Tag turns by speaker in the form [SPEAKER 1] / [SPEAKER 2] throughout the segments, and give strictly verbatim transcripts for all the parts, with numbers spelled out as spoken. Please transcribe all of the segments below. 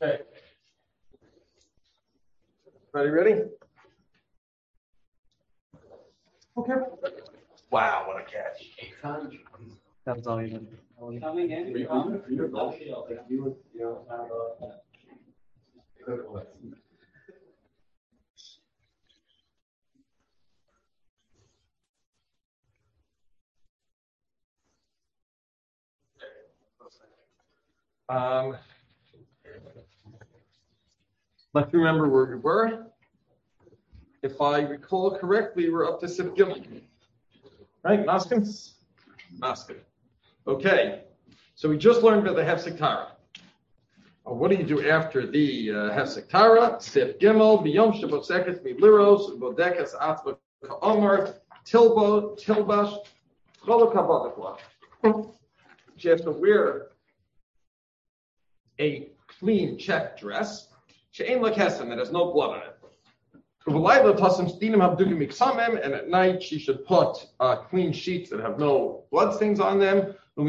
[SPEAKER 1] Okay. Everybody ready? Okay. Wow, what a catch.
[SPEAKER 2] That's all you need.
[SPEAKER 3] Coming in.
[SPEAKER 1] Um, let's remember where we were. If I recall correctly, we're up to Sif Gimel. Right, Maskin? Maskin. Okay, so we just learned about the Hefsek Tara. Uh, what do you do after the uh, Hefsek Tara? Sif Gimel, Biyom Shaboseket, Miliros, Bodekas Atzba Ka'omar, Tilbo, Tilbash, Cholokabadakwa. She has to wear a clean check dress, she'ain lakesem, that has no blood on it. And at night she should put uh, clean sheets that have no blood stains on them. And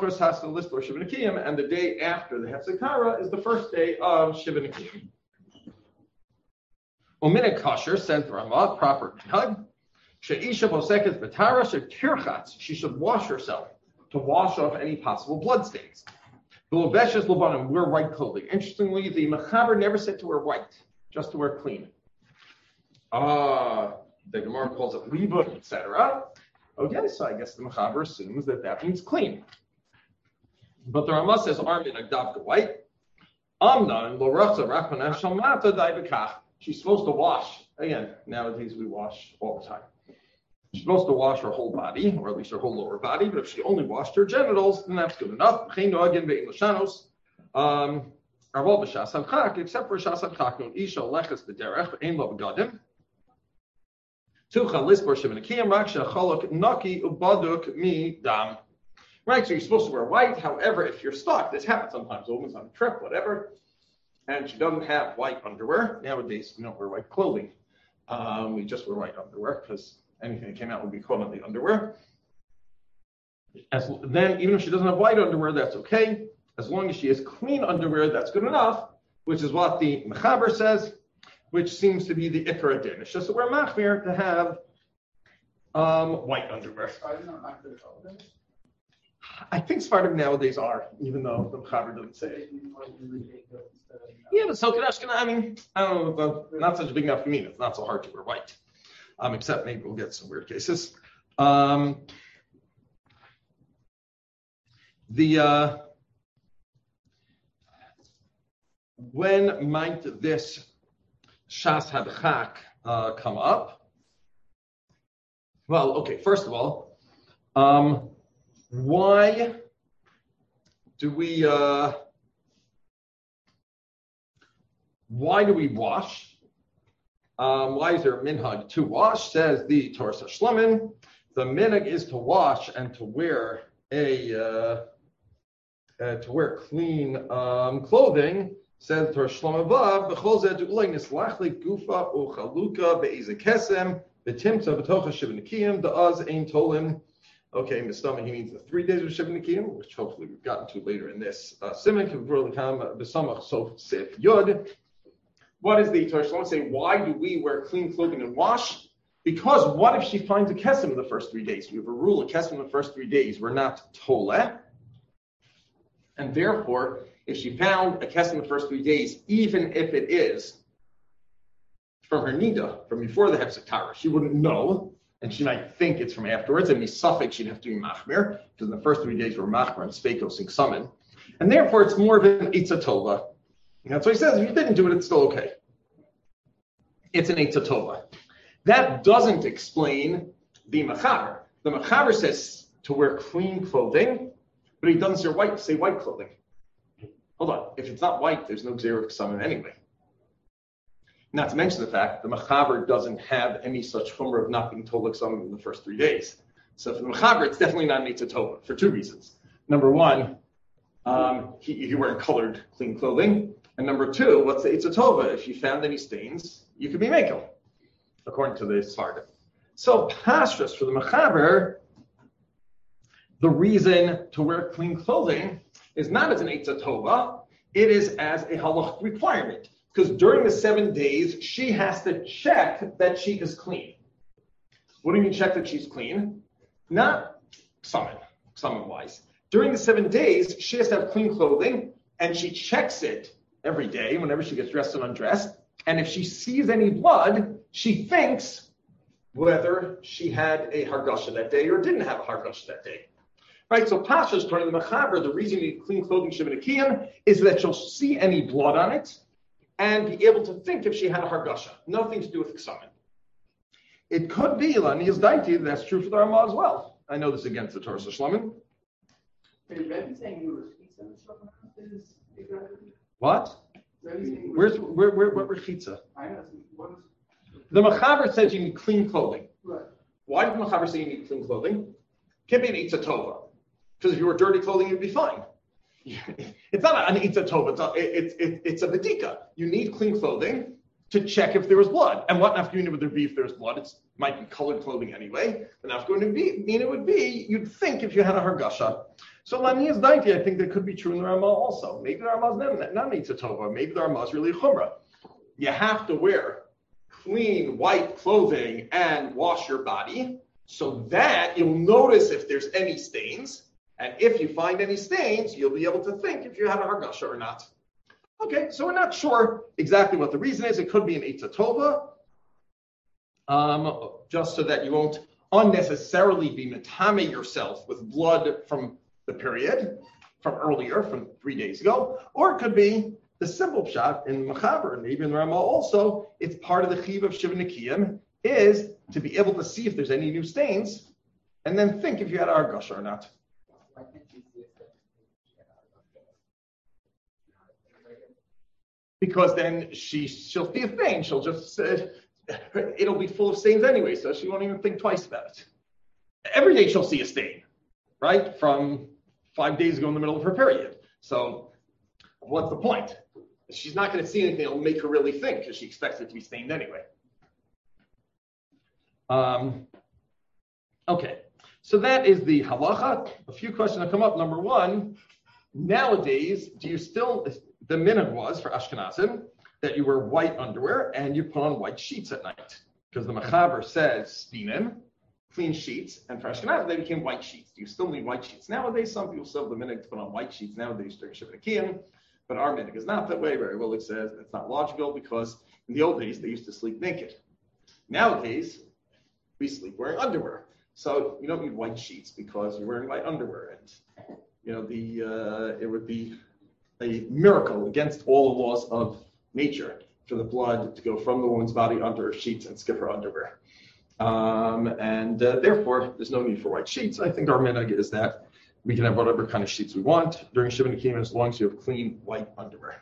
[SPEAKER 1] the day after the Hefsek Tara is the first day of Shiva Nikiyim. Uminik kosher, said Rama, proper hug. She'isha poseket b'tara she'tirchatz, she should wash herself to wash off any possible blood stains. Wear white clothing. Interestingly, the Mechaber never said to wear white, just to wear clean. Uh, the Gemara calls it libud, et cetera. Okay, so I guess the Mechaber assumes that that means clean. But the Rama says, Armin agdavka white. Amna lo rachza rachmana shalmata dai b'kach. She's supposed to wash. Again, nowadays we wash all the time. She's supposed to wash her whole body, or at least her whole lower body, but if she only washed her genitals, then that's good enough. Um, except for Shas HaChak, no Isha Leches B'derech, Ein Lo B'gadim. Tucha Lisbor Shevenakiyam, Rak Shecholok Naki Ubaduk Mi Dam. Right, so you're supposed to wear white. However, if you're stuck, this happens sometimes. A woman's on a trip, whatever, and she doesn't have white underwear. Nowadays, we don't wear white clothing. Um, we just wear white underwear because anything that came out would be equivalently underwear. As, then, even if she doesn't have white underwear, that's okay. As long as she has clean underwear, that's good enough, which is what the Mechaber says, which seems to be the Ikar Din. It's just that we're machmir to have um, white underwear. I think Sfardim nowadays are, even though the Mechaber doesn't say it. Yeah, but so Kedashkana, I mean, I don't know, not such a big enough for me. It's not so hard to wear white. Um, except maybe we'll get some weird cases. Um, the uh, when might this Shas HaChak uh, come up? Well, okay. First of all, um, why do we uh, why do we wash? Um, why is there a minhag to wash? Says the Torah Shlomin. The minhag is to wash and to wear a uh, uh, to wear clean um, clothing. Says the Torah Shlomin Vav. B'chol zeh du'ulay nislachli gufa uchaluka be'ezek kesem betimta b'tocha shiva nikiyim da'az ein tolim. Okay, Mistama, he means the three days of shiva nikiyim, which hopefully we've gotten to later in this uh, simon. B'samach sof sif yod. What is the Torah Shlomo say? Why do we wear clean clothing and wash? Because what if she finds a kesem in the first three days? We have a rule: a kesem in the first three days we're not toleh, and therefore, if she found a kesem in the first three days, even if it is from her nida, from before the Hefsek Tara, she wouldn't know, and she might think it's from afterwards. And misafek, she'd have to be machmir, because in the first three days we're machmir and speikos and summon, and therefore it's more of an eitzah tova. That's what he says. If you didn't do it, it's still okay. It's an eitzah tova. That doesn't explain the Mechaber. The Mechaber says to wear clean clothing, but he doesn't say white, say white clothing. Hold on. If it's not white, there's no Gzerah K'samim anyway. Not to mention the fact that the Mechaber doesn't have any such chumrah of not being told K'samim in the first three days. So for the Mechaber, it's definitely not an eitzah tova for two reasons. Number one, um, he, he wearing colored clean clothing. And number two, what's the Eitzah Tova? If you found any stains, you could be Mekel, according to the Sfardim. So, Pashtus, for the Mechaber, the reason to wear clean clothing is not as an Eitzah Tova, it is as a halachic requirement. Because during the seven days, she has to check that she is clean. What do you mean check that she's clean? Not summon, summon-wise. During the seven days, she has to have clean clothing, and she checks it every day whenever she gets dressed and undressed. And if she sees any blood, she thinks whether she had a hargasha that day or didn't have a hargasha that day. Right, so Pasha's according to the Mechaber, the reason you need clean clothing Shivin Akiyim is that she'll see any blood on it and be able to think if she had a hargasha. Nothing to do with Ksamin. It could be, Lani's Daiti, that's true for the Ramah as well. I know this against the Torah Shlomin. What? Where's where where what rechitza? The Mechaber says you need clean clothing.
[SPEAKER 3] Right.
[SPEAKER 1] Why did the Mechaber say you need clean clothing? Can't be an Eitzah Tova. Because if you were dirty clothing, you'd be fine. It's not an Eitzah Tova, it's a, it's, it, it's a Vedika. You need clean clothing to check if there was blood. And what nafkamina would there be if there's blood? It might be colored clothing anyway. The nafkamina would be, you'd think if you had a hargasha. So Lania's daiti, I think that could be true in the Ramah also. Maybe the Ramah is not, not Eitzah Tova. Maybe the Ramah is really a chumrah. You have to wear clean white clothing and wash your body so that you'll notice if there's any stains. And if you find any stains, you'll be able to think if you had a hargasha or not. Okay, so we're not sure exactly what the reason is. It could be an Eitzah Tova, um, just so that you won't unnecessarily be metame yourself with blood from the period, from earlier, from three days ago. Or it could be the simple shot in Mechaber, and maybe in the Ramah also, it's part of the chiv of Shivin Akiyim, is to be able to see if there's any new stains, and then think if you had a hargasha or not. Because then she, she'll see a stain. She'll just, uh, it'll be full of stains anyway, so she won't even think twice about it. Every day she'll see a stain, right? From five days ago in the middle of her period. So what's the point? She's not going to see anything that'll make her really think, because she expects it to be stained anyway. Um, okay, so that is the halacha. A few questions that come up. Number one, nowadays, do you still... The minhag was for Ashkenazim that you wear white underwear and you put on white sheets at night. Because the Mechaber says stinim, clean sheets, and for Ashkenazim they became white sheets. Do you still need white sheets? Nowadays, some people still have the minhag to put on white sheets nowadays during Shivin Akiyim, but our minhag is not that way. Very well, it says it's not logical because in the old days they used to sleep naked. Nowadays, we sleep wearing underwear. So you don't need white sheets because you're wearing white underwear. And, you know, the uh, it would be a miracle against all the laws of nature for the blood to go from the woman's body onto her sheets and skip her underwear. Um, and uh, therefore, there's no need for white sheets. I think our minhag is that we can have whatever kind of sheets we want during Shivin Akiyim as long as you have clean white underwear.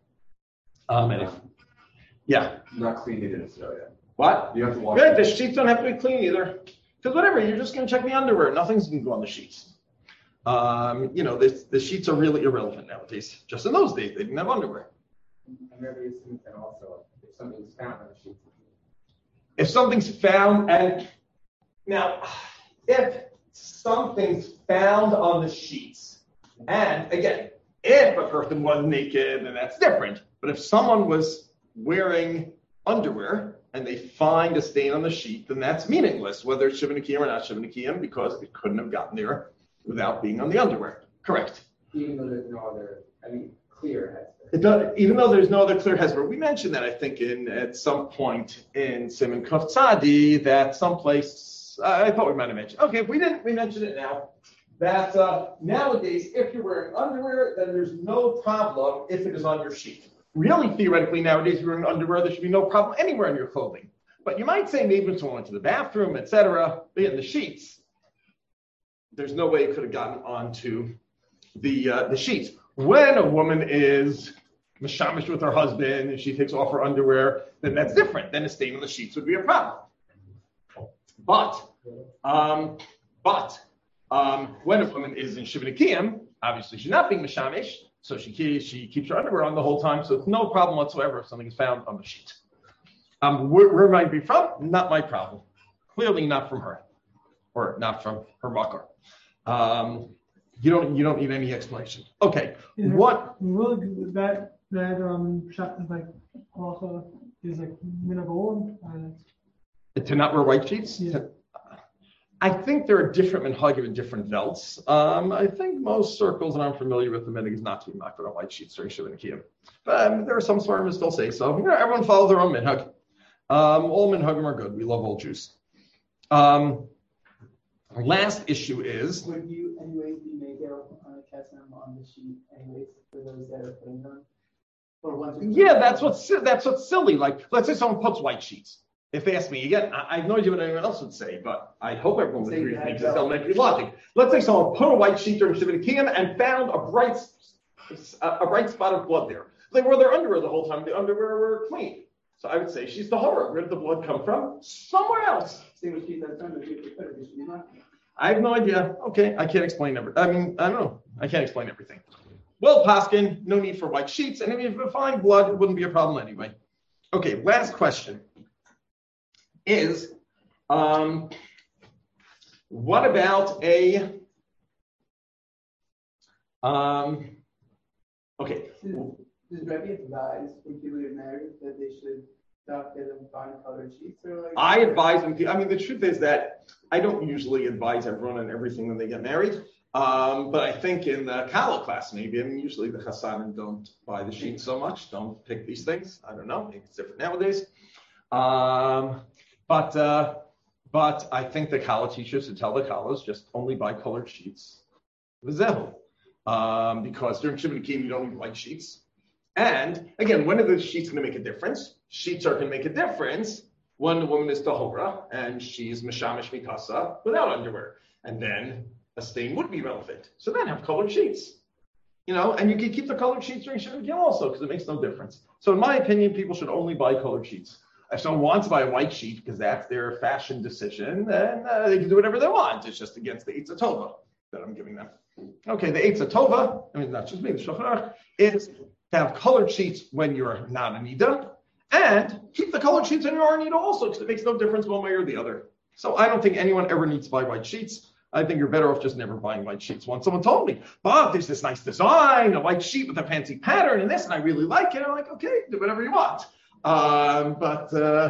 [SPEAKER 1] Um, and if, yeah.
[SPEAKER 3] Not clean either, so yeah.
[SPEAKER 1] What?
[SPEAKER 3] You have to wash
[SPEAKER 1] Good,
[SPEAKER 3] it.
[SPEAKER 1] the sheets don't have to be clean either. Because whatever, you're just going to check the underwear. Nothing's going to go on the sheets. Um, you know, the, the sheets are really irrelevant nowadays. Just in those days, they didn't have underwear.
[SPEAKER 3] And maybe it's that also, if something's found on the sheet.
[SPEAKER 1] If something's found, and now, if something's found on the sheets, and again, if a person was naked, then that's different. But if someone was wearing underwear and they find a stain on the sheet, then that's meaningless, whether it's Shivin Akiyim or not Shivin Akiyim, because it couldn't have gotten there without being on the underwear. Correct.
[SPEAKER 3] Even though there's no other, I mean, clear hezbollah.
[SPEAKER 1] It does, even though there's no other clear hezbollah. We mentioned that, I think, in at some point in Simon Kuf Tzadi, that someplace, uh, I thought we might have mentioned. Okay, if we didn't, we mentioned it now. That uh, nowadays, if you're wearing underwear, then there's no problem if it is on your sheet. Really, theoretically, nowadays, if you're wearing underwear, there should be no problem anywhere in your clothing. But you might say maybe when someone went to the bathroom, et cetera, in the sheets, there's no way it could have gotten onto the uh, the sheets. When a woman is mishamish with her husband and she takes off her underwear, then that's different. Then a stain on the sheets would be a problem. But, um, but um, when a woman is in Shivin Akiyim, obviously she's not being mishamish, so she she keeps her underwear on the whole time. So it's no problem whatsoever if something is found on the sheet. Um, where, where might it be from? Not my problem. Clearly not from her, or not from her makar. Um, You don't you don't need any explanation. Okay.
[SPEAKER 4] Yeah.
[SPEAKER 1] What
[SPEAKER 4] Really, that that um shot is like halacha is like minagol and
[SPEAKER 1] to not wear white sheets?
[SPEAKER 4] Yeah.
[SPEAKER 1] I think there are different minhagim in different velts. Um, I think most circles that I'm familiar with, the minhag is not to be makbid on white sheets during Shiva Nekiyim. But um, there are some svarim that still say so. You know, everyone follows their own minhag. Um, all minhagim are good. We love all Jews. Um, last issue is.
[SPEAKER 5] Would you anyways be making on a kesem on the sheet anyways for those that are putting them? Or ones who-
[SPEAKER 1] Yeah, that's what's that's what's silly. Like, let's say someone puts white sheets. If they ask me again, I, I have no idea what anyone else would say, but I hope everyone would
[SPEAKER 5] Say
[SPEAKER 1] agree with me
[SPEAKER 5] that,
[SPEAKER 1] because it's
[SPEAKER 5] no.
[SPEAKER 1] elementary logic. Let's say someone put a white sheet during Shiva Nekiyim and found a bright a, a bright spot of blood there. They wore their underwear the whole time. The underwear were clean. So I would say she's the horror. Where did the blood come from? Somewhere else.
[SPEAKER 5] Same with sheet that's done, but you put it, you should be not.
[SPEAKER 1] I have no idea. Okay, I can't explain everything. I mean, I don't know. I can't explain everything. Well, Paskin, no need for white sheets. And if you find blood, it wouldn't be a problem anyway. Okay, last question is, um, what about a, um, okay.
[SPEAKER 5] Does Rebbe advise when people get married that they should not get them fine colored sheets or like?
[SPEAKER 1] I advise them. I mean, the truth is that I don't usually advise everyone on everything when they get married. Um, but I think in the Kala class, maybe, I mean, usually the Chassanim don't buy the sheets so much, don't pick these things. I don't know. Maybe it's different nowadays. Um, but uh, but I think the Kala teachers should tell the Kalas just only buy colored sheets. V'zehu. Um, because during Shiva Nekiyim, you don't need white sheets. And again, when are the sheets going to make a difference? Sheets are going to make a difference when the woman is tahora and she's mishamish mikasa without underwear. And then a stain would be relevant. So then have colored sheets. You know, and you can keep the colored sheets during Shiva Nekiyim also because it makes no difference. So in my opinion, people should only buy colored sheets. If someone wants to buy a white sheet because that's their fashion decision, then uh, they can do whatever they want. It's just against the Eitzah Tova that I'm giving them. Okay, the Eitzah Tova, I mean, not just me, the Shulchan Aruch, is to have colored sheets when you're not a Nida, and keep the colored sheets when you are a Nida also, because it makes no difference one way or the other. So I don't think anyone ever needs to buy white sheets. I think you're better off just never buying white sheets. Once someone told me, Bob, there's this nice design, a white sheet with a fancy pattern and this, and I really like it. I'm like, okay, do whatever you want. Um, but uh,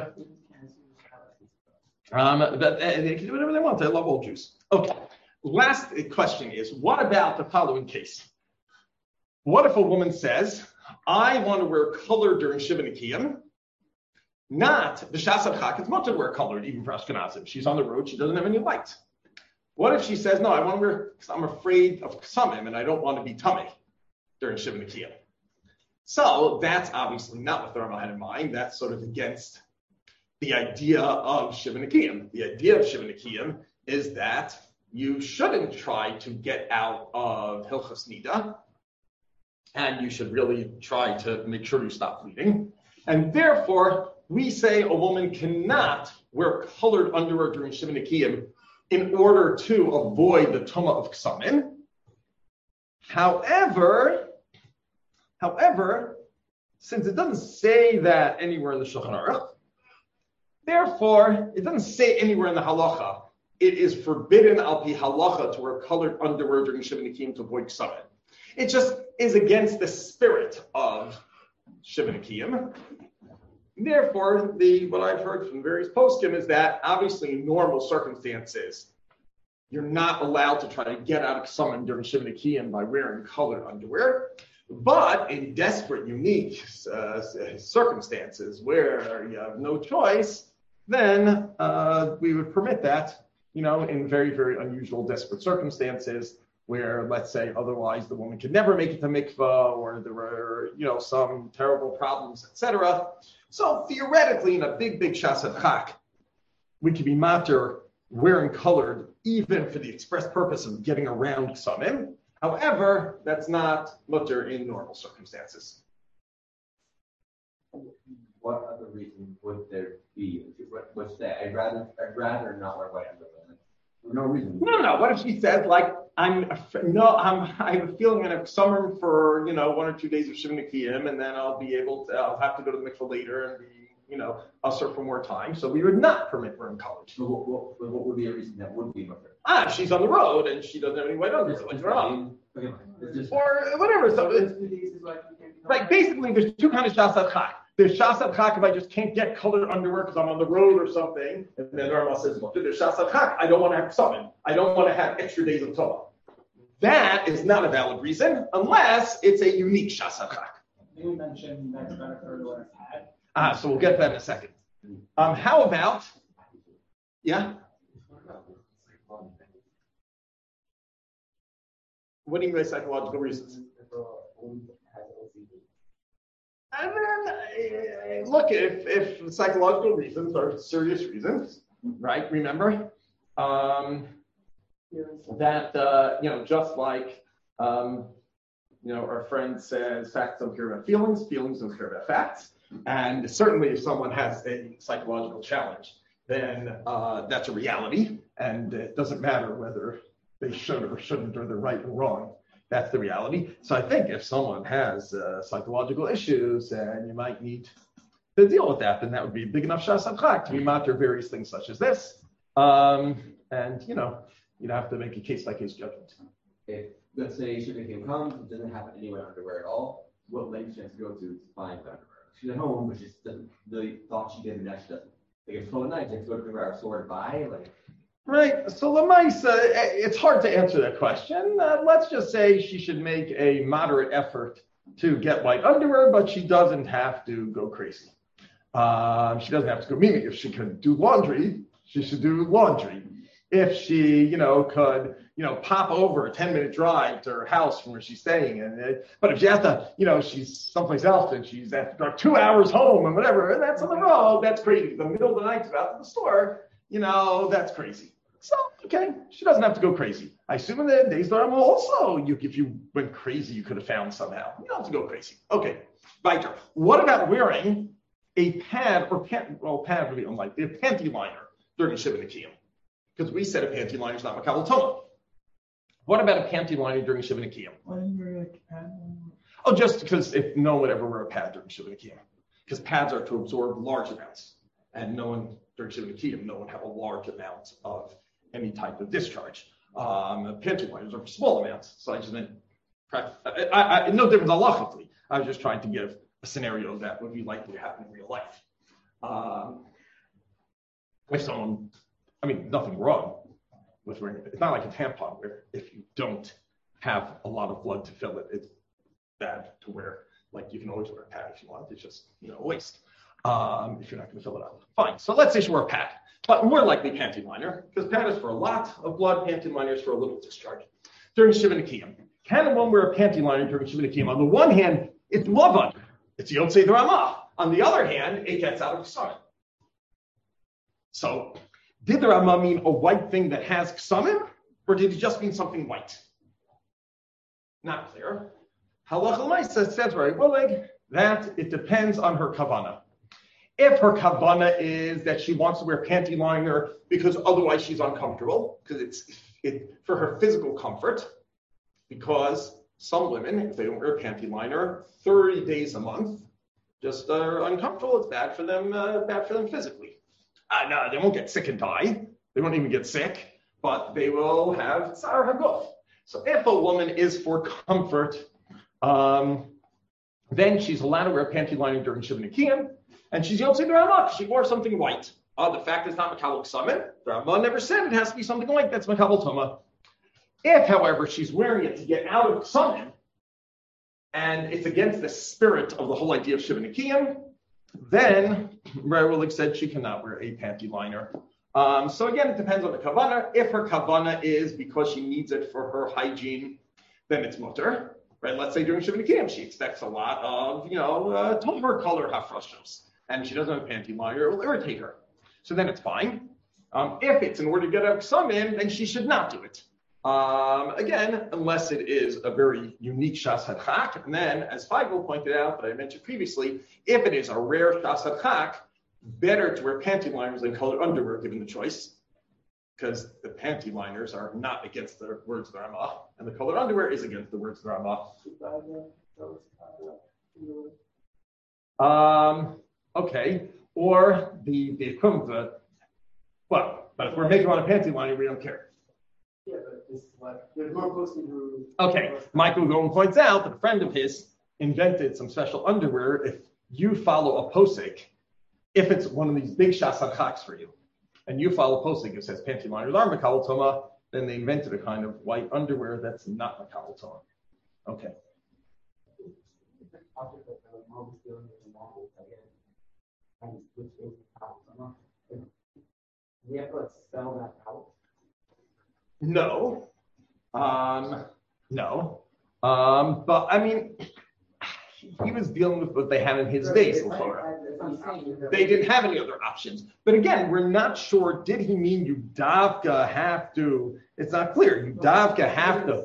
[SPEAKER 1] um, but uh, they can do whatever they want. I love all Jews. Okay. Last question is, what about the following case? What if a woman says, I want to wear color during Shiva Nekiyim, not b'shas hadchak, it's much to wear colored, even for Ashkenazim. She's on the road, she doesn't have any light. What if she says, no, I want to wear, because I'm afraid of ksamim, and I don't want to be tummy during Shiva Nekiyim. So that's obviously not what the Rambam had in mind. That's sort of against the idea of Shiva Nekiyim. The idea of Shiva Nekiyim is that you shouldn't try to get out of Hilchas Nida, and you should really try to make sure you stop bleeding. And therefore, we say a woman cannot wear colored underwear during Shiva Nekiyim in order to avoid the Tumah of Ksamim. However, however, since it doesn't say that anywhere in the Shulchan Aruch, therefore, it doesn't say anywhere in the Halacha, it is forbidden al pi halacha to wear colored underwear during Shiva Nekiyim to avoid Ksamim. It just is against the spirit of Shiva Nekiyim. Therefore, the what I've heard from various poskim is that obviously in normal circumstances, you're not allowed to try to get out of Ksamim during Shiva Nekiyim by wearing colored underwear. But in desperate, unique uh, circumstances where you have no choice, then uh, we would permit that. You know, in very, very unusual, desperate circumstances where, let's say, otherwise the woman could never make it to mikvah, or there were, you know, some terrible problems, et cetera. So theoretically, in a big, big shas hadchak, we could be mater wearing colored, even for the express purpose of getting around ksamim. However, that's not mutter in normal circumstances.
[SPEAKER 6] What other reason would there be? Which say I'd rather I'd rather not wear white underwear. For no reason.
[SPEAKER 1] No, no. What if she said, like, I'm no, I'm I have a feeling I have summer for you know one or two days of Shiva Nekiyim, and then I'll be able to I'll have to go to the mikvah later and be you know, usher for more time. So we would not permit her in college.
[SPEAKER 6] So what, what, what would be a reason that would be mutter?
[SPEAKER 1] Ah, she's on the road and she doesn't have any white underwear. Like her mom.
[SPEAKER 6] Okay, it's just-
[SPEAKER 1] Or whatever. So it's,
[SPEAKER 5] Those two days is like you can't be-
[SPEAKER 1] like basically, there's two kinds of shas chak. There's shas chak if I just can't get colored underwear because I'm on the road or something, and then the Rambam says, well, there's shas chak. I don't want to have summon. I don't want to have extra days of Torah. That is not a valid reason unless it's a unique shas chak.
[SPEAKER 5] You mentioned that's better for the one had.
[SPEAKER 1] Ah, so we'll get that in a second. Um, how about, yeah? What do you mean by psychological reasons? And then, uh, look, if, if psychological reasons are serious reasons, right? Remember um, that, uh, you know, just like, um, you know, our friend says facts don't care about feelings, feelings don't care about facts. And certainly if someone has a psychological challenge, then uh, that's a reality. And it doesn't matter whether they should or shouldn't, or they're right or wrong. That's the reality. So I think if someone has uh, psychological issues and you might need to deal with that, then that would be big enough shas chak to be matter various things such as this. Um, and, you know, you'd have to make a case-by-case judgment.
[SPEAKER 6] If, let's say, Shivim comes and doesn't have any white underwear at all, what length she has to go to to find the underwear? She's at home, but she just doesn't really thought she did, and now she doesn't. Like, if twelve nights, she has to go to the store to buy, like...
[SPEAKER 1] Right. So Lamaisa, it's hard to answer that question. Uh, let's just say she should make a moderate effort to get white underwear, but she doesn't have to go crazy. Um, she doesn't have to go, meaning if she could do laundry, she should do laundry. If she, you know, could, you know, pop over a ten minute drive to her house from where she's staying. And uh, but if she has to, you know, she's someplace else and she's at two hours home and whatever, and that's on the road, that's crazy. The middle of the night to go out to the store, you know, that's crazy. So, okay, she doesn't have to go crazy. I assume in the days that I'm also, you, if you went crazy, you could have found somehow. You don't have to go crazy. Okay, weiter. What about wearing a pad or pant, well, pad would be unlikely, a panty liner during Shiva Nikiyim? Because we said a panty liner is not Makabel Toma. What about a panty liner during Shiva Nikiyim?
[SPEAKER 4] Why didn't you wear like a pad?
[SPEAKER 1] Oh, just because if no one would ever wear a pad during Shiva Nikiyim. Because pads are to absorb large amounts. And no one, during Shiva Nikiyim, no one have a large amount of any type of discharge. Um, panty liners are for small amounts. So I just meant, I, I, I, no difference halachically. I was just trying to give a scenario that would be likely to happen in real life. Um, if someone, I mean, nothing wrong with wearing it. It's not like a tampon where if you don't have a lot of blood to fill it, it's bad to wear. Like you can always wear a pad if you want. It's just, you know, a waste. Um, if you're not going to fill it up. Fine. So let's say she wore a pad. But more likely panty liner, because pad is for a lot of blood, panty liner is for a little discharge. During Shiva Nikiyim, can a woman wear a panty liner during Shiva Nikiyim? On the one hand, it's lavad. It's Yotzei the Ramah. On the other hand, it gets out of Ksamim. So, did the Ramah mean a white thing that has Ksamim, or did it just mean something white? Not clear. Halacha l'maisa says very well, like, that it depends on her kavanah. If her kavanah is that she wants to wear panty liner because otherwise she's uncomfortable, because it's it for her physical comfort, because some women, if they don't wear a panty liner thirty days a month, just are uncomfortable. It's bad for them, uh, bad for them physically. Uh, no, they won't get sick and die. They won't even get sick, but they will have tsar haguf. So if a woman is for comfort, um, then she's allowed to wear a panty liner during Shiva Nikiyim. And she's Yotzei the Ramah. She wore something white. Uh, the fact is not Makabel Ksamim. The Ramah never said it has to be something white. That's Makabel Toma. If, however, she's wearing it to get out of Ksamim, and it's against the spirit of the whole idea of Shiva Nikiyim, then Reuelig said she cannot wear a panty liner. Um, so again, it depends on the kavanah. If her kavanah is because she needs it for her hygiene, then it's mutter. Right? Let's say during Shiva Nikiyim, she expects a lot of, you know, uh, tover color hafrashos, and she doesn't have a panty liner, it will irritate her. So then it's fine. Um, if it's in order to get out some in, then she should not do it. Um, again, unless it is a very unique shas hadchak, and then, as Feigl pointed out, that I mentioned previously, if it is a rare shas hadchak, better to wear panty liners than colored underwear, given the choice, because the panty liners are not against the words of the Ramah, and the colored underwear is against the words of the Ramah. Um, okay. or the the equivalent of it. Well, but if we're making on a panty liner, we don't care.
[SPEAKER 5] Yeah, but it's like, there's more posting who.
[SPEAKER 1] Okay, Michael Golden points out that a friend of his invented some special underwear. If you follow a posik, if it's one of these big shasachaks for you, and you follow a posik, it says panty liners are makabel toma, then they invented a kind of white underwear that's not makabel toma. Okay.
[SPEAKER 3] We have to like spell that out.
[SPEAKER 1] No, um, no, um, but I mean, he was dealing with what they had in his days in Torah. They didn't have any other options. But again, we're not sure. Did he mean you davka have to? It's not clear. You davka have to.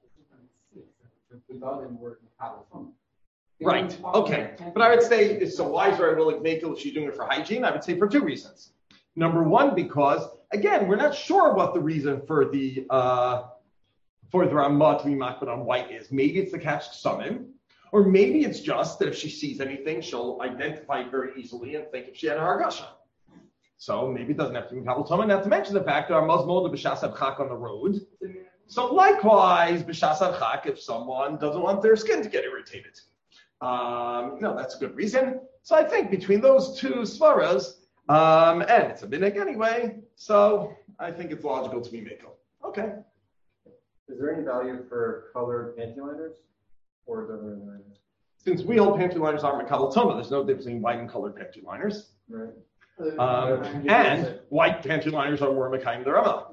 [SPEAKER 1] Right. Okay. But I would say, so why is Rabbi Willig Makel if she's doing it for hygiene? I would say for two reasons. Number one, because again, we're not sure what the reason for the uh, for the Ramah to be makbid on white is. Maybe it's to catch summon, or maybe it's just that if she sees anything, she'll identify it very easily and think if she had a hargasha. So maybe it doesn't have to be kabel toma. Not to mention the fact that our musmol the b'shas avchak on the road. So likewise, b'shas avchak, if someone doesn't want their skin to get irritated. Um, no, that's a good reason. So I think between those two svaras, um, and it's a minhag anyway, so I think it's logical to be makel. Okay.
[SPEAKER 7] Is there any value for colored panty liners, or does it matter?
[SPEAKER 1] Since we hold panty liners are makabel toma, there's no difference between white and colored panty liners.
[SPEAKER 7] Right.
[SPEAKER 1] Um, and white panty liners are more mekayim the Rama.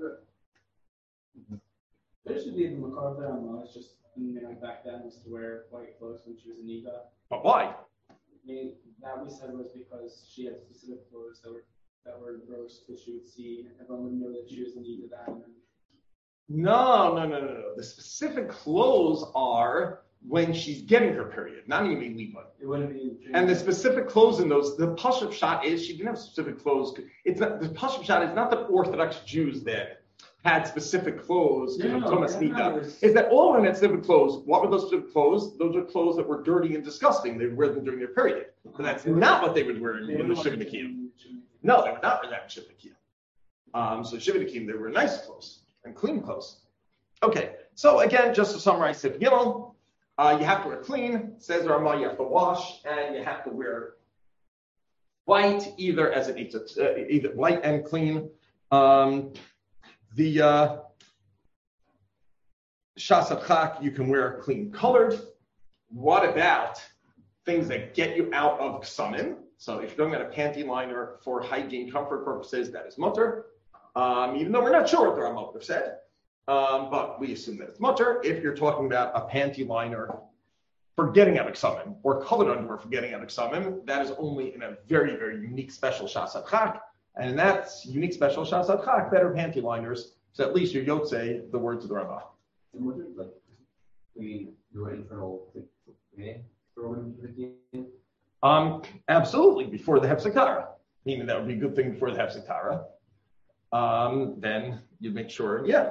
[SPEAKER 5] There should be the Makar Rama. It's just like back then was to wear white clothes when she was in Nida.
[SPEAKER 1] But why?
[SPEAKER 5] I mean, that we said was because she had specific clothes that were that were gross that she would see. Everyone would know that she was in Nida that. And
[SPEAKER 1] No, no, no, no, no. The specific clothes are when she's getting her period, not even Liba.
[SPEAKER 5] it wouldn't be.
[SPEAKER 1] And the specific clothes in those, the Pashup shot is she didn't have specific clothes. It's not the Pashup shot is not that Orthodox Jews that had specific clothes to
[SPEAKER 5] No, no,
[SPEAKER 1] Thomas
[SPEAKER 5] no,
[SPEAKER 1] Nida.
[SPEAKER 5] no,
[SPEAKER 1] Is that all of them had specific clothes? What were those specific clothes? Those are clothes that were dirty and disgusting. They would wear them during their period. But that's not what they would wear in the Shiva Nikiyim. No, they would not wear that in Shiva Nikiyim. Um, so Shiva Nikiyim, they were nice clothes and clean clothes. Okay, so again, just to summarize, Sif Gimel, uh, you have to wear clean. Says Rama, you have to wash, and you have to wear white, either as it eats, uh, either white and clean. Um, the uh, Shas Chak, you can wear clean colored. What about things that get you out of Ksamin? So if you're talking about a panty liner for hygiene comfort purposes, that is mutter. Um, even though we're not sure what the Rama would have said. Um, but we assume that it's mutter. If you're talking about a panty liner for getting out of Ksamin, or colored underwear for getting out of Ksamin, that is only in a very, very unique special Shas Chak. And in that unique special Shas Chak, better panty liners, so at least you're Yotze, the words of the Rama.
[SPEAKER 6] Like, we do an internal thing for women.
[SPEAKER 1] Um, absolutely, before the Hefzakara. Meaning that would be a good thing before the Hefzakara. Um, then you'd make sure, yeah.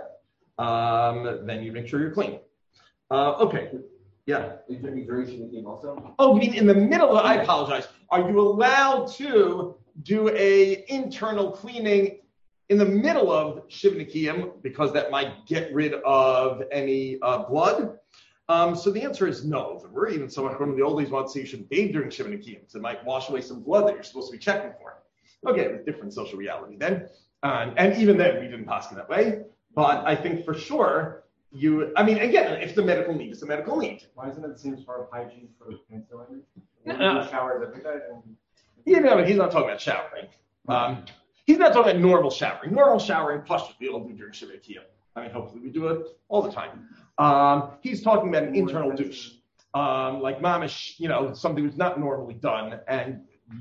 [SPEAKER 1] Um, then you make sure you're clean. Uh, okay, yeah.
[SPEAKER 6] Is there any duration thing also?
[SPEAKER 1] Oh, you mean in the middle of, I apologize. Are you allowed to do a internal cleaning in the middle of Shiva Nikiyim because that might get rid of any uh, blood? Um, so the answer is no. There were even some from the old days want to say you should bathe during Shiva Nikiyim because it might wash away some blood that you're supposed to be checking for. Okay, different social reality then. Um, and even then, we didn't pass it that way. But I think for sure, you, I mean, again, if the medical need is a medical need.
[SPEAKER 7] Why isn't it the same sort of hygiene for panty liners?
[SPEAKER 1] Uh,
[SPEAKER 7] Showers every day. And...
[SPEAKER 1] You know, but he's not talking about showering. Um, he's not talking about normal showering. Normal showering, plus we all do during Shiva Nikiyim. I mean, hopefully we do it all the time. Um, he's talking about an internal douche. Um, like mamish, you know, something that's not normally done and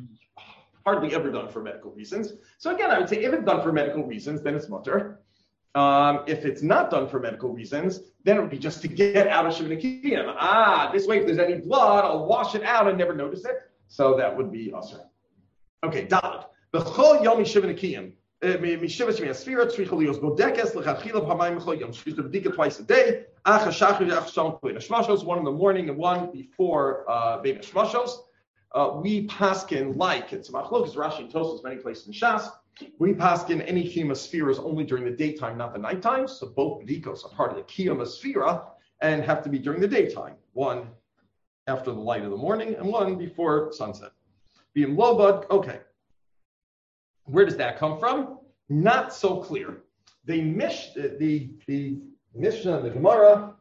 [SPEAKER 1] hardly ever done for medical reasons. So again, I would say if it's done for medical reasons, then it's mutter. Um, if it's not done for medical reasons, then it would be just to get out of Shiva Nikiyim. Ah, this way, if there's any blood, I'll wash it out and never notice it. So that would be usher. Okay, Dalet. B'chol yom Shiva Nikiyim. Mishiva Shemia Sfira Tzricha Lios Bodekes L'chachila B'hamayim B'chol Yom. She used to b'dika twice a day. Acha Shachar Ach Shalom Kohen Hashmashos, one in the morning and one before uh, Bein Hashmashos. uh, we paskin like, it's machlokas, Rashi and Tosfos, many places in Shas, we paskin any chemosphere is only during the daytime, not the nighttime. So both bedikos are part of the chemosphere and have to be during the daytime. One after the light of the morning and one before sunset. Being lobud, okay. Where does that come from? Not so clear. They mish the the, the Mishnah and the Gemara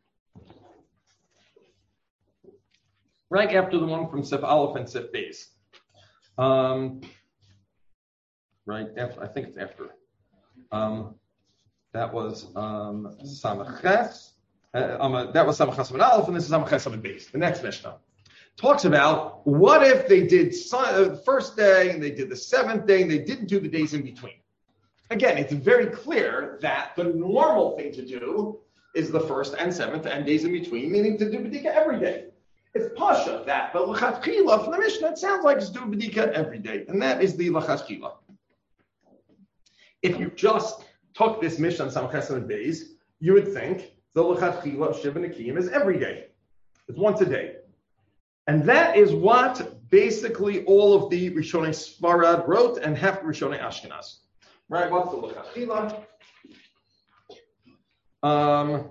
[SPEAKER 1] right after the one from Sif Aleph and Sif Beis. Um, right after, I think it's after. Um, that was um, Samaches. Uh, um, that was Samaches and Aleph, and this is Samaches and Beis. The next Mishnah talks about what if they did sun, uh, the first day and they did the seventh day and they didn't do the days in between. Again, it's very clear that the normal thing to do is the first and seventh and days in between, meaning to do B'dika every day. It's Pasha that, but L'chatchila from the Mishnah, it sounds like it's do B'dika every day, and that is the L'chatchila. If you just took this Mishnah on Samches and Beis, you would think the L'chatchila of Shiva Nekiyim is every day. It's once a day. And that is what basically all of the Rishonei Sfarad wrote and half the Rishonei Ashkenaz. Right, what's the L'chatchila? Um,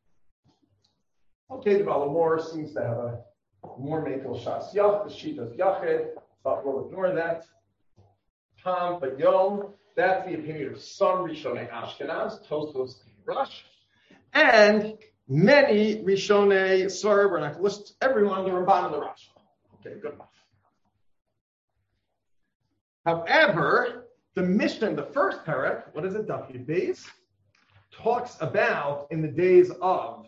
[SPEAKER 1] okay, the Balamor seems to have a more Mekel Shas Yach, the Shitas Yached, but we'll ignore that. Tam, but Yom, that's the opinion of some Rishonei Ashkenaz, Tosfos Rush, and many Rishonei Sfarad. We're not going to list everyone, the Ramban and the Rush. Okay, good enough. However, the Mishnah in the first parak, what is it, Daf Yud Beis, talks about in the days of,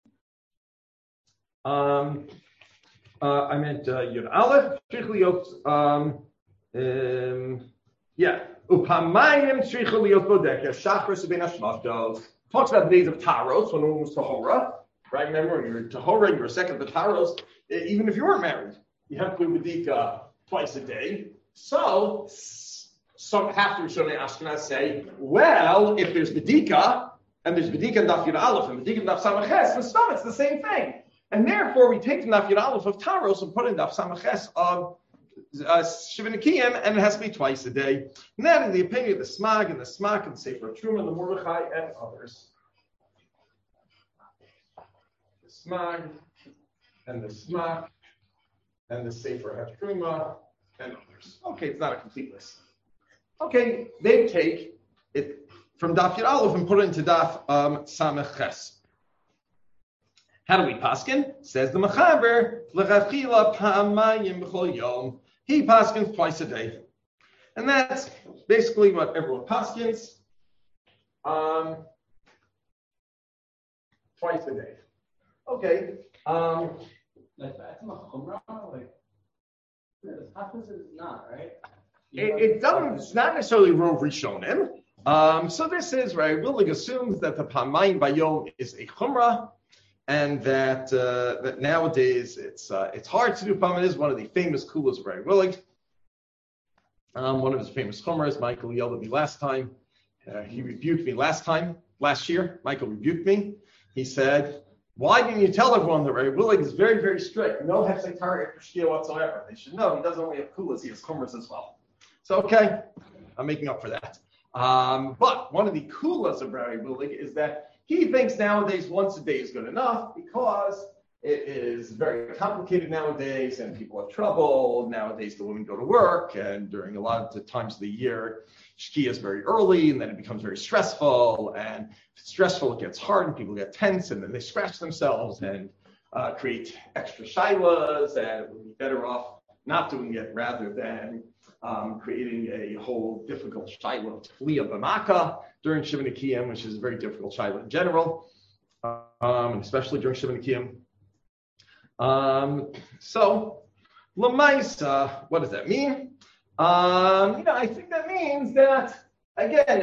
[SPEAKER 1] um, uh, I meant uh, Yud Aleph, um, um, yeah, Upamayim Tzricha Liot Bodeka, Shachar Sabin Hashmavdos, talks about the days of Taros, when no one was Tahora, right? Remember, when you're Tahora, you're a second of the Taros, even if you weren't married, you have to do B'dika twice a day. So, some half the Rishonei Ashkenaz say, well, if there's B'dika, and there's B'dika and Daf Yud Aleph, and B'dika and Daf Samaches, and Stam, it's the same thing. And therefore, we take the Daf Yud Aleph of Taros and put in Daf Samaches of uh, Shiva Nekiyim, and it has to be twice a day. And that is the opinion of the Smag, and the Smak, and the Sefer Truma, and the Mordechai, and others. The Smag, and the Smak, and the Sefer HaTruma, and others. Okay, it's not a complete list. Okay, they take it from Daf Yud Aleph and put it into Daf um, Samech Ches. How do we paskin? Says the Mechaber, L'chachila pa'amayim b'chol yom. He paskins twice a day. And that's basically what everyone paskins. Um, twice a day. Okay. Um,
[SPEAKER 2] Like that's not chumrah, like how is it not, right?
[SPEAKER 1] It, it doesn't. It's not necessarily Rov Rishonim. Um, so this is right. Willig assumes that the Pamayim Bayom is a chumrah, and that uh, that nowadays it's uh, it's hard to do Pamayim. Is one of the famous kulas of Ray Willig. Um, one of his famous chumras. Michael yelled at me last time. Uh, he rebuked me last time last year. Michael rebuked me. He said, "Why didn't you tell everyone that Ray Willig is very very strict? No hefsek target for shkia whatsoever. They should know he doesn't only have kulas; he has chumras as well." So, okay, I'm making up for that. Um, but one of the kulas of Rabbi Willig is that he thinks nowadays once a day is good enough because it is very complicated nowadays and people have trouble. Nowadays, the women go to work, and during a lot of the times of the year, Shkia is very early, and then it becomes very stressful. And if it's stressful, it gets hard, and people get tense, and then they scratch themselves and uh, create extra shilas, and it would be better off not doing it rather than Um, creating a whole difficult shaila of tefliya b'maka during Shiva Nekiyim, which is a very difficult shaila in general, um, and especially during Shiva Nekiyim. Um, so, l'maisa, what does that mean? Um, you know, I think that means that, again,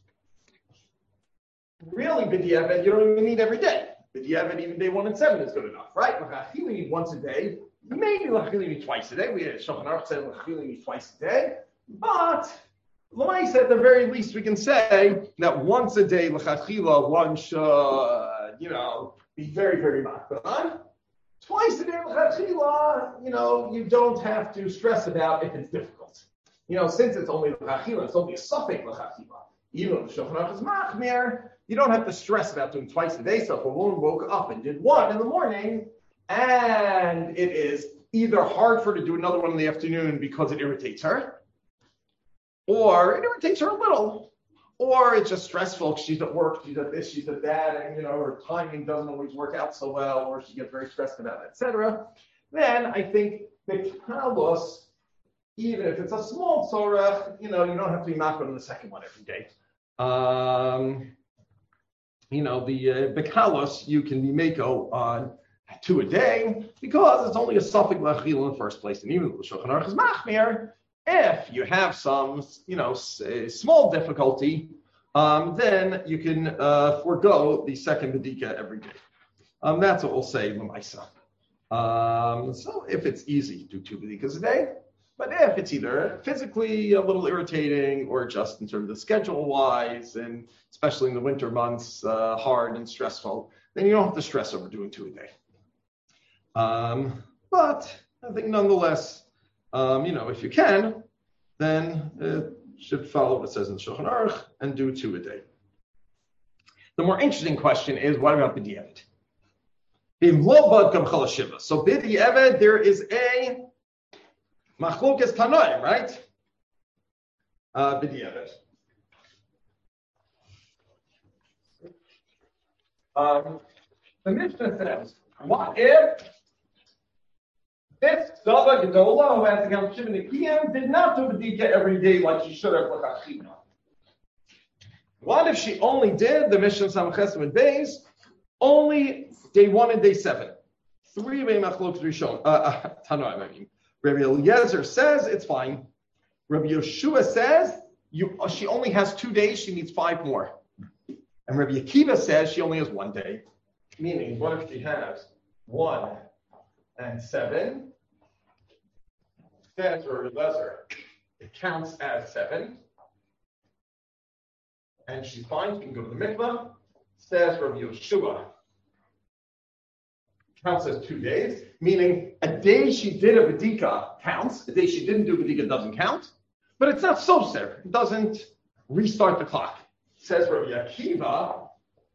[SPEAKER 1] really b'diavad, you don't even need every day. B'diavad, even day one and seven is good enough, right? You need once a day. Maybe l'chilini twice a day. We had Shulchan Aruch said l'chilini twice a day. But l'maisa, at the very least, we can say that once a day l'chachila one should, you know, be very very makban. twice a day l'chachila, you know, you don't have to stress about if it's difficult. You know, since it's only l'chachila, it's only a suffix l'chachila. Even if the Shulchan Aruch is machmir, you don't have to stress about doing twice a day. So if a woman woke up and did one in the morning, and it is either hard for her to do another one in the afternoon because it irritates her, or it irritates her a little, or it's just stressful because she's at work, she's at this, she's at that, and you know her timing doesn't always work out so well, or she gets very stressed about it, et cetera. Then I think the kalos, even if it's a small tzorach, you know, you don't have to be makbid on the second one every day. Um, you know, the uh, bekalos, you can be mako on two a day because it's only a suffix l'achil in the first place, and even the Shulchan Aruch is machmir. If you have some, you know, small difficulty, um, then you can uh, forego the second bedika every day. Um, that's what we'll say l'maisa. Um, so if it's easy, do two bedikas a day. But if it's either physically a little irritating or just in terms of schedule-wise, and especially in the winter months, uh, hard and stressful, then you don't have to stress over doing two a day. Um, but I think nonetheless, um, you know, if you can, then it should follow what it says in the Shulchan Aruch and do two a day. The more interesting question is, what about b'diavad? So b'diavad, there is a Machlokes Tanoim, right? Uh, B'diavad. Um, the Mishnah says, what if this Zava Gedola who has to count Shimon Nikiyam did not do B'dika every day like she should have l'chachila? What if she only did the Mishnah Samches with Beis only day one and day seven? Three way Machlokes Rishon, uh, uh, Tanoim, I mean. Rabbi Eliezer says it's fine. Rabbi Yeshua says you, she only has two days, she needs five more. And Rabbi Akiva says she only has one day. Meaning, what if she has one and seven? Says Rabbi Eliezer, it counts as seven. And she's fine, she can go to the mikvah. Says Rabbi Yeshua, counts as two days, meaning a day she did a B'dika counts, a day she didn't do B'dika doesn't count, but it's not soser. It doesn't restart the clock. Says Rabbi Akiva,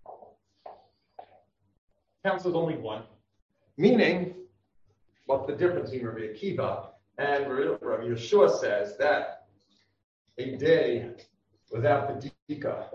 [SPEAKER 1] counts as only one. Meaning, what's the difference between Rabbi Akiva and Rabbi Yeshua says that a day without B'dika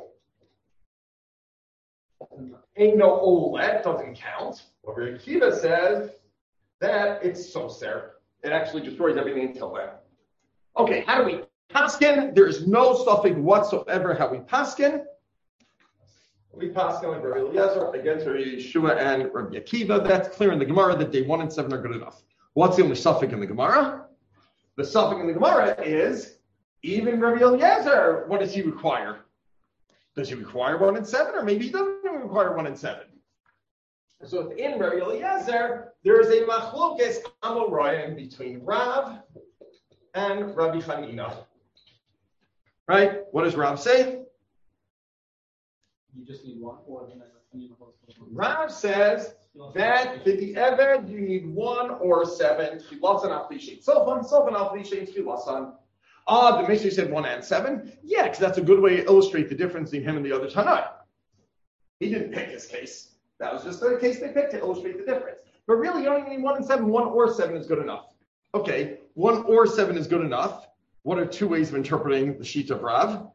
[SPEAKER 1] ain't no olet, doesn't count. Rabbi Akiva says that it's soser. It actually destroys everything until then. Okay, how do we paskin? There is no suffix whatsoever how we paskin. We paskin like Rabbi Eliezer against Rabbi Yeshua and Rabbi Akiva. That's clear in the Gemara that day one and seven are good enough. What's the only suffix in the Gemara? The suffix in the Gemara is even Rabbi Eliezer. What does he require? Does he require one and seven, or maybe he doesn't even require one and seven? So in Rabbi Eliezer, there is a machlokes amoraim between Rav and Rabbi Chanina. Right? What does Rav say?
[SPEAKER 5] You just need one or
[SPEAKER 1] Rav says that for the Eved, you need one or seven. Chilasan afli shein sofan, sofan afli shein chilasan. Ah, the Mishnah said one and seven. Yeah, because that's a good way to illustrate the difference between him and the other Tanai. He didn't pick his case. That was just the case they picked to illustrate the difference. But really, you only need one and seven. One or seven is good enough. Okay, one or seven is good enough. What are two ways of interpreting the sheet of Rav?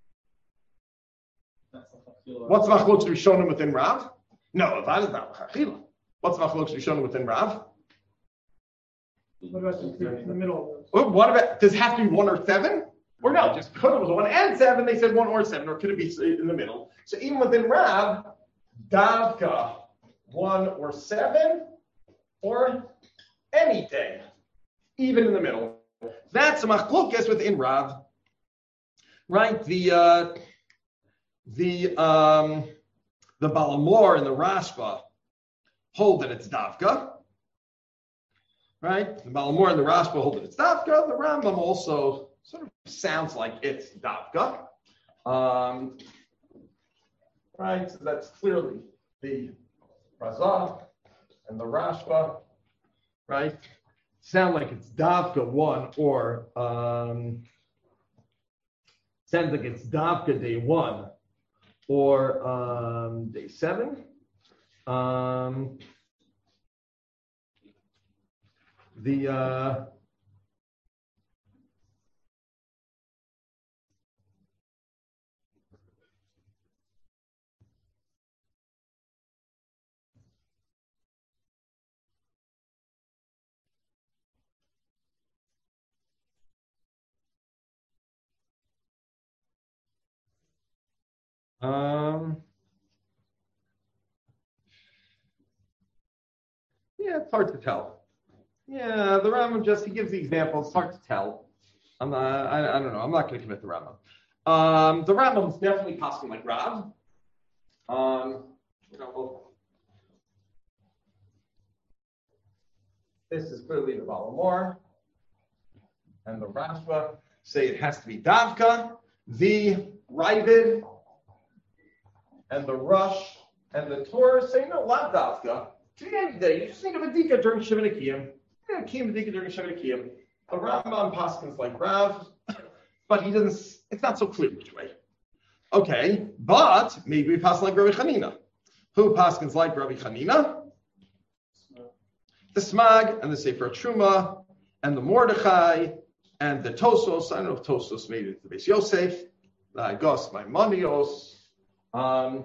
[SPEAKER 1] What's machlokes rishonim within Rav? No, that is not l'chachila. What's machlokes rishonim within Rav?
[SPEAKER 4] What about the, in the middle of those?
[SPEAKER 1] What about, does it have to be one or seven? Or no, just because it was one and seven, they said one or seven, or could it be in the middle? So even within Rav, davka, one or seven, or any day, even in the middle. That's a machlokes within Rav. Right? The uh, the um, the Balamor and the Rashba hold that it's davka. Right? The Balamor and the Rashba hold that it's davka. The Rambam also sort of sounds like it's davka. Um, right? So that's clearly the Razah and the Rashba right? Sound like it's Davka one or um, sounds like it's Davka day one or um, day seven. Um, the uh, um, yeah, it's hard to tell. Yeah, the Rambam just he gives the examples. It's hard to tell. I'm not, I, I don't know. I'm not going to commit the Rambam. Um, the Rambam is definitely possible like Rav. Um, you know, this is clearly the Balamor, and the Rashba say it has to be Davka, the Ravid, and the Rush, and the Torah say no, not Davka. To the end of the day, you just think of a Dika during Shivan Akiyim. Yeah, Kiyim Dika during Shivan Akiyim. The Rambam Paskins like Rav, but he doesn't. It's not so clear which way. Okay, but maybe we pass like Rabbi Chanina. Who Paskins like Rabbi Chanina? The Smag and the Sefer Truma and the Mordechai and the Tosos. I don't know if Tosos made it to Beis Yosef. The Gos Maimonios. Um,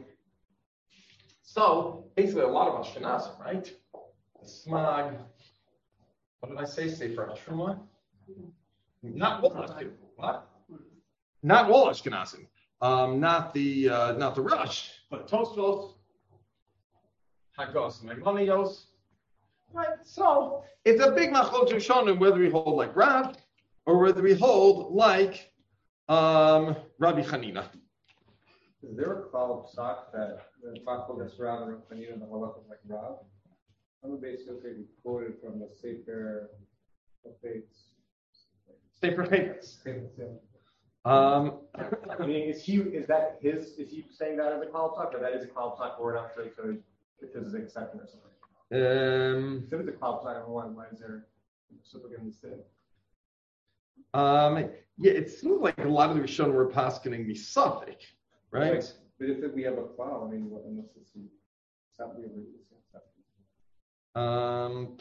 [SPEAKER 1] so basically, a lot of Ashkenazim, right? The Smag. What did I say? Sefer Truma. Not all Ashkenazim. What? Not all Ashkenazim. Um, not the uh, not the Rush, but Tosos. Hagos Maimonios. Right, so it's a big machlok Rishonim whether we hold like Rav or whether we hold like um, Rabbi Chanina.
[SPEAKER 7] Is there a klal psak that the machlok that's Rav and Chanina and the halach is like Rav? I'm basically quoted from the Sefer of Faiths.
[SPEAKER 1] Sefer Faiths.
[SPEAKER 7] Yeah.
[SPEAKER 1] Um,
[SPEAKER 7] I mean, is he is that his? Is he saying that as a klal psak, or that is a klal psak, or not sure so if this is an exception or something?
[SPEAKER 1] um,
[SPEAKER 7] If it's a klal psak, why why is there something in the
[SPEAKER 1] um, yeah, it seems like a lot of the Rishonim were paskening the Suffolk, right?
[SPEAKER 7] But if we have a klal, I mean, what, unless it's not we agree with that.
[SPEAKER 1] Um,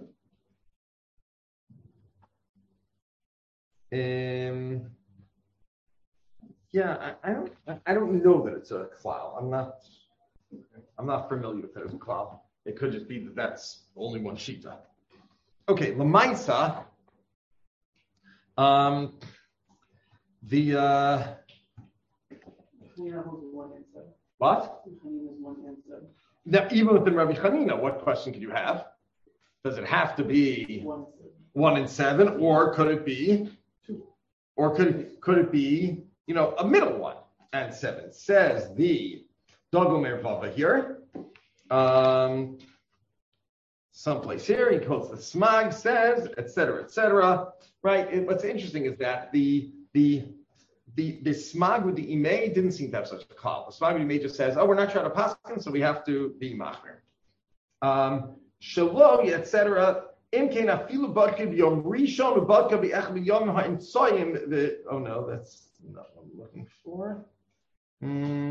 [SPEAKER 1] um, yeah, I, I don't, I don't know that it's a cloud. I'm not, I'm not familiar with it as a cloud. It could just be that that's only one shita. Okay, Lamaisa. Um, the uh,
[SPEAKER 5] Chanina holds one and seven.
[SPEAKER 1] what?
[SPEAKER 5] Chanina is one and seven.
[SPEAKER 1] Now, even within Rabbi Chanina, what question could you have? Does it have to be
[SPEAKER 5] One and seven.
[SPEAKER 1] one and seven, or could it be two? Or could it, could it be, you know, a middle one and seven? Says the Dogomer Vava here. Um, someplace here, he quotes the Smag, says, et cetera, et cetera. Right? It, what's interesting is that the the the the Smag with the Imei didn't seem to have such a call. The Smag with the Imei just says, oh, we're not trying to pass him, so we have to be machmer. Um, Shalom, et cetera. In case afilu badka b'yom rishon badka b'ech b'yom ha'imtsoyim. The oh no, that's not what I'm looking for. Hmm.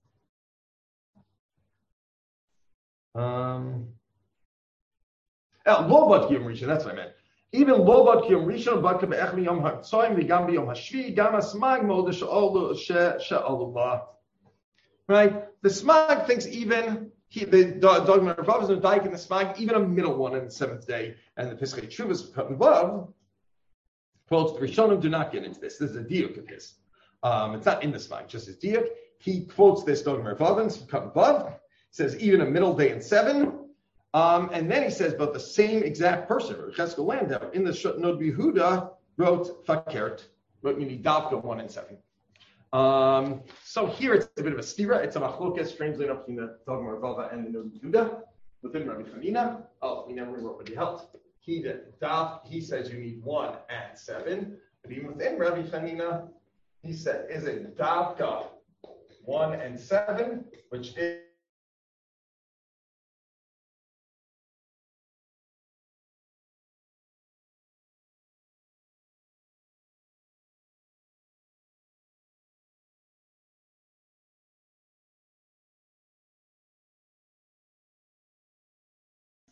[SPEAKER 1] Um. Oh, lo badka yom rishon. That's what I meant. Even lo badka yom rishon badka b'ech b'yom ha'imtsoyim v'gam b'yom hashvi gam asmag mod she'olu she'olu. Right. The smag thinks even. He, the Dogma Rav is no Daik in the Smag, even a middle one in the seventh day, and the Pesach Chuvas cut above. Quotes the Rishonim do not get into this. This is a diuk of his. Um, it's not in the Smag, just his diuk. He quotes this Dogma Rav cut above. Says even a middle day in seven, um, and then he says, but the same exact person, Cheskel Landau, in the Nod Yehuda wrote Fakert, wrote you need Davka one and seven. Um, so here it's a bit of a stira. It's a machlokas, strangely enough, between the Dogma Rava and the Nod Yehuda within Rabbi Chanina. Oh, we never wrote what he helped. He did Dav. He says you need one and seven, but even within Rabbi Chanina, he said, is it Davka one and seven, which is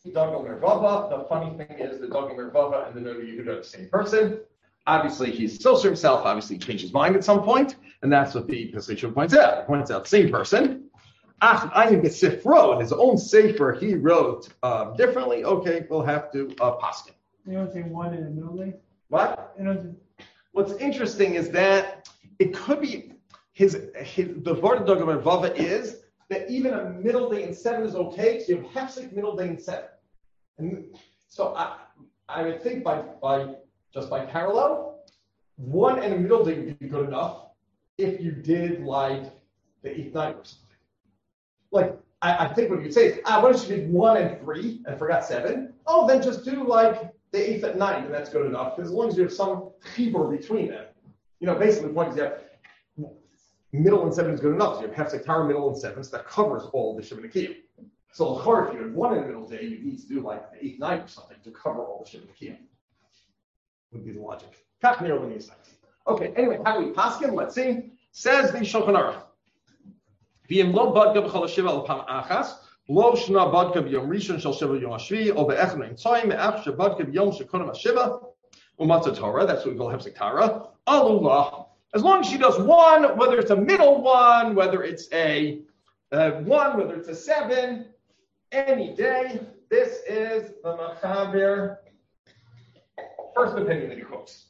[SPEAKER 1] Dagam Mervava. The funny thing is the Dagam Mervava and the Noda Yehuda are the same person. Obviously, he's still to himself. Obviously, he changed his mind at some point, and that's what the Pesach points out. He points out the same person. Ach, I think the Sifro, his own sefer, he wrote um, differently. Okay, we'll have to uh, paskin.
[SPEAKER 4] You don't say one in the middle day?
[SPEAKER 1] What?
[SPEAKER 4] You don't
[SPEAKER 1] What's interesting is that it could be his, his the Vart Dagam Mervava is that even a middle day in seven is okay, so you have hefsek middle day in seven. And so I, I would think by by just by parallel, one and a middle day would be good enough if you did like the eighth night or something. Like I, I think what you'd say is, ah, what if you did one and three and forgot seven? Oh, then just do like the eighth at night, and that's good enough. Because as long as you have some chibur between them, you know, basically the point is you have middle and seven is good enough. So you have hefsek Torah middle and seven, so that covers all the Shemini Kiyum. So if you had one in the middle day, you need to do like the eighth night or something to cover all the Shemini Kiyum. Would be the logic. Okay, anyway, how do we paskin? Let's see. Says the Shulchan Aruch. V'im lo badga b'chol hashiva al pam achas, lo shna badga b'yom rishon shel shiva yom hashvi, o be'echad mein tzoyim me'ach shebadga b'yom shekonim hashiva, u'matzah Torah, that's what we call hefsek Torah, alullah. As long as she does one, whether it's a middle one, whether it's a uh, one, whether it's a seven, any day, this is the Machaber. First opinion that he quotes.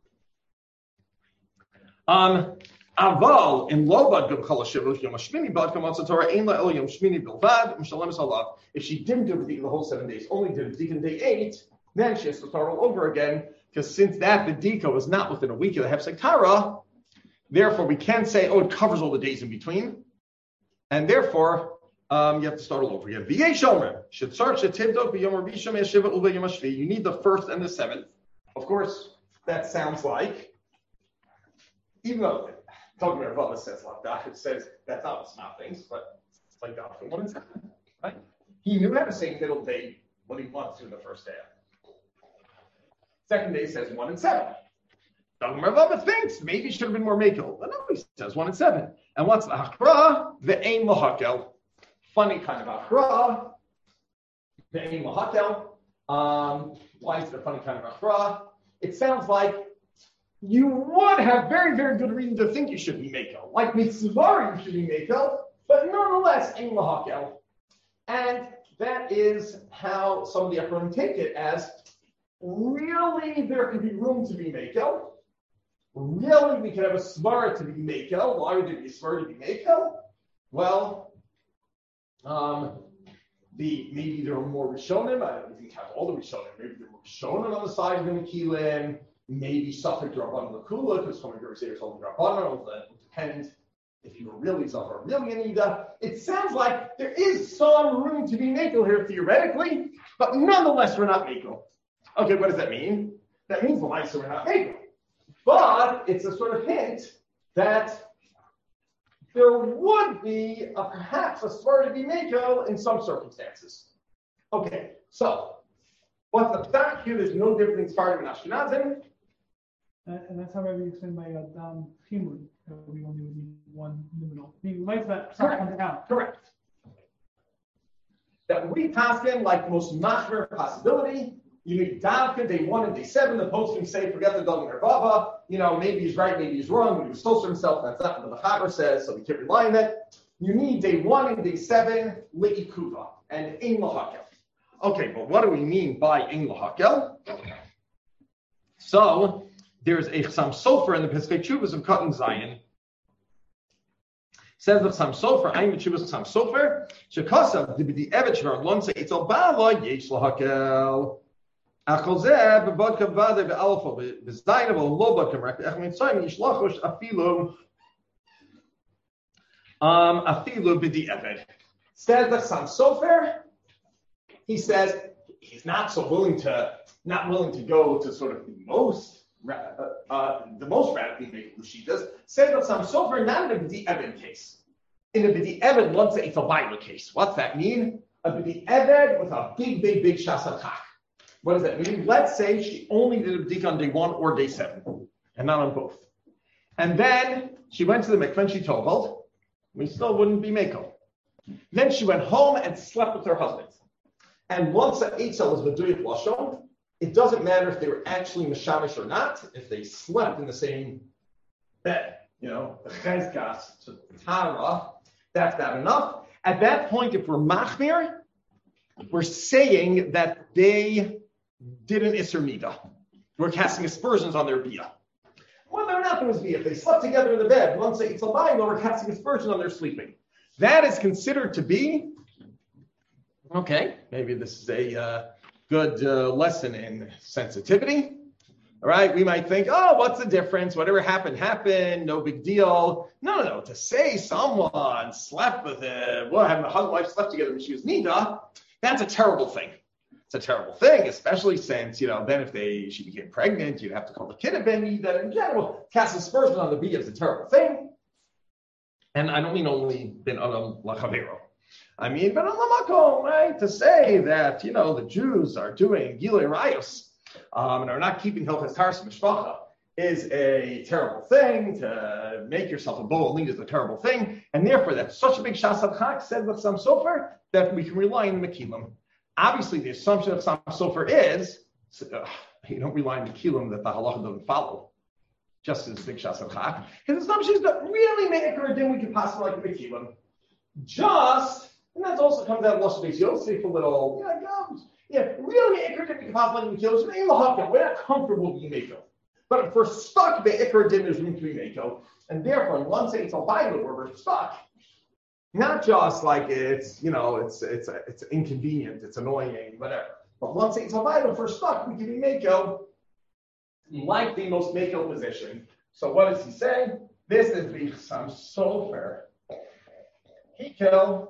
[SPEAKER 1] Um, Aval in lo badgam kol hashiva yom hashmini badgam matzah Torah ein la el yom shmini bilvad mishalem halav. If she didn't do the the whole seven days, only did the day eight, then she has to start all over again. Because since that B'dika was not within a week of the hefsek Torah, therefore we can't say, oh, it covers all the days in between, and therefore um, you have to start all over again. V'yei shomer shetzar shetibdok b'yom rishon me'ashiva u'b'yom hashvi. You need the first and the seventh. Of course, that sounds like, even though talking about Rava says like that, it says that's not what's not things, but it's like God for one and seven, right? He knew how to say middle day when he wants to in the first day. Second day says one and seven. Rava thinks maybe it should have been more makel, but no, he says one and seven. And what's the achra? The ein lahakel. Funny kind of achra. The ein lahakel. Um, why is it a funny kind of achra? It sounds like you would have very, very good reason to think you should be makel. Like mitzvah, you should be makel, but nonetheless, ein lahakel. And that is how some of the achronim take it as really there could be room to be makel. Really, we could have a svara to be makel. Why would there be a svara to be makel? Well, um, the maybe there are more rishonim. I don't even count all the rishonim. Maybe there were rishonim on the side of the mekilim. Maybe safek drabanan lakula, because some of your say told drabanan. That would depend if you were really zafar, really anida. It sounds like there is some room to be makel here theoretically, but nonetheless we're not makel. Okay, what does that mean? That means the mice we're not makel. But it's a sort of hint that there would be a, perhaps a svara to be makel in some circumstances. Okay, so what's the fact here? There's no difference in Sfardim and Ashkenazim.
[SPEAKER 4] Uh, and that's how Rabbi explained by Adam Chimud. We only would need one in the middle. We might not something out.
[SPEAKER 1] Correct. That we pass in like the most machmer possibility. You need Davka, day one and day seven. The post can say, forget the Dagam Mervava. You know, maybe he's right, maybe he's wrong, but he was close to himself. That's not what the Chaber says, so we can't rely on that. You need day one and day seven, Li'ikuva, and Ein Lahakel. Okay, but what do we mean by Ein Lahakel? So, there's a Chasam Sofer in the Pesach Chuvas of Cotton Zion. Says the Chasam Sofer, I'm the Chuvas Chasam Sofer, Shekasav, the Evet Shvar Lonsa, it's al Bala, Yesh Lahakel. Achozeh, bebodka vade be'alfa, be'zayin, be'lo bodka merek, be'echmin tzoyim, yishlochosh afilu, um, afilu b'di eved. Says the Chasam Sofer, he says he's not so willing to, not willing to go to sort of the most, uh, uh, the most radically makel Lushitas. Says the Chasam Sofer, not in a b'di eved case. In a b'di eved, let's say it's a baila case. What's that mean? A b'di eved with a big, big, big shasatach. What does that mean? Let's say she only did a b'dika on day one or day seven, and not on both. And then she went to the mikveh and she toveled. We still wouldn't be makel. Then she went home and slept with her husband. And once an Eitzel is Meduyik Lashon, it doesn't matter if they were actually Mishamish or not, if they slept in the same bed. You know, the Chezkas to Tara, that's not enough. At that point, if we're Machmir, we're saying that they did an Isser Nida. We're casting aspersions on their Biyah. Whether or not there was Biyah, if they slept together in the bed, once it's a Bible, we're casting aspersions on their sleeping. That is considered to be, okay, maybe this is a uh, good uh, lesson in sensitivity. All right, we might think, oh, what's the difference? Whatever happened, happened, no big deal. No, no, no. To say someone slept with it, well, having a husband and wife slept together when she was Nida, that's a terrible thing. It's a terrible thing, especially since, you know, then if they she became pregnant, you'd have to call the kid a ben Nida. In general, cast aspersion on the bee is a terrible thing. And I don't mean only bin adam lachavero. I mean, but on the makom, right? To say that, you know, the Jews are doing Gilei Rayos um, and are not keeping Hilchas Taras Mishpacha is a terrible thing. To make yourself a Bo'el is a terrible thing. And therefore, that's such a big Shas Chak said with some Sofer that we can rely on the Mekilim. Obviously, the assumption of Sam Sofer is uh, you don't rely on the Mekilim that the halacha doesn't follow. Just as big Shas Chak. His assumption is that really make a din we can possibly like the Mekilim. Just, and that also comes out of Lashon Beis Yosef a little, yeah, goes. Yeah, really Ikar din we can possibly like the Mekilim. We're not comfortable being Mako. But if we're stuck, the Ikar din there's room to be Mako. And therefore, in one sense, it's a Bible where we're stuck. Not just like it's, you know, it's it's it's inconvenient, it's annoying, whatever. But once it's a Bible, if we're stuck, we can be Mako like the most Mako position. So what does he say? This is the Sam Sofer. He killed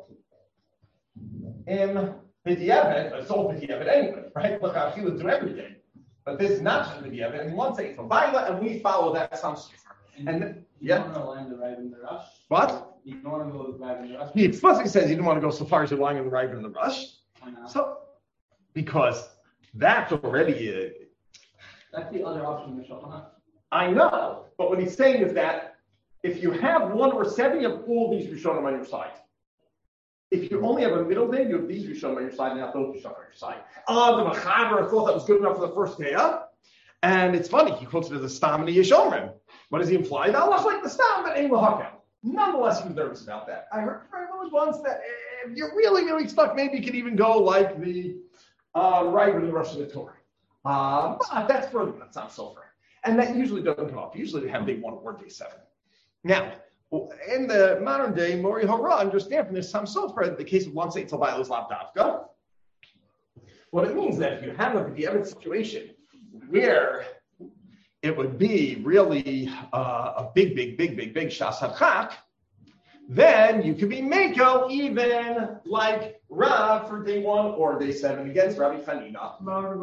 [SPEAKER 1] him B'diavad, but it's all B'diavad anyway, right? Look how he would do everything. But this is not just B'diavad. And once it's a Bible, and we follow that Sam Sofer. And, and then,
[SPEAKER 5] you
[SPEAKER 1] yeah.
[SPEAKER 5] don't want to land the right in the rush.
[SPEAKER 1] What?
[SPEAKER 5] You don't want to go right in the rush.
[SPEAKER 1] He explicitly says he didn't want to go so far as you're lying in the right in the rush.
[SPEAKER 5] Why not?
[SPEAKER 1] So, because that's already a,
[SPEAKER 5] That's the other option in the Shulchan.
[SPEAKER 1] I know, but what he's saying is that if you have one or seven, you have all these Rishonim on your side. If you only have a middle day, you have these Rishonim on your side and not those Rishonim on your side. Ah, the Machaber thought that was good enough for the first day up. And it's funny, he quotes it as a Stam and a Yeshomrim. What does he imply? That looks like the Stam, but ain't Lahakel. Nonetheless, he was nervous about that. I heard from everyone once that if you're really, really stuck, maybe you could even go like the uh, right in the Rosh of the Torah. Uh, but that's further than Sam Sofer. And that usually doesn't come up. Usually they have day one or day seven. Now, in the modern day, Mori Hora, understand from this Sam Sofer, the case of one Seit Tzalbayel is Lav Davka. What it means that if you have a B'diavad situation where it would be really uh, a big, big, big, big, big Shas HaChak, then you could be Mako even like Rav for day one or day seven against Rabbi Chanina.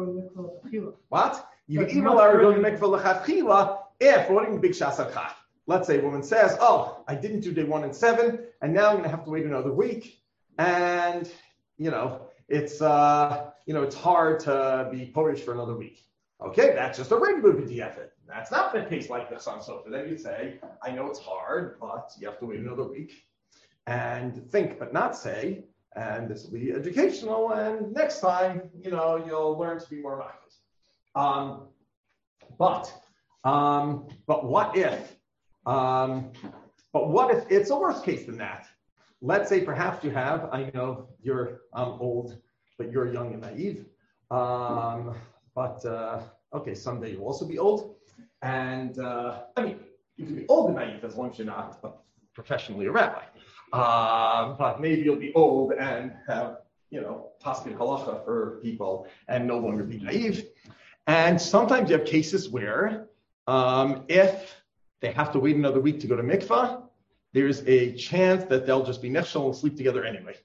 [SPEAKER 1] What? You can even allow her to go to Mikvah L'Chatchila if we're doing big Shas HaChak. Let's say a woman says, oh, I didn't do day one and seven, and now I'm going to have to wait another week. And, you know, it's, uh, you know, it's hard to be Polish for another week. Okay, that's just a regular B'diavad. That's not the case like this on Sofer. Then you say, I know it's hard, but you have to wait another week. And think, but not say, and this will be educational, and next time, you know, you'll learn to be more mindful. Um, but, um, but what if, um, but what if it's a worse case than that? Let's say perhaps you have, I know you're um, old, but you're young and naive. Um, But, uh, okay, someday you'll also be old. And, uh, I mean, you can be old and naive as long as you're not uh, professionally a rabbi. Um, but maybe you'll be old and have, you know, paskin halacha for people and no longer be naive. And sometimes you have cases where um, if they have to wait another week to go to mikvah, there's a chance that they'll just be nefshel and sleep together anyway.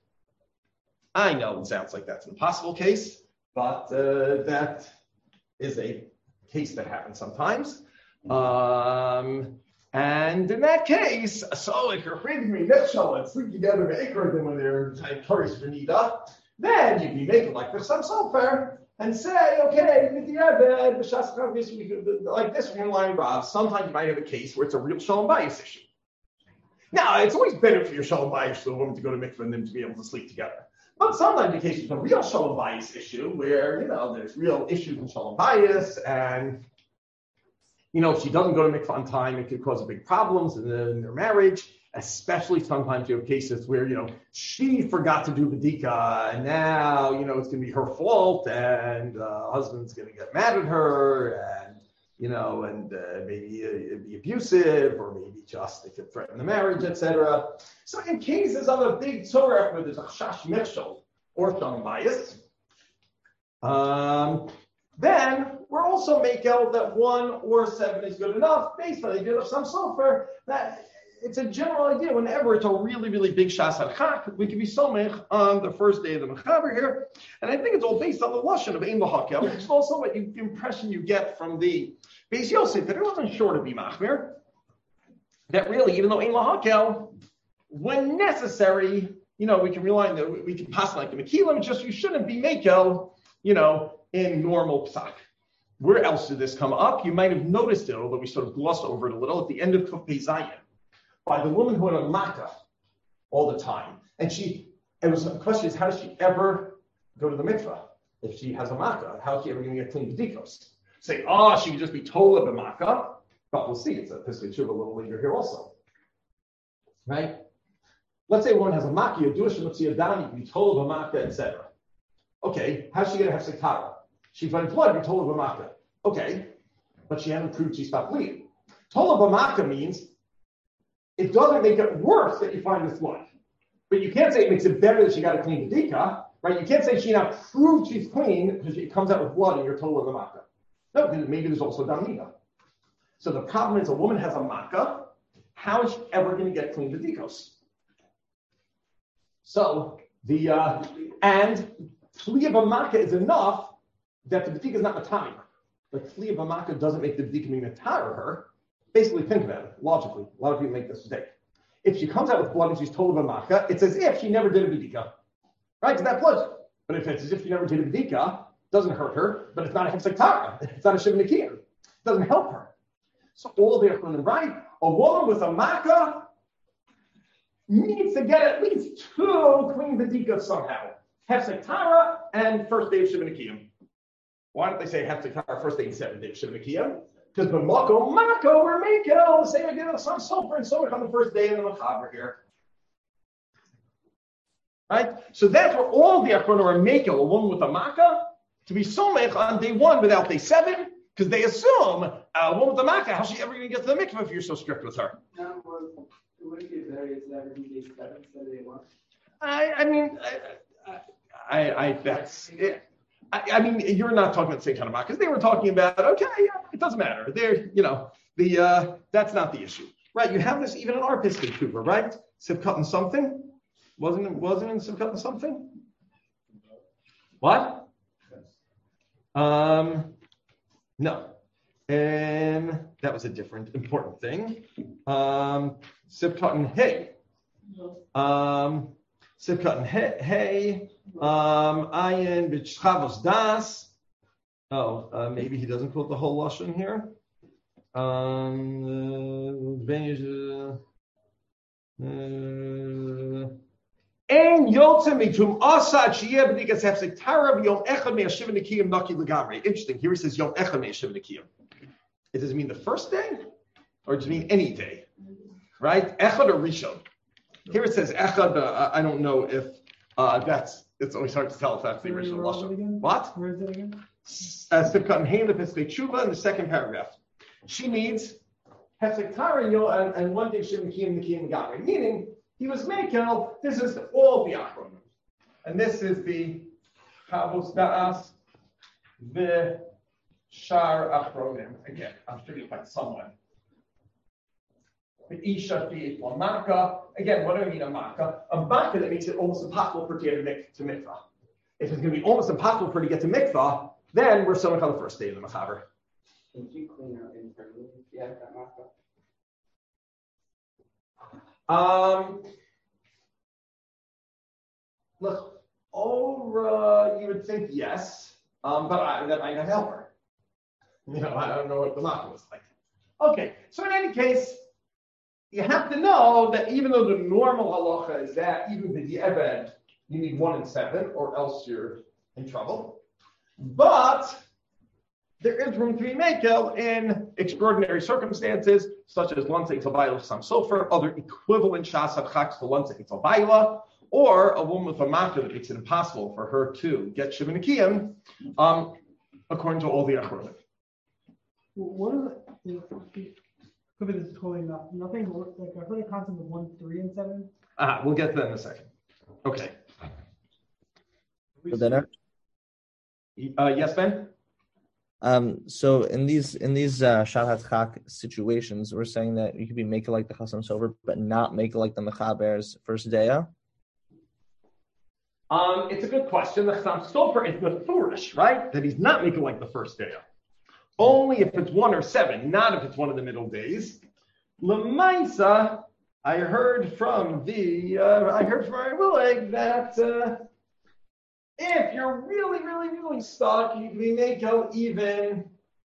[SPEAKER 1] I know it sounds like that's an impossible case, but uh, that is a case that happens sometimes. Um, and in that case, so if you're afraid to be nefshel and sleep together to Ikar them when they're in Toris V'nida, then you can make it like for some Sofer and say, okay, like this when you're lying Rav, sometimes you might have a case where it's a real Shalom Bayis issue. Now, it's always better for your Shalom Bayis for the woman to go to mikvah and them to be able to sleep together. But sometimes in case it's a real shalom bias issue where, you know, there's real issues in shalom bias and, you know, if she doesn't go to mikvah on time, it could cause big problems in, the, in their marriage, especially sometimes you have cases where, you know, she forgot to do bedika and now, you know, it's going to be her fault and uh, husband's going to get mad at her and, you know, and uh, maybe uh, be abusive or maybe just it could threaten the marriage, et cetera. So in cases of a big Torah where there's a chash mechshol or shalom bias, um, then we're also making that one or seven is good enough based on the idea of some sulfur. That it's a general idea. Whenever it's a really, really big shas al chak, we can be somech on the first day of the mechaber here, and I think it's all based on the lashon of ein lahakel, which is also what you, the impression you get from the Beis Yosef that it wasn't sure to be machmir. That really, even though ein lahakel, when necessary, you know, we can rely on the we can pass like the mekilim. Just you shouldn't be mekel, you know, in normal psak. Where else did this come up? You might have noticed it, although we sort of glossed over it a little, at the end of Kuf Pei Zayin, by the woman who had a makkah all the time. And she, it was the question is, how does she ever go to the mikvah? If she has a makkah, how is she ever going to get clean bedikos? Say, oh, she could just be told of a makkah, but we'll see. It's a Pesach Shuva a little later here also. Right? Let's say a woman has a makkah, a Jewish Mitzvah, you can be told of a makkah, et cetera. Okay, how's she going to have sekara? She's running blood, you're told of a makkah. Okay, but she hasn't proved she stopped bleeding. Told of a makkah means it doesn't make it worse that you find this blood. But you can't say it makes it better that she got a clean bedika, right? You can't say she now proved she's clean because it comes out with blood and you're told of a makkah. No, because maybe there's also damina. So the problem is a woman has a makkah, how is she ever going to get clean bedikos? So the, uh, and Tli of a makkah is enough that the bedika is not matami. But Tli of a makkah doesn't make the bedika mean matara her. Basically, think about it logically. A lot of people make this mistake. If she comes out with blood and she's told of a makkah, it's as if she never did a bedika, right? Because that blood. But if it's as if she never did a bedika, doesn't hurt her, but it's not a hefsek. It's not a shiv nikiyah. It doesn't help her. So all the Achronim, right? A woman with a makkah needs to get at least two clean bedikas somehow. Hefsek Tara and first day of Shiva Nikiyim. Why don't they say Hefsek Tara first day and seventh day of Shiva Nikiyim? Because the Mako Mako we're making the same idea of some sulfur and so on the first day in the Machaber here. Right? So that's where all the Achronim are making a woman with a makkah to be somech on day one without day seven, because they assume a woman with a makkah, how's she ever going to get to the mikvah if you're so strict with her?
[SPEAKER 5] Now, well, it wouldn't be better if that would be day seven instead of day one.
[SPEAKER 1] I, I mean, I, I, I that's it. I, I mean, you're not talking about the same kind of makkah, because they were talking about, okay, yeah, it doesn't matter. They're, you know, the uh, that's not the issue. Right? You have this even in our Pesach Shuva, right? Sivkot and something? Wasn't it, wasn't it in Sivkot and something? What? Um, no. And that was a different important thing. Um, Sivkot and Hey. Um, Sivkot and Hey. Um, Ayin B'Chavos Das. Oh, uh, maybe he doesn't quote the whole lashon here. Um, uh, uh, Ein yotze mitum asad sheyeh b'dikas hefsek tara b'yom echad me'ashiv nikiyim naki legamri. Interesting. Here he says yom echad me'ashiv nikiyim. It does it mean the first day, or does it mean any day? Right? Echad or rishon. Here it says echad. Uh, I don't know if uh, that's. It's always hard to tell if that's the original lashon. What?
[SPEAKER 4] Where is it again?
[SPEAKER 1] Sivkot and Hein the Pesach Tshuva in the second paragraph. She needs hefsek tara and, and one day shiv nikiyim nikiyim legamri. Meaning. He was Mekel, this is all the Achronim. And this is the Chavos Da'as, the Shar Achronim. Again, I'm sure you'll find someone. The Isha Fi'it one Makkah. Again, what do I mean a Makkah? A Makkah that makes it almost impossible for her to get to mikvah. If it's going to be almost impossible for her to get to mikvah, then we're still on the first day of the Machaber.
[SPEAKER 5] Can you clean her internally if you have that makkah?
[SPEAKER 1] Um, look, Ora, you would think yes, um, but I, that might not help her. You know, I don't know what the makkah was like. Okay, so in any case, you have to know that even though the normal halacha is that even the Eved, You need one and seven, or else you're in trouble. But there is room to be makel in extraordinary circumstances, such as Lanza Itzabayla Sam Sofer, other equivalent Shasat Chaks to Lanza Itzabayla, or a woman with a matter that makes it impossible for her to get Shivanikiam, um, according to all the Achronim.
[SPEAKER 4] What is it? You know, COVID is totally not nothing. Like I heard a concept of one, three, and seven.
[SPEAKER 1] Ah, we'll get to that in a second. Okay.
[SPEAKER 8] For dinner.
[SPEAKER 1] Uh, yes, Ben?
[SPEAKER 8] Um, so in these in these uh, Shalat Chak situations, we're saying that you could be making like the Chasam Sofer, but not making like the Mechaber's first daya.
[SPEAKER 1] Um, it's a good question. The Chasam Sofer is mefurish, right? That he's not making like the first day. Only if it's one or seven, not if it's one of the middle days. Lemaisa, I heard from the uh, I heard from Ari Willig that uh, if you're really, really, really stuck, you can be makel even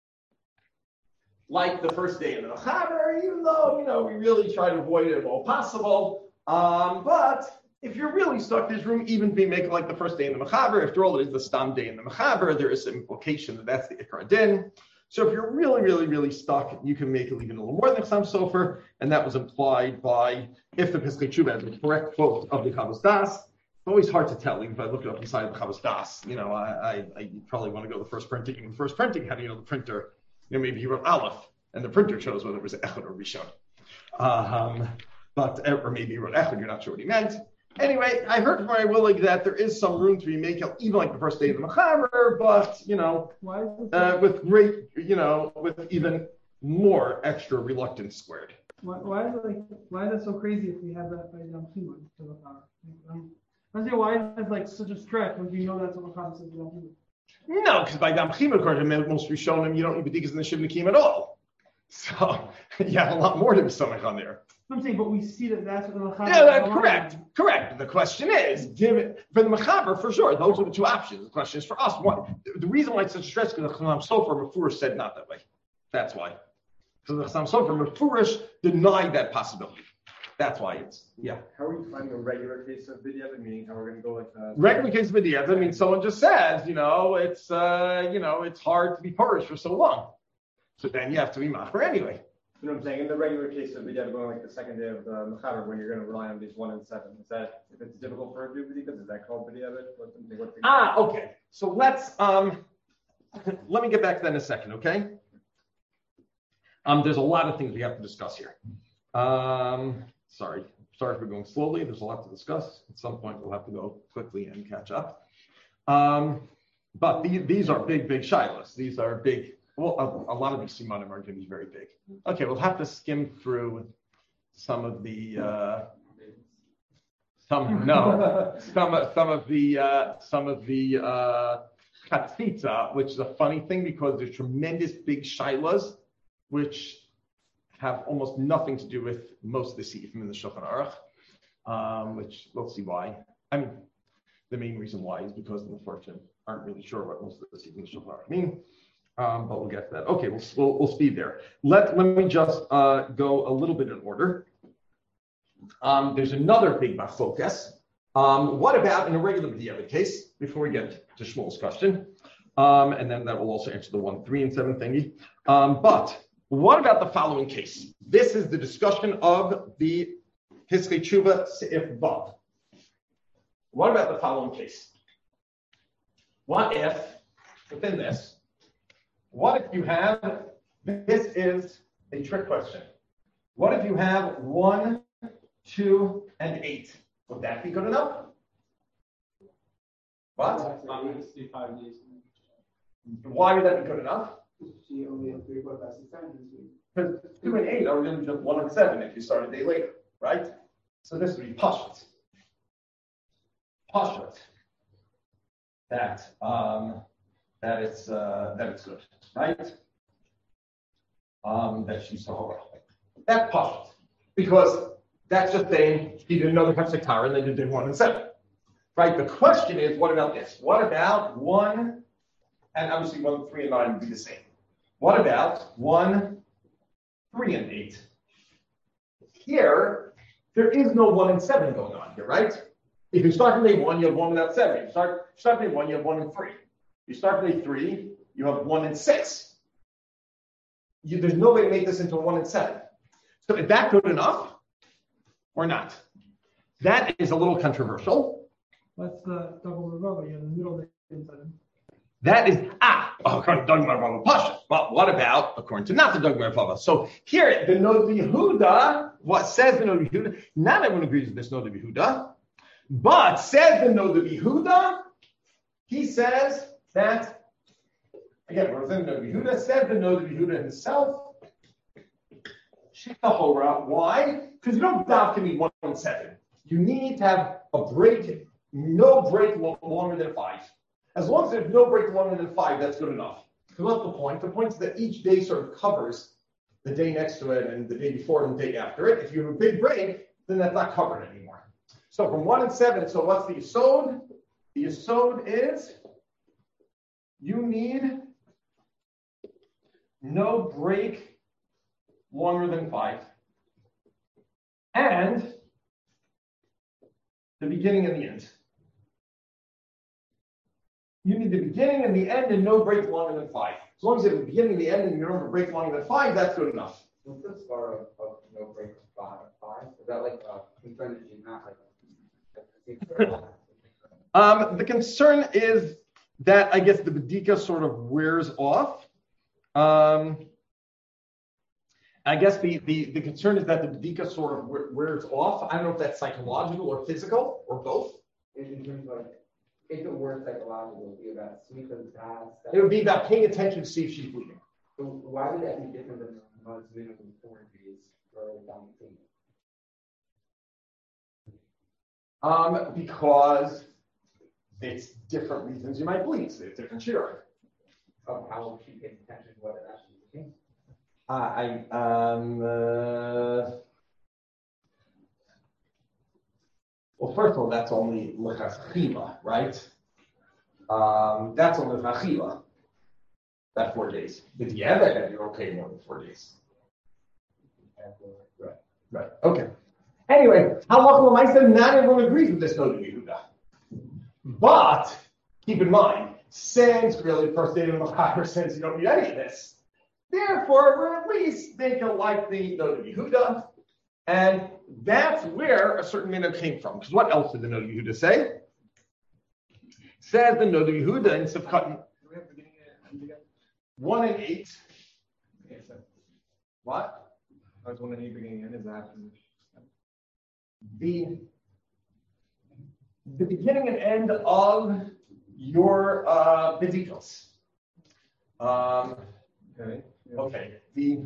[SPEAKER 1] like the first day of the Mechaber, even though you know we really try to avoid it if all possible. Um, but if you're really stuck, there's room even to be making like the first day in the Mechaber. After all, it is the Stam day in the Mechaber. There is some implication that that's the Ikar Din. So if you're really, really, really stuck, you can make it even a little more than Chasam Sofer, and that was implied by if the Piskei Tshuva has the correct quote of the Chavos Das. It's always hard to tell, even if I look it up inside the Chavos Das. You know, I, I, I probably want to go to the first printing. And the first printing, how do you know the printer? You know, maybe he wrote Aleph, and the printer chose whether it was Echad or Rishon. Um, but or maybe he wrote Echad. You're not sure what he meant. Anyway, I heard from Ari Willig that there is some room to be makel even like the first day of the Mechaber, but you know, uh, with great, you know, with even more extra reluctance squared.
[SPEAKER 4] Why, why is it like why is it so crazy if we have that by Yom Kippur to the power? Um, I say why is it like such a stretch when we know that's what Mechaber says Yom Kippur?
[SPEAKER 1] No, because by Yom Kippur, according to most Rishonim, you don't need bedikas in the Shivnikim at all. So you have a lot more to be stomach on there.
[SPEAKER 4] I'm saying, but we see that that's what the Mechaber.
[SPEAKER 1] Yeah, that's correct. Correct. The question is, give it for the Mechaber for sure. Those are the two options. The question is for us. What the reason why it's such a stretch because the Chasam Sofer Mefurish said not that way. That's why. So the Chasam Sofer Mefurish denied that possibility. That's why it's yeah.
[SPEAKER 3] How are you finding a regular case of B'diavad? Meaning how we're going to go like that?
[SPEAKER 1] Regular case of B'diavad. I mean, someone just says, you know, it's uh, you know, it's hard to be purish for so long. So then you have to be Macher anyway.
[SPEAKER 3] You know what I'm saying? In the regular case of B'diavad, going like the second day of the Mechaber, when you're going to rely on these one and seven, is that if it's difficult for a do because is that called B'diavad? What, what the,
[SPEAKER 1] Ah, okay. So let's um, let me get back to that in a second, okay? Um, there's a lot of things we have to discuss here. Um, sorry, sorry for going slowly. There's a lot to discuss. At some point, we'll have to go quickly and catch up. Um, but the, these are big, big shilas. These are big. Well, a, a lot of these simanim are going to be very big. Okay, we'll have to skim through some of the uh, some no some some of the uh, some of the uh, chatzitza, which is a funny thing because there's tremendous big shilas which have almost nothing to do with most of the seifim in the Shulchan Aruch, um, which we'll see why. I mean, the main reason why is because the Mefarshim aren't really sure what most of the seifim in the Shulchan Aruch mean. Um, but we'll get to that. Okay, we'll, we'll, we'll speed there. Let, let me just uh, go a little bit in order. Um, there's another big machlokas. Um, what about in a regular B'diavad case, before we get to Shmuel's question? Um, and then that will also answer the one, three, and seven thingy. Um, but what about the following case? This is the discussion of the Piskei Tshuva Seif Vav. What about the following case? What if, within this, what if you have, this is a trick question. What if you have one, two, and eight? Would that be good enough? What? Why would that be good enough?
[SPEAKER 5] She only had three quarter past time this week.
[SPEAKER 1] Because two and eight are really just one and seven if you start a day later, right? So this would be Pashut. Pashut. That, um, that it's, uh, that it's good. Right? Um, that she's Sahara. That's Pashut. Because that's just saying he did another Hefsek Tara and then you did one and seven. Right? The question is, what about this? What about one, and obviously one, three, and nine would be the same. What about one, three, and eight? Here, there is no one and seven going on here, right? If you start from day one, you have one without seven. If you start, start from day one, you have one and three. You start from day three, you have one and six. You, there's no way to make this into one and seven. So is that good enough or not? That is a little controversial.
[SPEAKER 4] That's the double revolver. You have the middle day and seven.
[SPEAKER 1] That is, ah, according to Dogma Rava Pasha. Well, what about according to not the Dogma Rava? So here, the Nod Yehuda, what says the Nod Yehuda? Not everyone agrees with this Nod Yehuda, but says the Nod Yehuda, he says that, again, we're within the Nod Yehuda, says the Nod Yehuda himself, check the Horah. Why? Because you don't have to be one and seven. You need to have a break, no break longer than five. As long as there's no break longer than five, that's good enough. Because what's the point? The point is that each day sort of covers the day next to it and the day before and the day after it. If you have a big break, then that's not covered anymore. So from one and seven, so what's the yesod? The yesod is you need no break longer than five. And the beginning and the end. You need the beginning and the end and no break longer than five. As long as you have the beginning and the end and you don't have a break longer than five, that's good enough.
[SPEAKER 9] What's the star of, of no break of five? Five? Is that like a concern that you not like?
[SPEAKER 1] um, the concern is that I guess the Bedika sort of wears off. Um, I guess the, the, the concern is that the Bedika sort of wears off. I don't know if that's psychological or physical or both.
[SPEAKER 9] In terms of like, if it were psychological, it would be about smichas das.
[SPEAKER 1] It would be about paying attention to see if she's bleeding.
[SPEAKER 9] So why would that be different than most minimum four days for domination?
[SPEAKER 1] Um, because it's different reasons you might bleed. So it's different shiurim.
[SPEAKER 9] Of how she pays attention to what it actually became.
[SPEAKER 1] Uh, I um. Uh, Well, first of all, that's only l'chachila, right? Um, that's only l'chachila. That four days. But yeah, that you're okay more than four days. Right. Right. Okay. Anyway, halacha l'maaseh, not everyone agrees with this Nod Yehuda. But keep in mind, since really first day of Mechaber says you don't need any of this, therefore we're at least thinking like the Nod Yehuda. And that's where a certain minhag came from. Because what else did the Nod Yehuda say? Says the Nod Yehuda in Sefkat one and eight. What?
[SPEAKER 7] I was wondering the beginning and is after.
[SPEAKER 1] The, the beginning and end of your uh, Beditos. Um,
[SPEAKER 7] Okay.
[SPEAKER 1] okay. The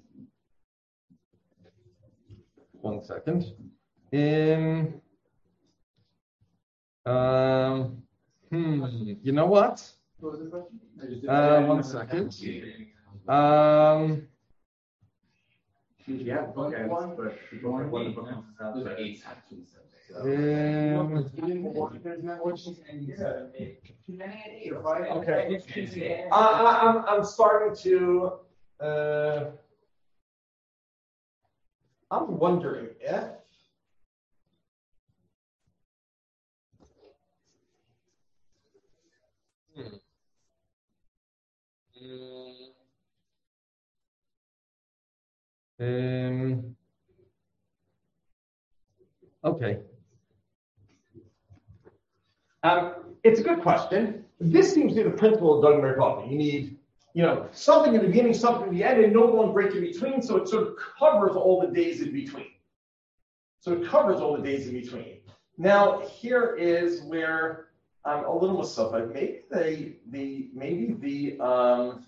[SPEAKER 1] One second. In, um, hmm, you know what?
[SPEAKER 9] What was the question?
[SPEAKER 1] Uh, one second. Um,
[SPEAKER 3] Yeah, bookends, but the book, one of the bookends is out
[SPEAKER 6] Those are
[SPEAKER 3] there.
[SPEAKER 6] eight sections.
[SPEAKER 1] um, okay. Uh, I, I'm, I'm starting to, uh, I'm wondering if hmm. Um, okay. Um, it's a good question. This seems to be the principle of Doug Merkava. You need, you know, something in the beginning, something in the end, and no one break in between, so it sort of covers all the days in between. So it covers all the days in between. Now, here is where I'm a little misuffied. Maybe the the maybe the um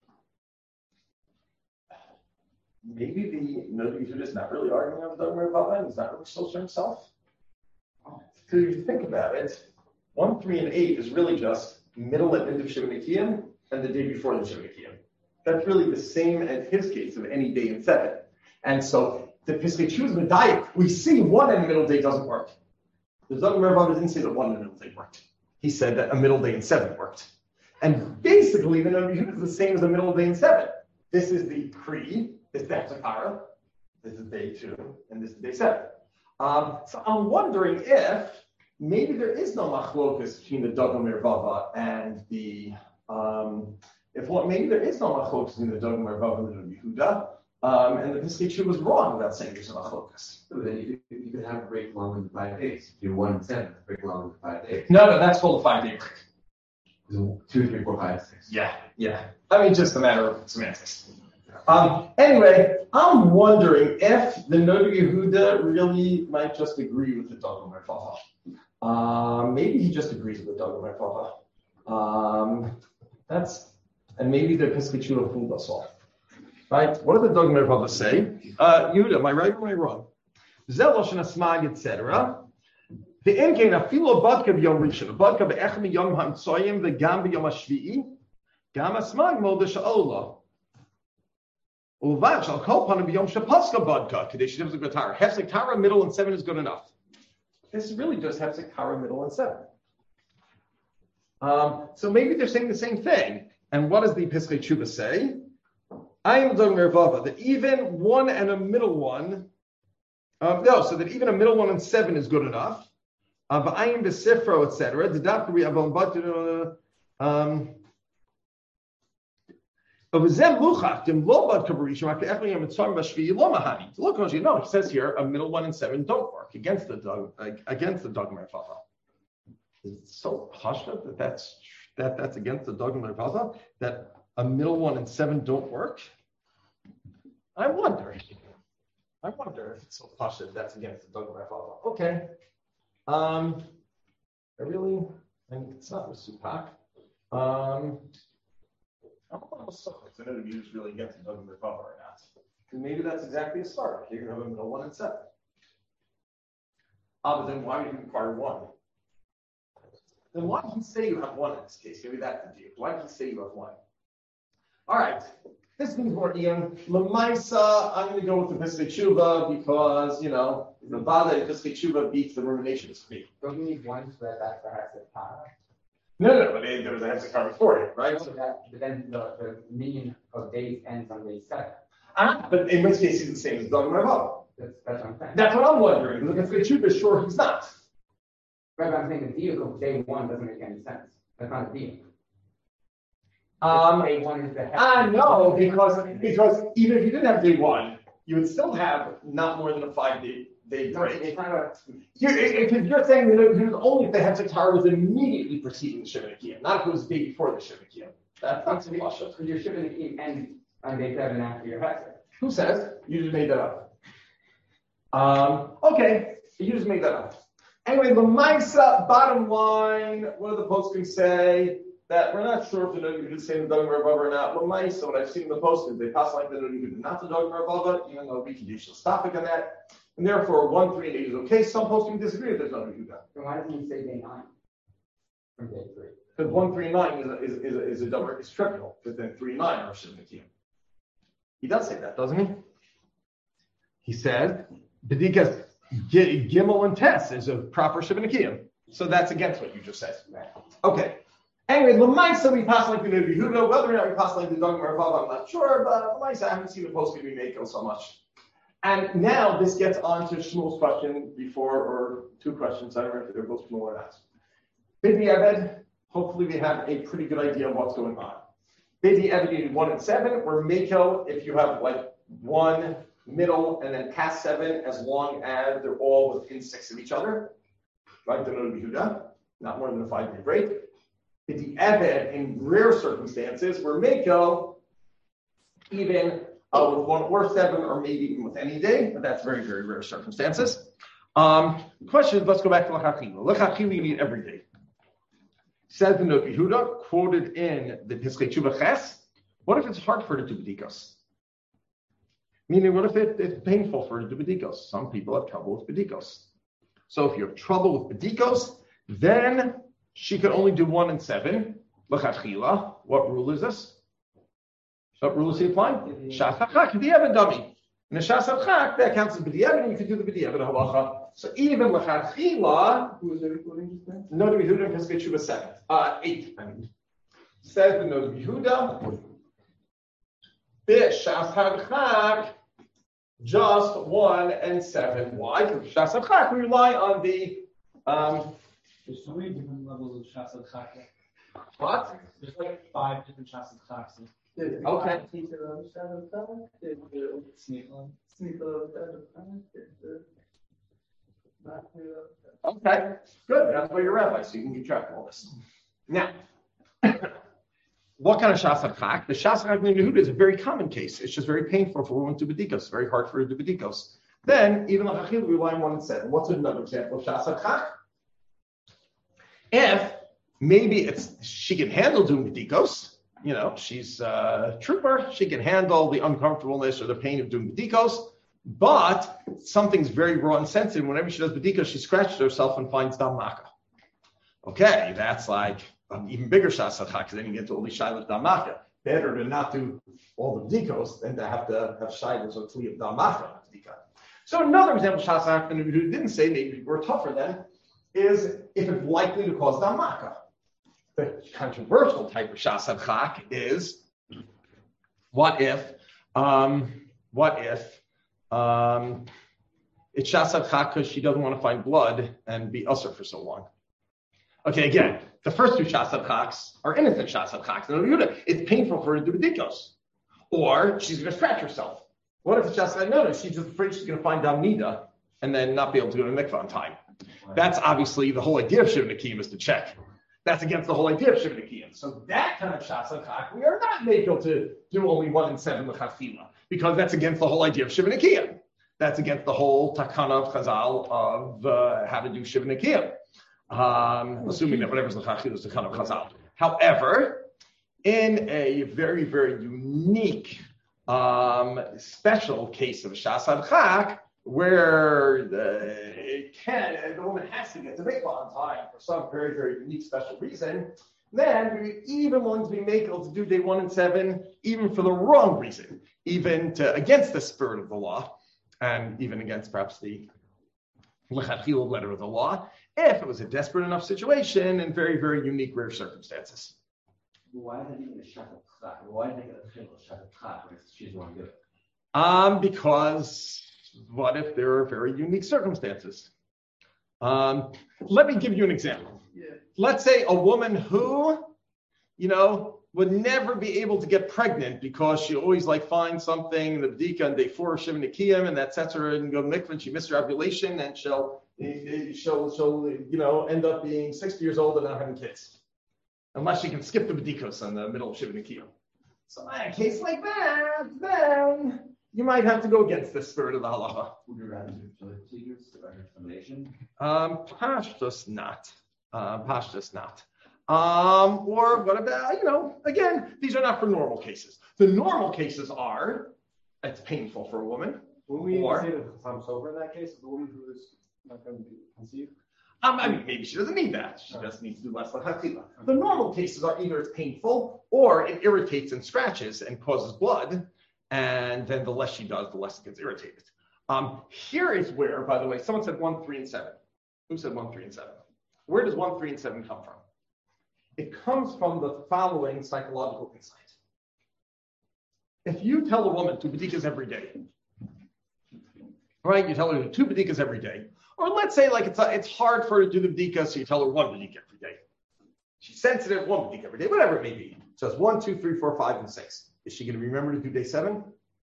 [SPEAKER 1] maybe the Nod Yehuda is not really arguing on Doug Merkava, and he's not really so sure himself. Because if you think about it, one, three, and eight is really just middle and end of Shiva Nekiyim and the day before the Shiva Nekiyim. That's really the same as his case of any day in seven. And so the Pischei Teshuva Medayik, we see one in the middle day doesn't work. The Doug Merkava didn't say that one in the middle day worked. He said that a middle day in seven worked. And basically, the Nod Yehuda is the same as a middle day in seven. This is the pre, this is the Hechzakara, this is day two, and this is day seven. Um, so I'm wondering if maybe there is no machlokas between the Dagam Mervava and the, um, if what, maybe there is no machlokas between the Dagam Mervava and the Rabbi Yehuda, um, and the Pesach Shu was wrong about saying there's a machlokas.
[SPEAKER 6] So then you could, you could have a break longer than five days. Do one and seven, break longer than five days.
[SPEAKER 1] No, no, that's called a five-day break.
[SPEAKER 6] So two, three, four, five, six.
[SPEAKER 1] Yeah, yeah. I mean, just a matter of semantics. Um, anyway, I'm wondering if the Noda Yehuda really might just agree with the Dagam Mervava. Um, maybe he just agrees with the Dagam Mervava. Um, that's, and maybe the Pesach Shu fooled us all. Right? What did the Dagam Mervava say? Uh, Yehuda, am I right or am I wrong? Zelosh and Asmag, et cetera. The Enkein afilo badka b'yom rishon, badka be'ech miyom ha'mtsoyim v'gam b'yom ha'shvi'i, gam asmag mo d'sha'ola. Uvad shal kol panim b'yom shepaska badka, kadesh shivs v'gatara. Hefsek tara, middle, and seven is good enough. This is really just Hefsek tara, middle, and seven. Um, so maybe they're saying the same thing. And what does the Pesach Shu say? I am Dagam Mervava, that even one and a middle one, um, no, so that even a middle one and seven is good enough. V'ayim b'sifro, et cetera. The doctor we have on but um. Look, you know, he says here a middle one and seven don't work against the dog against the Dagam Mervava. It's so pashut that that's that that's against the Dagam Mervava that a middle one and seven don't work. I wonder. I wonder if it's so pashut that's against the Dagam Mervava. Okay. Um, I really, I mean, it's not Masupak. Um, I don't know if the Noda is really against the Dagam Mervava or not. Because maybe that's exactly a start. You're going to have a middle one and seven. Ah, but then why would you require one? Then why did he say you have one in this case? Maybe that's the deal. Why did he say you have one? All right. This means more Ian. Lamaisa, I'm going to go with the Pesach Tshuva because, you know, the Bada and Pesach Tshuva beats the ruminations for me.
[SPEAKER 9] Don't you need one so that that's the Hefsek Tara?
[SPEAKER 1] No, no, but there was a Hefsek Tara before it, right?
[SPEAKER 9] So that, but then the, the meaning of days ends on day seven.
[SPEAKER 1] Ah, but in which case he's the same as Dagam Mervava.
[SPEAKER 9] That's, that's what I'm saying.
[SPEAKER 1] That's what I'm wondering. Because the Pesach Tshuva is sure he's not.
[SPEAKER 9] Right, but I'm saying the deal of day one doesn't make any sense. That's not a deal.
[SPEAKER 1] Um,
[SPEAKER 9] day one is the
[SPEAKER 1] I know, because because even if you didn't have day one, you would still have not more than a five day day
[SPEAKER 9] No,
[SPEAKER 1] break.
[SPEAKER 9] it's not a,
[SPEAKER 1] You're, if if you're saying that it was only if the Hefsek Tara was immediately preceding the Shiva Nekiyim, not if it was the day before the Shiva Nekiyim. That's not
[SPEAKER 9] because
[SPEAKER 1] Pasha.
[SPEAKER 9] your shipping the key ends on day seven after your Hefsek.
[SPEAKER 1] Who says? You just made that up. Um, okay, you just made that up. Anyway, the Maisa, bottom line, what do the postscripts say? That we're not sure if the Noda Yehuda is saying the Dagam Mervava or not. Well, Maisa, what I've seen in the postscripts, they pass like the Noda Yehuda, not the Dagam Mervava, even though we can do stop on that. And therefore, one, three, and eight is okay. Some postscripts disagree with the Noda Yehuda.
[SPEAKER 9] Then why doesn't he say day nine from day three?
[SPEAKER 1] Because one, three, and nine is a, is, is, a, is a double, is trivial. Because then three and nine are Shiva Nekiyim. He does say that, doesn't he? He said, B'dikas Gimel and Tess is a proper Shiva Nekiyim. So that's against what you just said. Okay. Anyway, Lamaisa we pass like the Noda Yehuda. Whether or not we pass like the Dagam Mervava, I'm not sure, but Lamaisa I haven't seen the post maybe make so much. And now this gets on to Shmuel's question before, or two questions. I don't know if they're both Shmuel or not. Bidi Eved, hopefully we have a pretty good idea of what's going on. Bidi Eved one and seven, or Mako if you have like one middle and then past seven, as long as they're all within six of each other. Right, the Noda Yehuda, not more than a five-day break. Bidi Eved in rare circumstances, where Mako even uh, with one or seven, or maybe even with any day, but that's very, very rare circumstances. Um, question is, let's go back to L'chachila. L'chachila you need every day. Says the Noda Yehuda, quoted in the Pesach Tshuva Ches, what if it's hard for her to do bedikos? Meaning, what if it, it's painful for her to do bedikos? Some people have trouble with bedikos. So if you have trouble with bedikos, then she could only do one and seven. L'chachila. What rule is this? What rule is he applying? Shas hachak, b'diavad dummy. And the shas hachak, that counts as b'diavad, and you can do the b'diavad halacha. So even l'chachila, who is the recording just now? Noda Yehuda and Pesach Tshuva seven. Uh, eight, I mean. Says the Noda Yehuda, b'shas hachak, just one and seven. Why? Because shas hachak, we rely on the um,
[SPEAKER 5] There's so many different levels of Shas Chaka.
[SPEAKER 1] What?
[SPEAKER 5] There's like five different Shas Chaka.
[SPEAKER 1] Okay. Okay, good. That's why you're a rabbi, so you can keep track of all this. Now, what kind of shas chak? The shas chak Yehuda is a very common case. It's just very painful for a woman to bedikos. Very hard for her to bedikos. Then, even like Achil, we rely on one and seven. What's another example of shas chak? If maybe it's she can handle doing bedikos, you know, she's a trooper, she can handle the uncomfortableness or the pain of doing bedikos. But something's very raw and sensitive. Whenever she does bedikos, she scratches herself and finds dam maka. Okay, that's like an even bigger shas chak, because then you get to only shaylas dam maka. Better to not do all the bedikos than to have to have shaylas or tli of dam maka. So another example of shas chak who didn't say maybe we're tougher then is if it's likely to cause dam maka. The controversial type of shas chak is what if, um, what if. Um, it's shas chak because she doesn't want to find blood and be usher for so long. Okay, again, the first two shas chaks are innocent shas chaks. It's painful for her to do bedikos, or she's going to scratch herself. What if it's shas chak? No, no, she's just afraid she's going to find damnida and then not be able to go to the mikvah on time. That's obviously the whole idea of shiva nekiyim is to check. That's against the whole idea of shiva nekiyim. So that kind of shas chak, we are not able to do only one in seven l'chafila. Because that's against the whole idea of Shiva Nekiyim. That's against the whole takana of Chazal of uh, how to do Shiva Nekiyim. Um, assuming that whatever's l'chachil is takana of Chazal. However, in a very, very unique, um, special case of Shas Chak, where the, it can, the woman has to get to mikvah on time for some very, very unique, special reason, then we're even willing to be makel to do day one and seven, even for the wrong reason. Even to, against the spirit of the law, and even against perhaps the lechatchila letter of the law, if it was a desperate enough situation and very, very unique, rare circumstances.
[SPEAKER 6] Why did they get a shot of chak? Why did they get a shot of chak when she doesn't want to do it?
[SPEAKER 1] Um, because what if there are very unique circumstances? Um, let me give you an example. Yeah. Let's say a woman who, you know, would never be able to get pregnant because she always like finds something in the b'dika on day four of Shiva Nekiyim and that sets her and go to mikvah and she missed her ovulation and she'll, she'll, she'll, you know, end up being sixty years old and not having kids. Unless she can skip the b'dikos in the middle of Shiva Nekiyim. So in a case like that, then you might have to go against the spirit of the halacha.
[SPEAKER 6] Would you rather do fertility years or termination?
[SPEAKER 1] Um, pashtus not. Uh, pashtus not. Um, or what about, you know, again, these are not for normal cases. The normal cases are, it's painful for a woman.
[SPEAKER 3] Will we
[SPEAKER 1] or,
[SPEAKER 3] say that I'm sober in that case? The woman who is not going to be conceived?
[SPEAKER 1] Um, I mean, maybe she doesn't need that. She just needs to do less lechatchila. The normal cases are either it's painful or it irritates and scratches and causes blood. And then the less she does, the less it gets irritated. Um, here is where, by the way, someone said one, three, and seven. Who said one, three, and seven? Where does one, three, and seven come from? It comes from the following psychological insight. If you tell a woman two bedikas every day, right? You tell her two bedikas every day. Or let's say like it's a, it's hard for her to do the bedika, so you tell her one bedika every day. She's sensitive, one bedika every day, whatever it may be. So it's one, two, three, four, five, and six. Is she going to remember to do day seven?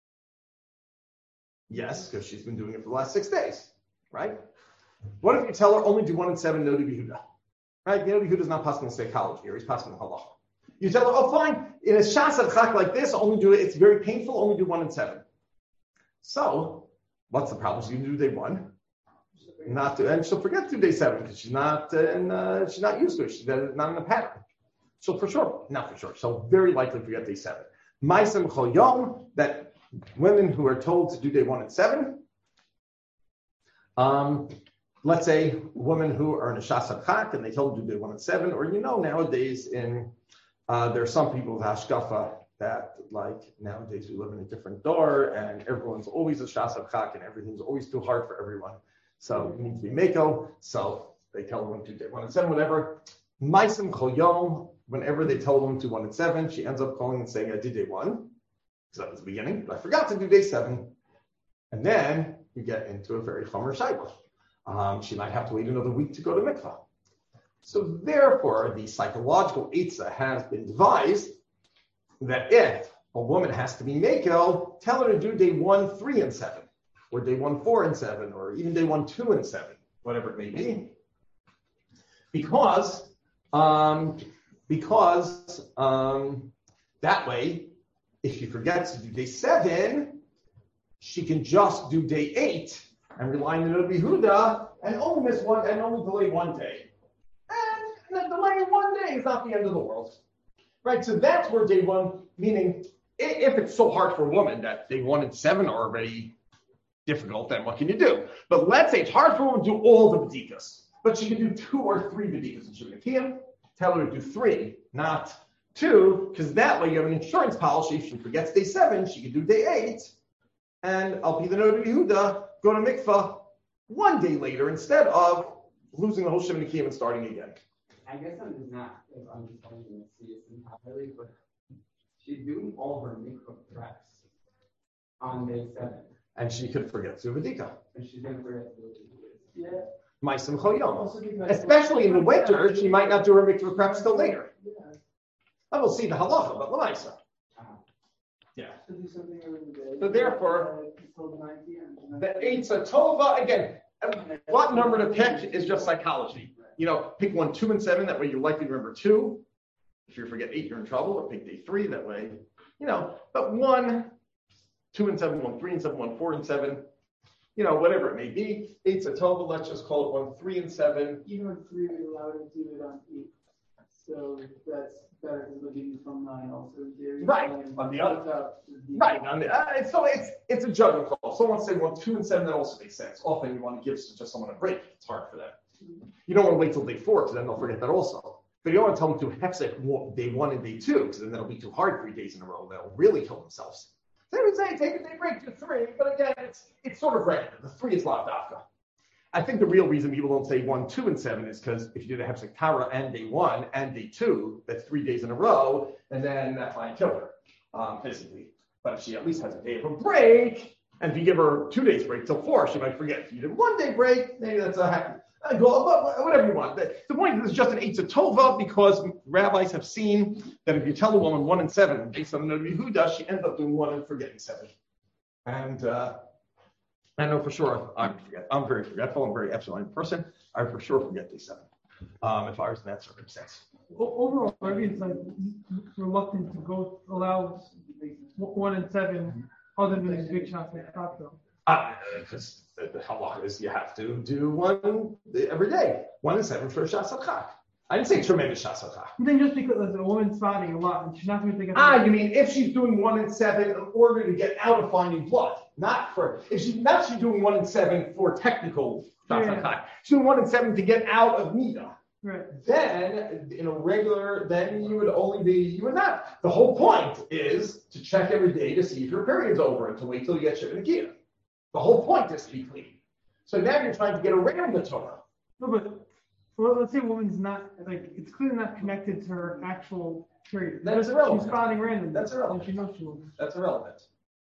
[SPEAKER 1] Yes, because she's been doing it for the last six days, right? What if you tell her only do one and seven, no to Yehuda? Right? You know, Yehuda's not passing in psychology here, he's passing in halacha. You tell her, oh, fine, in a shas chak like this, only do it, it's very painful, only do one and seven. So, what's the problem? She's going to do day one, not to, and she'll forget to do day seven because she's not, uh, in, uh, she's not used to it, she's not in a pattern. So for sure, not for sure, so very likely forget day seven. Ma'asem chol yom, that women who are told to do day one and seven, um, let's say women who are in a shas chak and they told them to do day one and seven, or you know nowadays in uh, there are some people with hashkafa that like nowadays we live in a different door and everyone's always a shas chak and everything's always too hard for everyone. So you need to be meko. So they tell them to do day one and seven, whatever. Ma'asem chol yom, whenever they tell them to one and seven, she ends up calling and saying, I did day one, because that was the beginning, but I forgot to do day seven. And then you get into a very chomer shayla. Um, she might have to wait another week to go to mikvah. So therefore, the psychological Eitzah has been devised that if a woman has to be Mekel, tell her to do day one, three, and seven, or day one, four, and seven, or even day one, two, and seven, whatever it may be. Because, um, because um, that way, if she forgets to do day seven, she can just do day eight and rely on the Rabbi Yehuda and only miss one and only delay one day. And the delay one day is not the end of the world. Right? So that's where day one, meaning if it's so hard for a woman that day one and seven are already difficult, then what can you do? But let's say it's hard for a woman to do all the bedikas, but she can do two or three bedikas in Shuvah Nekiyim. Tell her to do three, not two, because that way you have an insurance policy. If she forgets day seven, she can do day eight, and I'll be the Rabbi Yehuda, go to mikvah one day later instead of losing the whole Shuvah Nekiyim and starting again.
[SPEAKER 9] I guess I'm just not, if I'm just going to see it entirely, but she's doing all her mikvah preps on day seven.
[SPEAKER 1] And she could forget to Vedika.
[SPEAKER 9] And she's going to forget to do it.
[SPEAKER 5] Yeah.
[SPEAKER 1] My Simcha Yom. Especially in the winter, she might not do her mikvah preps till later.
[SPEAKER 5] Yeah.
[SPEAKER 1] I will see the halacha, but l'maisa. Yeah.
[SPEAKER 5] To do something early in the day.
[SPEAKER 1] So therefore,
[SPEAKER 5] Uh, until the nine p.m.
[SPEAKER 1] the Eitzah Tova, again, what number to pick is just psychology. You know, pick one, two, and seven. That way you're likely to remember two. If you forget eight, you're in trouble. Or pick day three. That way, you know, but one, two, and seven, one, three, and seven, one, four, and seven. You know, whatever it may be. Eitzah Tova, let's just call it one, three, and seven.
[SPEAKER 5] Even with three, we allow her to do it on eight. So that's better because we'll give you from nine also. There,
[SPEAKER 1] Right. On the other. Right. On the, uh, so it's it's a judgment call. Someone say one, two, and seven. That also makes sense. Often you want to give just someone a break. It's hard for them. You don't want to wait till day four because then they'll forget that also. But you don't want to tell them to hefsek day one and day two because then that'll be too hard three days in a row. They'll really kill themselves. So they would say take a day break to three, but again, it's it's sort of random. The three is lav dafka. I think the real reason people don't say one, two, and seven is because if you do the hefsek tara and day one and day two, that's three days in a row, and then that might kill her um, physically. But if she at least has a day of a break, and if you give her two days break till four, she might forget. If you did one day break, maybe that's a happy. Uh, whatever you want. The, the point is it's just an Eitzah Tova because rabbis have seen that if you tell a woman one and seven, based on the Rabbi Yehuda, she ends up doing one and forgetting seven. And uh, I know for sure I'm forget. I'm very forgetful. I'm a very absent-minded person. I for sure forget day seven um, if I was in that circumstance.
[SPEAKER 4] Overall, everybody's like reluctant to go allow one and seven other than these big shots like top though.
[SPEAKER 1] Uh, because the, the halacha is you have to do one every day. One and seven for a shas chak. I didn't say tremendous shas chak.
[SPEAKER 4] I think just because a woman's spotting a lot and she's not going to think.
[SPEAKER 1] Ah, you mean if she's doing one and seven in order to get out of finding blood, not for if she's not she's doing one and seven for technical shas chak. Yeah. She's doing one and seven to get out of nida.
[SPEAKER 4] Right.
[SPEAKER 1] Then in a regular, then you would only be you would not. The whole point is to check every day to see if your period's over and to wait till you get Shuvah Nekiyim. The whole point is to be clean. So now you're trying to get around the Torah.
[SPEAKER 4] No, but well, let's say a woman's not, like, it's clearly not connected to her actual period.
[SPEAKER 1] That is irrelevant.
[SPEAKER 4] She's spotting randomly.
[SPEAKER 1] That's irrelevant.
[SPEAKER 4] She knows she will.
[SPEAKER 1] That's irrelevant.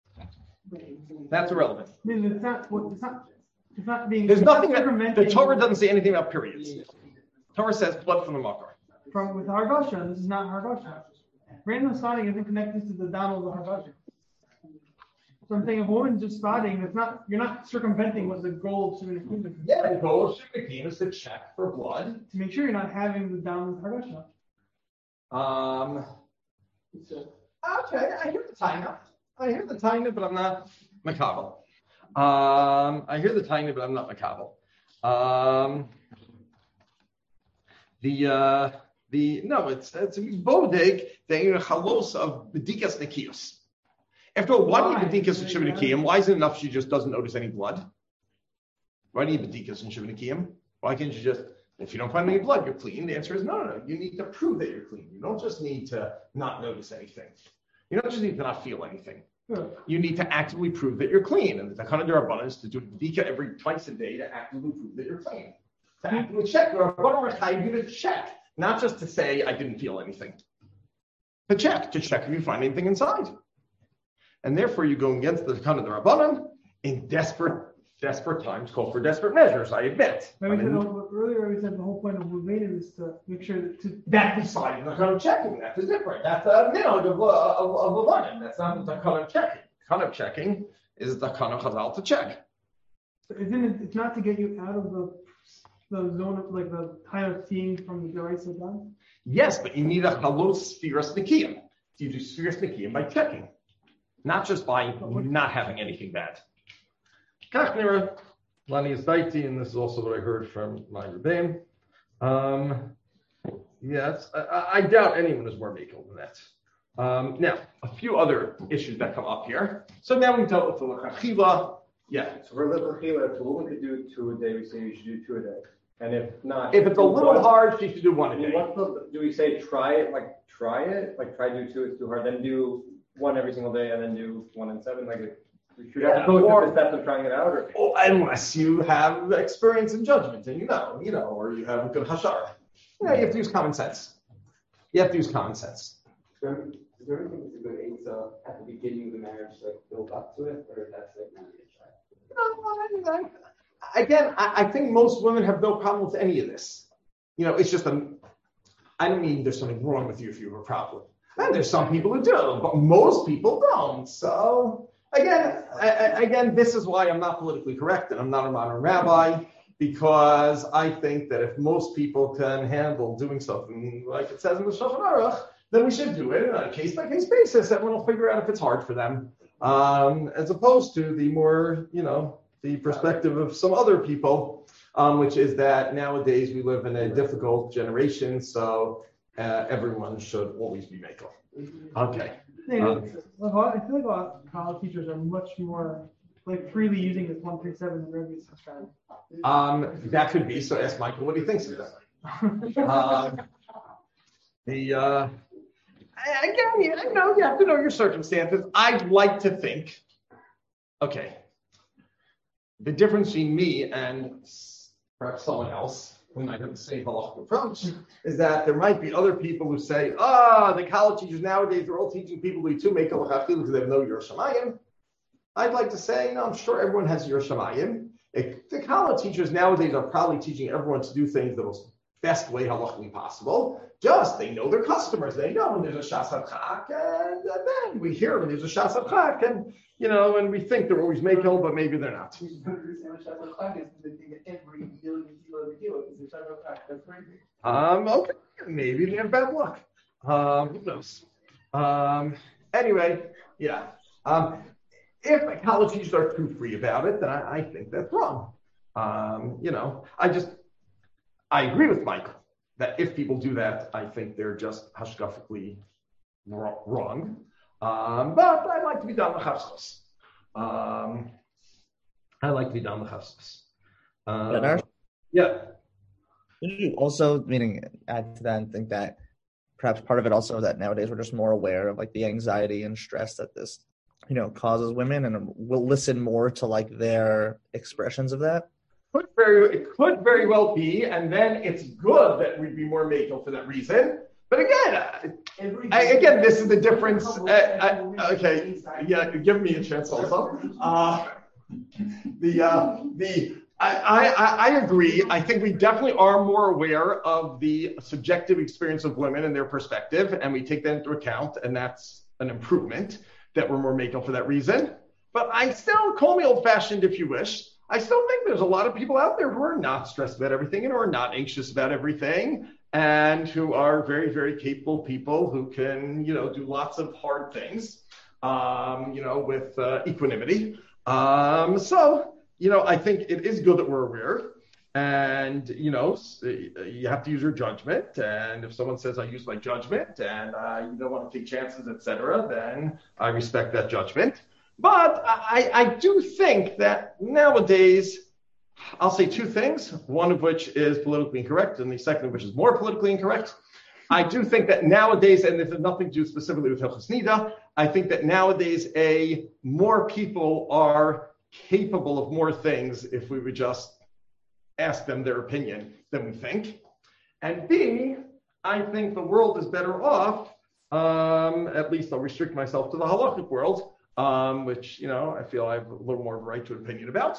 [SPEAKER 1] That's irrelevant.
[SPEAKER 4] I mean, it's not, it's not, it's not being.
[SPEAKER 1] There's nothing that,
[SPEAKER 4] circumventing-
[SPEAKER 1] the Torah doesn't say anything about periods. Torah says blood from the makar.
[SPEAKER 4] From, with Hargasha, this is not Hargasha. Random spotting isn't connected to the Donald of Hargasha. So I'm saying if a woman's just spotting, it's not, you're not circumventing what the goal of Shuvah Nekiyim is.
[SPEAKER 1] Yeah, the goal of Shuvah Nekiyim is to check for blood.
[SPEAKER 4] To make sure you're not having the down with Hargasha.
[SPEAKER 1] Um, okay, I hear the taina. I hear the taina, but I'm not makabel. Um, I hear the taina, but I'm not makabel. Um, the uh, the no, it's it's bodeg the chalos of bedikas nekiyos. After all, why do you need bedikas in Shuvah Nekiyim? Why is it enough she just doesn't notice any blood? Why do you need bedikas in Shuvah Nekiyim? Why can't you just, if you don't find any blood, you're clean? The answer is no, no, no. You need to prove that you're clean. You don't just need to not notice anything. You don't just need to not feel anything.
[SPEAKER 4] Sure.
[SPEAKER 1] You need to actively prove that you're clean. And the Takana D'Rabbanan is to do bedika every twice a day to actively prove that you're clean. To actively check. The Rabbanan require you to check, not just to say I didn't feel anything. To check, to check if you find anything inside. And therefore, you go against the Takana D'Rabbanan in desperate desperate times call for desperate measures, I admit.
[SPEAKER 4] But we said, oh, earlier we said the whole point of Ruvain is to make sure that to
[SPEAKER 1] That besides the kind of checking, that's different. That's a minhag of, uh, of, of a learning. That's not the kind of checking. Kind of checking is the kind of chazal to check.
[SPEAKER 4] isn't it, it's not to get you out of the the zone of like the time of seeing from the Deraisa down?
[SPEAKER 1] Yes, but you need a halos spheres nikiyim. You do spheres nikiyim by checking, not just by not having anything bad. Kachnira, Lani is daiti, and this is also what I heard from my Rebbeim. Um, yes, I, I doubt anyone is more makel than that. Um, now, a few other issues that come up here. So now we dealt with the lechachila. Yeah.
[SPEAKER 3] So for lechachila, if a woman could do two a day, we say you should do two a day. And if not,
[SPEAKER 1] if it's a little hard, she should do one a day.
[SPEAKER 3] What's the, do we say try it, like try it, like try to do two, it's too hard, then do one every single day, and then do one and seven? Like, we should
[SPEAKER 1] Yeah,
[SPEAKER 3] have to go
[SPEAKER 1] or-
[SPEAKER 3] through the steps of trying it out, or
[SPEAKER 1] Oh, unless you have experience and judgment, and you know, you know, or you have a good hashar. Yeah, you have to use common sense. You have to use common sense.
[SPEAKER 9] So, is there anything that's a good answer at the beginning of the marriage to like build up to it, or that's like not yet tried?
[SPEAKER 1] No, I- I- Again, I, I think most women have no problem with any of this. You know, it's just a. I don't mean there's something wrong with you if you have a problem. And there's some people who do, but most people don't. So again, I, I- again, this is why I'm not politically correct and I'm not a modern rabbi, because I think that if most people can handle doing something like it says in the Shulchan Aruch, then we should do it on a case by case basis. Everyone will figure out if it's hard for them, um, as opposed to the more, you know, the perspective of some other people, um, which is that nowadays we live in a difficult generation, so uh, everyone should always be makel. Okay.
[SPEAKER 4] Yeah,
[SPEAKER 1] Um,
[SPEAKER 4] I feel like a lot of college teachers are much more like freely using this one three seven than Rebbe's strategy.
[SPEAKER 1] Um, that could be. So ask Michael what he thinks of that. Um, the uh, again, you know, you have to know your circumstances. I'd like to think. Okay. The difference between me and perhaps someone else who might have the same halachic approach is that there might be other people who say, ah, oh, the college teachers nowadays, they're all teaching people to to make a lachachil because they have no Yerushalayim. I'd like to say, no, I'm sure everyone has Yerushalayim. The college teachers nowadays are probably teaching everyone to do things the most best way halachically possible. Just they know their customers. They know when there's a shas chak, and then we hear when there's a shas chak, and you know, and we think they're always makel, but maybe they're not. Um, okay, maybe they have bad luck. Um, who knows? Um, anyway, yeah. Um, if college teachers are too free about it, then I, I think that's wrong. Um, you know, I just, I agree with Michael that if people do that, I think they're just hashkafically wrong. Um, but I like to be done with chafskus. Um, I like to be done with chafskus. Um, yeah.
[SPEAKER 8] Also, meaning add to that and think that perhaps part of it also that nowadays we're just more aware of like the anxiety and stress that this, you know, causes women, and we'll listen more to like their expressions of that.
[SPEAKER 1] Could very, it could very well be, and then it's good that we'd be more makel for that reason. But again, I, again, this is the difference. Uh, I, okay, yeah, give me a chance also. Uh, the uh, the I, I I agree. I think we definitely are more aware of the subjective experience of women and their perspective, and we take that into account, and that's an improvement that we're more makel for that reason. But I still, call me old-fashioned if you wish, I still think there's a lot of people out there who are not stressed about everything and who are not anxious about everything, and who are very, very capable people who can, you know, do lots of hard things, um, you know, with uh, equanimity. Um, so, you know, I think it is good that we're aware, and, you know, you have to use your judgment. And if someone says I use my judgment and uh, you don't want to take chances, et cetera, then I respect that judgment. But I, I do think that nowadays, I'll say two things, one of which is politically incorrect and the second of which is more politically incorrect. I do think that nowadays, and this has nothing to do specifically with Hilchos Nida, I think that nowadays a more people are capable of more things if we would just ask them their opinion than we think. And B, I think the world is better off, um, at least I'll restrict myself to the halachic world, Um, which, you know, I feel I have a little more of a right to an opinion about.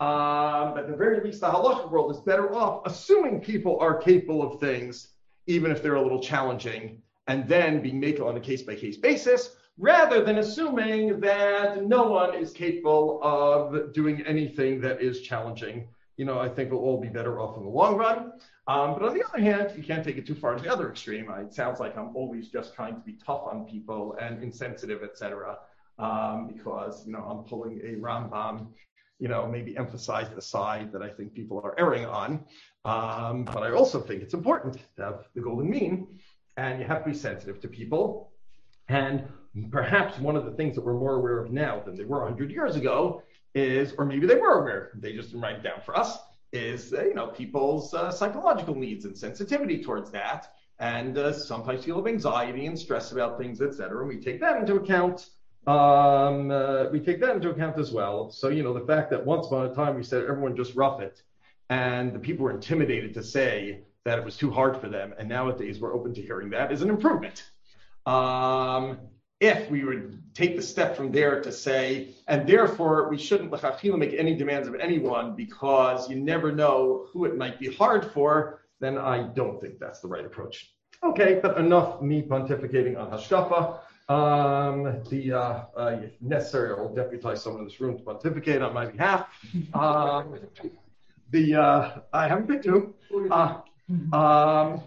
[SPEAKER 1] Um, at the very least, the halachic world is better off assuming people are capable of things, even if they're a little challenging, and then being made on a case-by-case basis, rather than assuming that no one is capable of doing anything that is challenging. You know, I think we'll all be better off in the long run. Um, but on the other hand, you can't take it too far to the other extreme. It sounds like I'm always just trying to be tough on people and insensitive, et cetera, um, because, you know, I'm pulling a Rambam, you know, maybe emphasize the side that I think people are erring on. Um, but I also think it's important to have the golden mean, and you have to be sensitive to people. And perhaps one of the things that we're more aware of now than they were one hundred years ago is, or maybe they were aware, they just didn't write it down for us, is, uh, you know, people's uh, psychological needs and sensitivity towards that, and uh, sometimes feel of anxiety and stress about things, et cetera. And we take that into account. Um, uh, we take that into account as well. So, you know, the fact that once upon a time we said everyone just rough it, and the people were intimidated to say that it was too hard for them, and nowadays we're open to hearing that, is an improvement. Um, if we would take the step from there to say, and therefore we shouldn't make any demands of anyone because you never know who it might be hard for, then I don't think that's the right approach. Okay, but enough me pontificating on Hashkafa. Um, the uh, uh, if necessary, I will deputize someone in this room to pontificate on my behalf. Uh, the uh, I haven't picked who. Uh, um,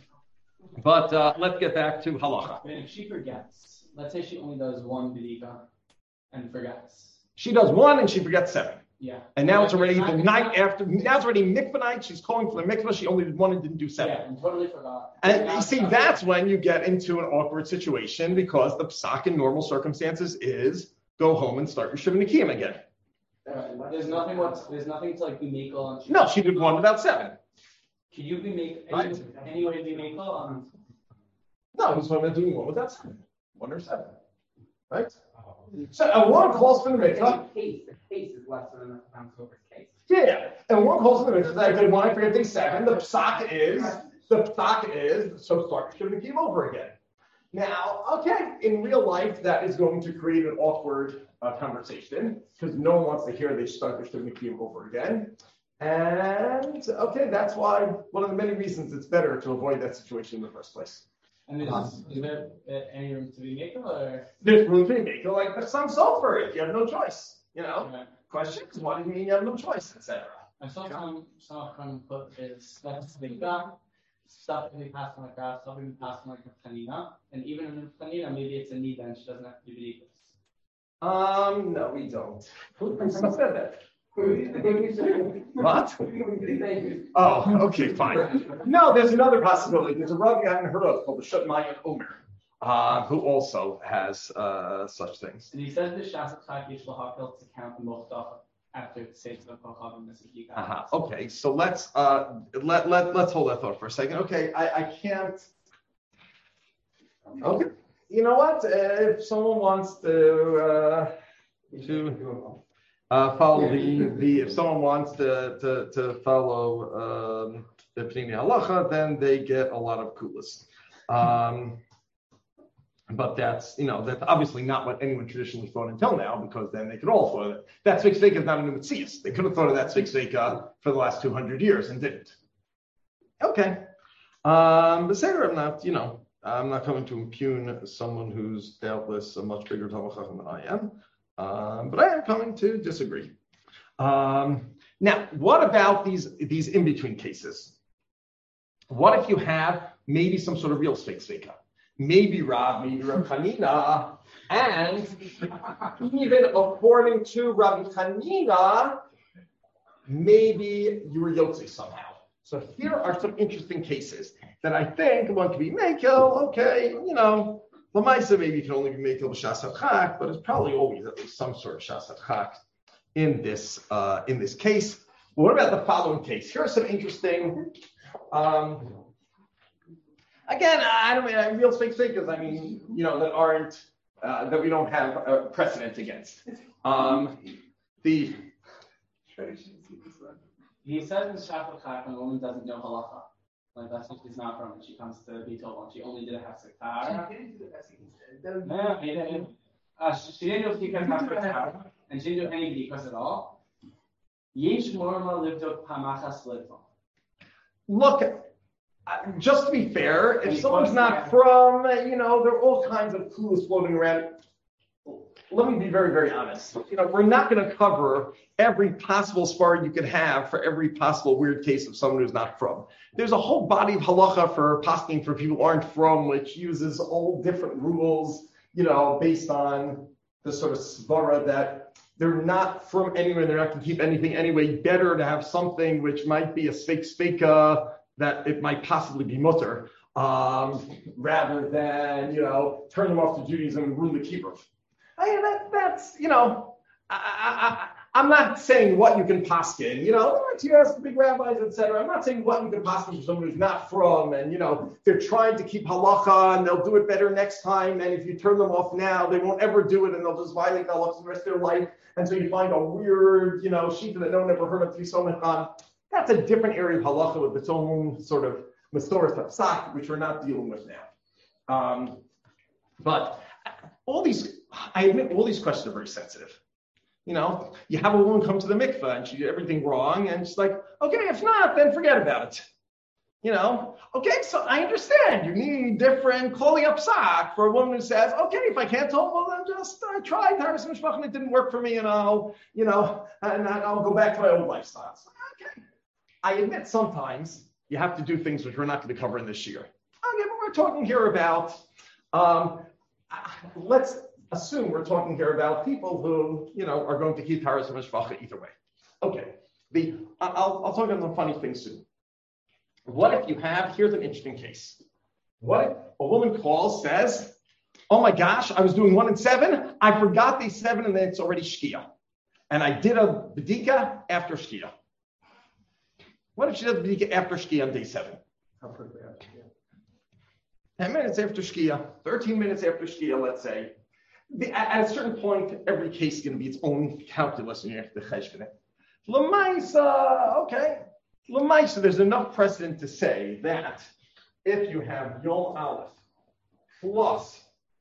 [SPEAKER 1] but uh, let's get back to halacha.
[SPEAKER 5] And if she forgets, let's say she only does one vidika and forgets.
[SPEAKER 1] She does one and she forgets seven.
[SPEAKER 5] Yeah.
[SPEAKER 1] And now
[SPEAKER 5] But
[SPEAKER 1] it's already
[SPEAKER 5] not-
[SPEAKER 1] the night after. Now it's already mikvah night. She's calling for the mikvah. She only did one and didn't do seven.
[SPEAKER 5] Yeah, and totally forgot.
[SPEAKER 1] And
[SPEAKER 5] Now
[SPEAKER 1] you see,
[SPEAKER 5] it's-
[SPEAKER 1] that's when you get into an awkward situation because the psak in normal circumstances is go home and start your Shiva Nikiyim again.
[SPEAKER 5] Right. There's nothing what's there's nothing to like be makel on.
[SPEAKER 1] No, she did one without seven.
[SPEAKER 5] Can you be make
[SPEAKER 1] Right.
[SPEAKER 5] any, any way to be makel on?
[SPEAKER 1] No, he's talking about doing one without seven. One or seven. Right? So and one calls for the mikvah.
[SPEAKER 9] The case, the case is less than the pounds over case.
[SPEAKER 1] Yeah, and one calls for the mikvah. I did one, I forget day seven. The psak is, the psak is, so start your Shiva Nikiyim over again. Now, okay, in real life, that is going to create an awkward uh, conversation because no one wants to hear they start their Shiva Nikiyim over again. And okay, that's why one of the many reasons it's better to avoid that situation in the first place.
[SPEAKER 5] And is, is there uh, any room to be makel or?
[SPEAKER 1] There's room to make it like there's some salt for it. You have no choice. You know,
[SPEAKER 5] Okay.
[SPEAKER 1] questions? What do you mean you have no choice, et cetera.
[SPEAKER 5] I saw some some kind of put is that's vidika, stuff that we pass on like that, stuff we pass on like a chanina, and even in a chanina, maybe it's a nida and she doesn't have to do vidikas.
[SPEAKER 1] Um, no, we don't. Who said that? What? Oh, okay, fine. No, there's another possibility. There's a Rav I haven't heard of called the Shut Mayan Omer, uh, who also has uh, such things.
[SPEAKER 5] And he says the shasat chakish lahakil to count the muhtaf after the sake of kochav and the
[SPEAKER 1] Uh-huh. Okay, so let's uh, let let let's hold that thought for a second. Okay, I, I can't. Okay, you know what? Uh, if someone wants to uh, to. Uh, follow the, the, if someone wants to, to, to follow um, the Pnimi Halacha, then they get a lot of kulas. Um, but that's, you know, that's obviously not what anyone traditionally thought until now, because then they could all thought of it. That Sfik Sveika is not a new Metzias. They could have thought of that Sfik Sveika for the last two hundred years and didn't. Okay. Um, but Sarah, I'm not, you know, I'm not coming to impugn someone who's doubtless a much bigger Talmud Chacham than I am. Um, but I am coming to disagree. Um, now, what about these, these in-between cases? What if you have maybe some sort of real Sfik Sveika? Maybe Rav, maybe Rav Chanina, and even according to Rav Chanina, maybe you were Yotze somehow. So here are some interesting cases that I think one could be Mekel, okay, you know, Lamaisa maybe you can only be Mekel b'Shas HaChak, but it's probably always at least some sort of Shas HaChak in this uh, in this case. But what about the following case? Here are some interesting. Um, again, I don't mean I real fake fakers. I mean, you know, that aren't uh, that we don't have a precedent against. Um, the
[SPEAKER 5] He says in Shafat Chak when a woman doesn't know halacha. Like that's what she's not from. She comes to be told she only did a hefsek.
[SPEAKER 9] She didn't do the best he said.
[SPEAKER 5] Yeah, he didn't. Uh, she, she didn't know if she could have hefsek, and she didn't do any because at all. Yesh morma livdok pamachas livdok.
[SPEAKER 1] Look, uh, just to be fair, if someone's not from, you know, there are all kinds of clues floating around. Let me be very, very honest. You know, we're not going to cover every possible spar you could have for every possible weird case of someone who's not from. There's a whole body of halacha for posting for people who aren't from, which uses all different rules, you know, based on the sort of svara that they're not from anywhere, they're not going to keep anything anyway. Better to have something which might be a speik speika that it might possibly be mutter, um, rather than, you know, turn them off to Judaism and ruin the kibbutz. I mean, that, that's, you know, I, I, I, I'm not saying what you can paskin, you know, you ask the big rabbis, et cetera. I'm not saying what you can paskin for someone who's not from, and, you know, they're trying to keep halacha, and they'll do it better next time, and if you turn them off now, they won't ever do it, and they'll just violate the halacha the rest of their life, and so you find a weird, you know, shita that no one ever heard of, Trisomichan. That's a different area of halacha with its own sort of masoras tafsak, which we're not dealing with now. Um, but all these, I admit, all these questions are very sensitive. You know, you have a woman come to the mikveh and she did everything wrong, and she's like, okay, if not, then forget about it. You know, okay, so I understand you need different clothing up sock for a woman who says, okay, if I can't tell, well, then just I tried Taras Mishpach and it didn't work for me, and I'll, you know, and I'll go back to my old lifestyle. So, okay, I admit sometimes you have to do things which we're not going to cover in this year. Okay, but we're talking here about, um, let's assume we're talking here about people who, you know, are going to keep Taras Mishpach either way. Okay, the I'll, I'll talk about the funny thing soon. What if you have, here's an interesting case. What if a woman calls, says, oh my gosh, I was doing one and seven, I forgot the seven, and then it's already Shkia. And I did a Bedika after Shkia. What if she does Bedika after Shkia on day seven?
[SPEAKER 7] How quickly after Shkia?
[SPEAKER 1] ten minutes after Shkia, thirteen minutes after Shkia, let's say. The, at, at a certain point, every case is going to be its own calculus, and you have to cheshbon it. L'maisa, okay. L'maisa, there's enough precedent to say that if you have Yom Aleph plus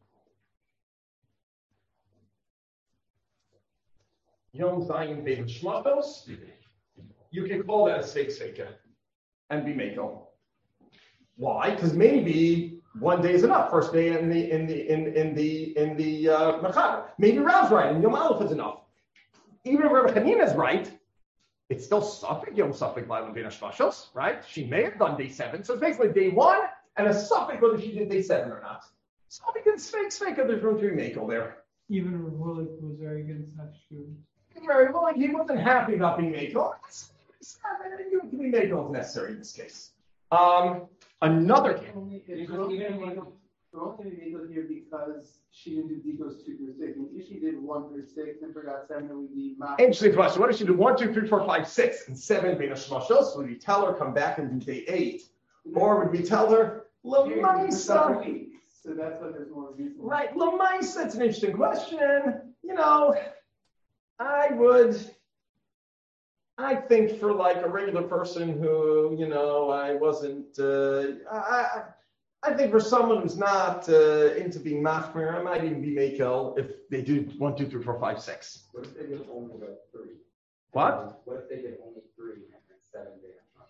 [SPEAKER 1] Yom Zayin Bein Shmatos, you can call that a Sveik Sveika and be Mako. Why? Because maybe one day is enough. First day in the in the in in the in the uh, Mechaber. Maybe Rav's right, and Yom Aleph is enough. Even if Rabbi Hanina is right, it's still suffix Yom Suffix Vaylam Bein Hashmashos, right? She may have done day seven, so it's basically day one and a suffix whether she did day seven or not. So we can Sveik Sveika. There's room to be Mako there.
[SPEAKER 4] Even Ravulik was very against that too.
[SPEAKER 1] Very well, he wasn't happy about being Mako. You can be Mako if necessary in this case. Um, another case.
[SPEAKER 9] You're only going to be able here because she didn't do Dikos two through six. And if she did one through six and forgot seven, it would be Mach.
[SPEAKER 1] Interesting question. What if she did one, two, three, four, five, six, and seven being a shmashos? Would we tell her come back and do day eight, or would we tell her Lamaisa?
[SPEAKER 9] So that's what there's more reason.
[SPEAKER 1] Right, Lamaisa. It's an interesting question. You know, I would. I think for like a regular person who, you know, I wasn't. Uh, I. I think for someone who's not uh, into being machmir, I might even be Mako if they do one, two, three, four, five, six.
[SPEAKER 9] What if they did only the three?
[SPEAKER 1] What?
[SPEAKER 9] What if they did only three and then seven day on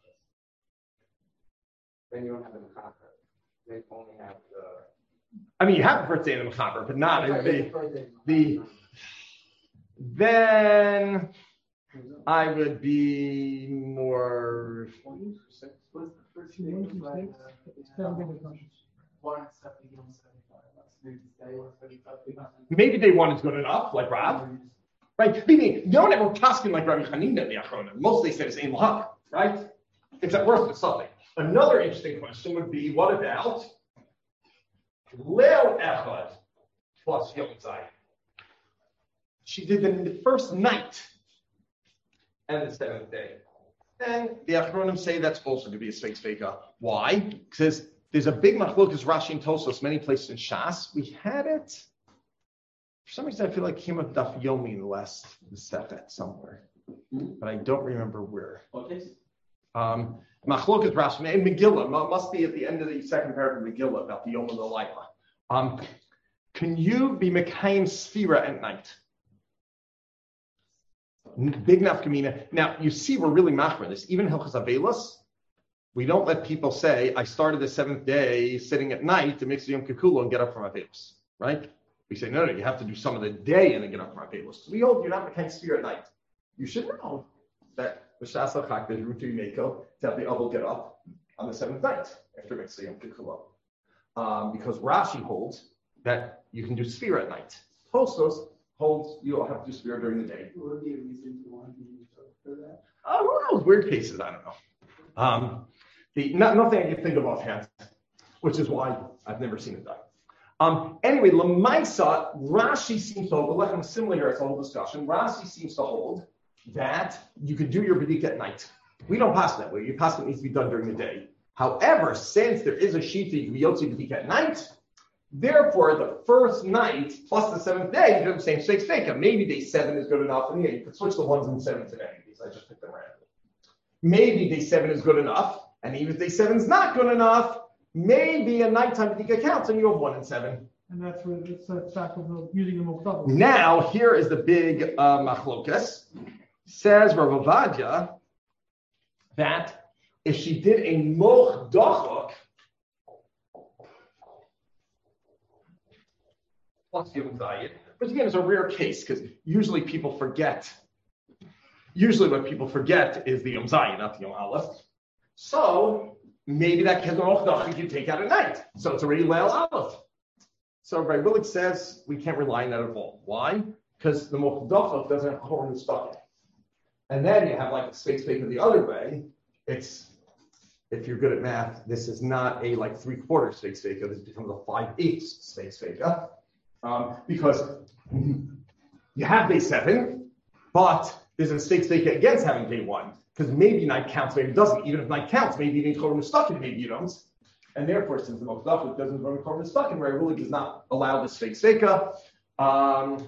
[SPEAKER 9] Then you don't have the mechaber. They only have the.
[SPEAKER 1] I mean, you have the first day in the mechaber, but not in the the. Then I would be more.
[SPEAKER 9] What's the first thing? One
[SPEAKER 1] Maybe day one is good enough, like Rav. Right? Meaning, no one ever paskin like Rabbi Hanina in the Achronim. Most they said it's ein lahak, right? It's at worst it's something. Another interesting question would be, what about Leo Echad plus Yom Zay? She did the first night and the seventh day. And the Achronim say that's also going to be a Sveik Sveika. Why? Because there's a big machlokas Rashi and Tosos many places in Shas. We had it. For some reason, I feel like it came up Daf Yomi in the last Masechet somewhere, but I don't remember where.
[SPEAKER 5] Okay.
[SPEAKER 1] Um, machlokas Rashi and Megillah must be at the end of the second paragraph of Megillah about the Yom of the Laila. Um, can you be Mekayim Sfira at night? Big nafkamina. Now, you see, we're really machmer this. Even Hilchas Avelos, we don't let people say, I started the seventh day sitting at night to mix the Yom Kikulo and get up from Avelos, right? We say, no, no, you have to do some of the day and then get up from Avelos. We hold you're not the kind of sphere at night. You should know that the Shas HaChak, the Rutu Yimeko, to have the Abel get up on the seventh night after mixing Yom Kikulo. Um, because Rashi holds that you can do sphere at night. Tosfos holds you all have to do sphere during the day.
[SPEAKER 9] Would be a reason to want to use for that?
[SPEAKER 1] Oh, who knows? Weird cases, I don't know. Um, the not, nothing I can think of offhand, which is why I've never seen it done. Um, anyway, Lamaisa, Rashi seems to hold, like similar here, it's a whole discussion. Rashi seems to hold that you could do your B'dika at night. We don't pass that way. Your pass needs to be done during the day. However, since there is a sheet that you can be Yotzi B'dika at night, therefore, the first night plus the seventh day, you do the same six fake. Maybe day seven is good enough, and yeah, you could switch the ones and sevens and anything. I just picked them randomly. Maybe day seven is good enough, and even if day seven is not good enough, maybe a nighttime B'dika counts, and you have one and seven.
[SPEAKER 4] And that's where it's a fact of using the Mukhtar.
[SPEAKER 1] Now, here is the big uh, machlokas. Says Rav Ovadia that if she did a moch dachok plus Yom Zayid, which again is a rare case because usually people forget. Usually, what people forget is the Yom Zayid, not the Yom Aleph. So maybe that moch dachok you take out at night. So it's already Leil Aleph. So Rabbi Willig says we can't rely on that at all. Why? Because the moch dachok doesn't have Chorban stuck in. And then you have like a space faker the other way. It's, if you're good at math, this is not a like three quarter space faker. This becomes a five eighths space faker. Um, because you have day seven, but there's a space faker against having day one. Because maybe night counts, maybe it doesn't. Even if night counts, maybe you need Chorban stuck in, maybe you don't. And therefore, since the most stuff doesn't run Chorban stuck in, where it really does not allow the space faker. Um,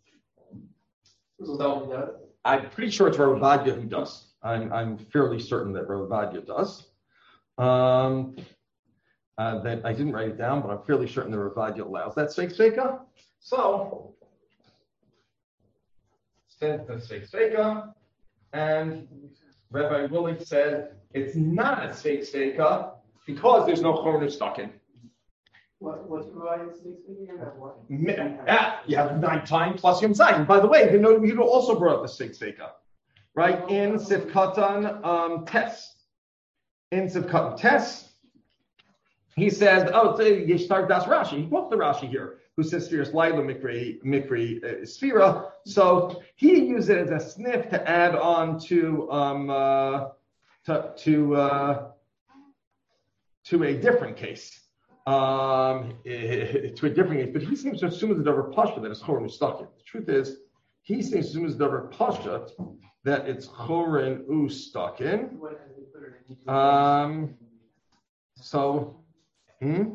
[SPEAKER 1] so, I'm pretty sure it's Rav Ovadia who does. I'm, I'm fairly certain that Rav Ovadia does. Um, uh, that I didn't write it down, but I'm fairly certain that Rav Ovadia allows that sfeik sveika. So, sent the sfeik sveika, and Rabbi Willig said it's not a sfeik sveika because there's no chorban stuck in.
[SPEAKER 9] What, what's providing six figure? What?
[SPEAKER 1] Yeah, you have nine times plus Yom Zayim. By the way, the Noda B'Yehuda also brought up the six Seika, right? In Sif Katan um, Tes. In Sif Katan Tes, he says, oh, you start Das Rashi. He quotes the Rashi here, who says Spheres Laila Mikri, Mikri uh, Sphera. So he used it as a sniff to add on to, um, uh, to, to, uh, to a different case. Um, to a different case, but he seems to assume as a Dover Pasha that it's Chorin Ustakin. The truth is, he seems to assume as a Dover Pasha that it's Chorin Ustakin. Um, so, hmm?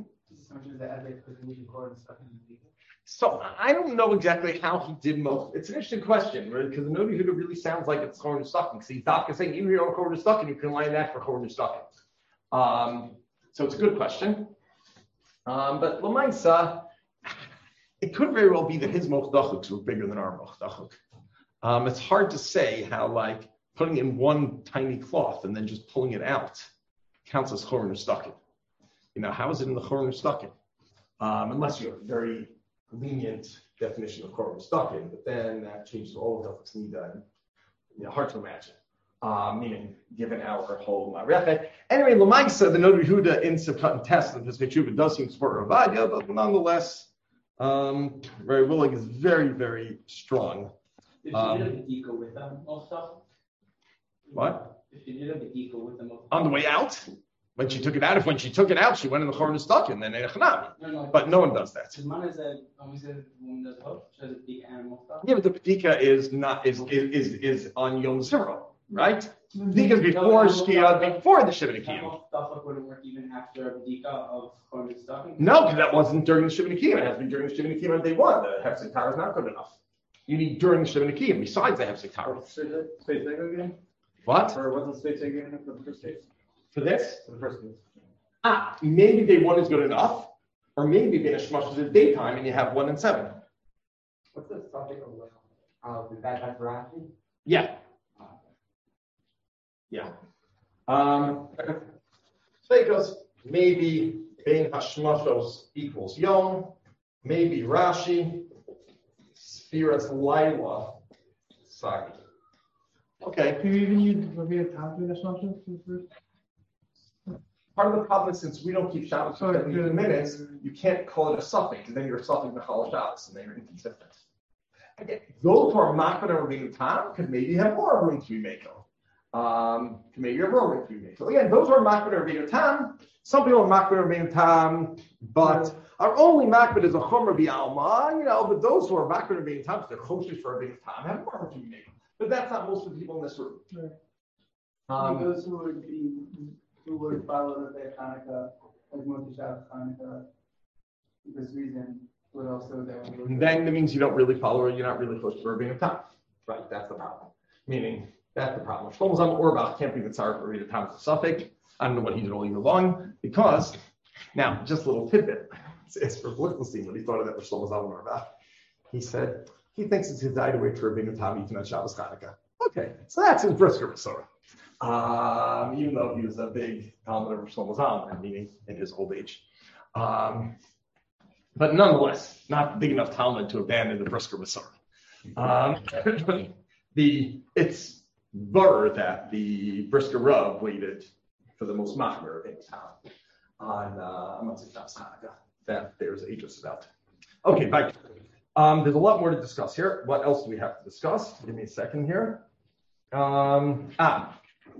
[SPEAKER 1] So I don't know exactly how he did most. It's an interesting question, right? Because the Noda B'Yehuda really sounds like it's Chorin Ustakin. Because he's not saying even if you're Chorin Ustakin, you can line that for Chorin Ustakin. Um, so it's a good question. Um, but Lamaisa, it could very well be that his mochdachuks were bigger than our mochdachuk. Um, it's hard to say how, like, putting in one tiny cloth and then just pulling it out counts as chorin u'stakin. You know, how is it in the chorin u'stakin? Um, unless you have a very lenient definition of chorin u'stakin, but then that changes all of Hilchos Nida, and you know, hard to imagine. Um, meaning, given our whole Ma'arefet. Anyway, Lamaisa, the Noda B'Yehuda in Sivkat Test and Pesach Shuvah does seem to support Rav Ovadia, but nonetheless, um, Rabbi Willig is very, very strong.
[SPEAKER 5] If you
[SPEAKER 1] Um,
[SPEAKER 5] did a B'dika with them also?
[SPEAKER 1] What?
[SPEAKER 5] If you did a B'dika with them also?
[SPEAKER 1] On the way out? When she took it out, if when she took it out, she went in the Chorin stuck and then Echanami.
[SPEAKER 5] No, no.
[SPEAKER 1] But no one does that.
[SPEAKER 5] Because mine is a, when said the woman does both, she has a B'dika and a Mochta.
[SPEAKER 1] Yeah, but the Pedika is not is is is, is on Yom Zero, right? Pedika is before Shkia, before the Shivin
[SPEAKER 5] That
[SPEAKER 1] Akiyim.
[SPEAKER 5] Mochta wouldn't work even after a B'dika of Chorin Stocking?
[SPEAKER 1] No, because that wasn't during the Shivin Akiyim. It has to be during the Shivin Akiyim on day one. The Hefsek Torah is not good enough. You need during the Shivin Akiyim, besides the Hefsek Torah.
[SPEAKER 7] Space Vega again?
[SPEAKER 1] What?
[SPEAKER 7] Or wasn't Space Vega again for the first case?
[SPEAKER 1] For this?
[SPEAKER 7] For the first case.
[SPEAKER 1] Ah, maybe day one is good enough, or maybe being a shmash is at daytime and you have one and seven.
[SPEAKER 9] What's the subject of the, uh, the bad bad Rashi?
[SPEAKER 1] Yeah. Yeah. Um, because maybe Bein Hashmashos equals Yom, maybe Rashi, Spheres Laila, Sagi. Okay.
[SPEAKER 4] Can you even use Rabbi Tam for this function?
[SPEAKER 1] Part of the problem is since we don't keep Shabbos for seventy minutes, you can't call it a suffix, and then you're suffix Mechal Shabbos, and then you're inconsistent. Again, those who are Makbid or Rabbeinu Tam could maybe have more room to be Mako. Um, could maybe have more room to be Mako. Again, those who are Makbid or Rabbeinu Tam, some people are Makbid or Rabbeinu Tam, but our only Makbid is a Chum Rabbi Alma, you know, but those who are Makbid or Rabbeinu Tam, they're Choshes for Rabbeinu Tam, have more room to be Mako. But that's not most of the people in this room.
[SPEAKER 4] Right.
[SPEAKER 2] Um, those who would be, who would follow the Hanukkah, like Moshe Shabbos Hanukkah, for this reason, would also then.
[SPEAKER 1] Then that means you don't really follow it, you're not really close to Rabbeinu Tam. Right, that's the problem. Meaning, that's the problem. Shlomo Zalman Auerbach can't be the Tsar for Rabbeinu Tam as a suffix. I don't know what he did all year long, because, now, just a little tidbit. It's, it's for Lichtenstein, when he thought of that for Shlomo Zalman Auerbach. He said, he thinks it's his day to wait for Rabbeinu Tam even on Shabbos Hanukkah. Okay, so that's his brisker Masorah. Um, even though he was a big Talmud of Shlomo Zalman, meaning in his old age. Um, but nonetheless, not big enough Talmud to abandon the brisker Masorah. Um, the it's burr that the brisker Rav waited for the most machmer in town on uh, Matzah Shabbos Hanukkah. That there's ages about. Okay, back. Um, there's a lot more to discuss here. What else do we have to discuss? Give me a second here. Um, ah,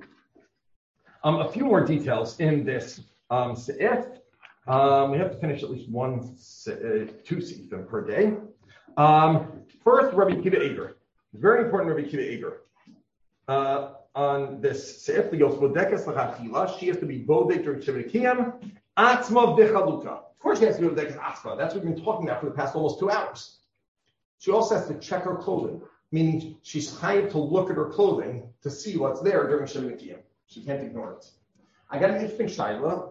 [SPEAKER 1] um, a few more details in this um, seif. Um, we have to finish at least one, uh, two seifim per day. Um, first, Rabbi Akiva Eiger. Very important, Rabbi Akiva Eiger. Uh, on this seif, the Yosvodekas Lachatila, she has to be bodek during Shivat Kiyam, Atzma v'Chalukah. Of course, she has to be bodek Atzma. That's what we've been talking about for the past almost two hours. She also has to check her clothing, meaning she's trying to look at her clothing to see what's there during Shivat Kiyam. She can't ignore it. I got an interesting shayla.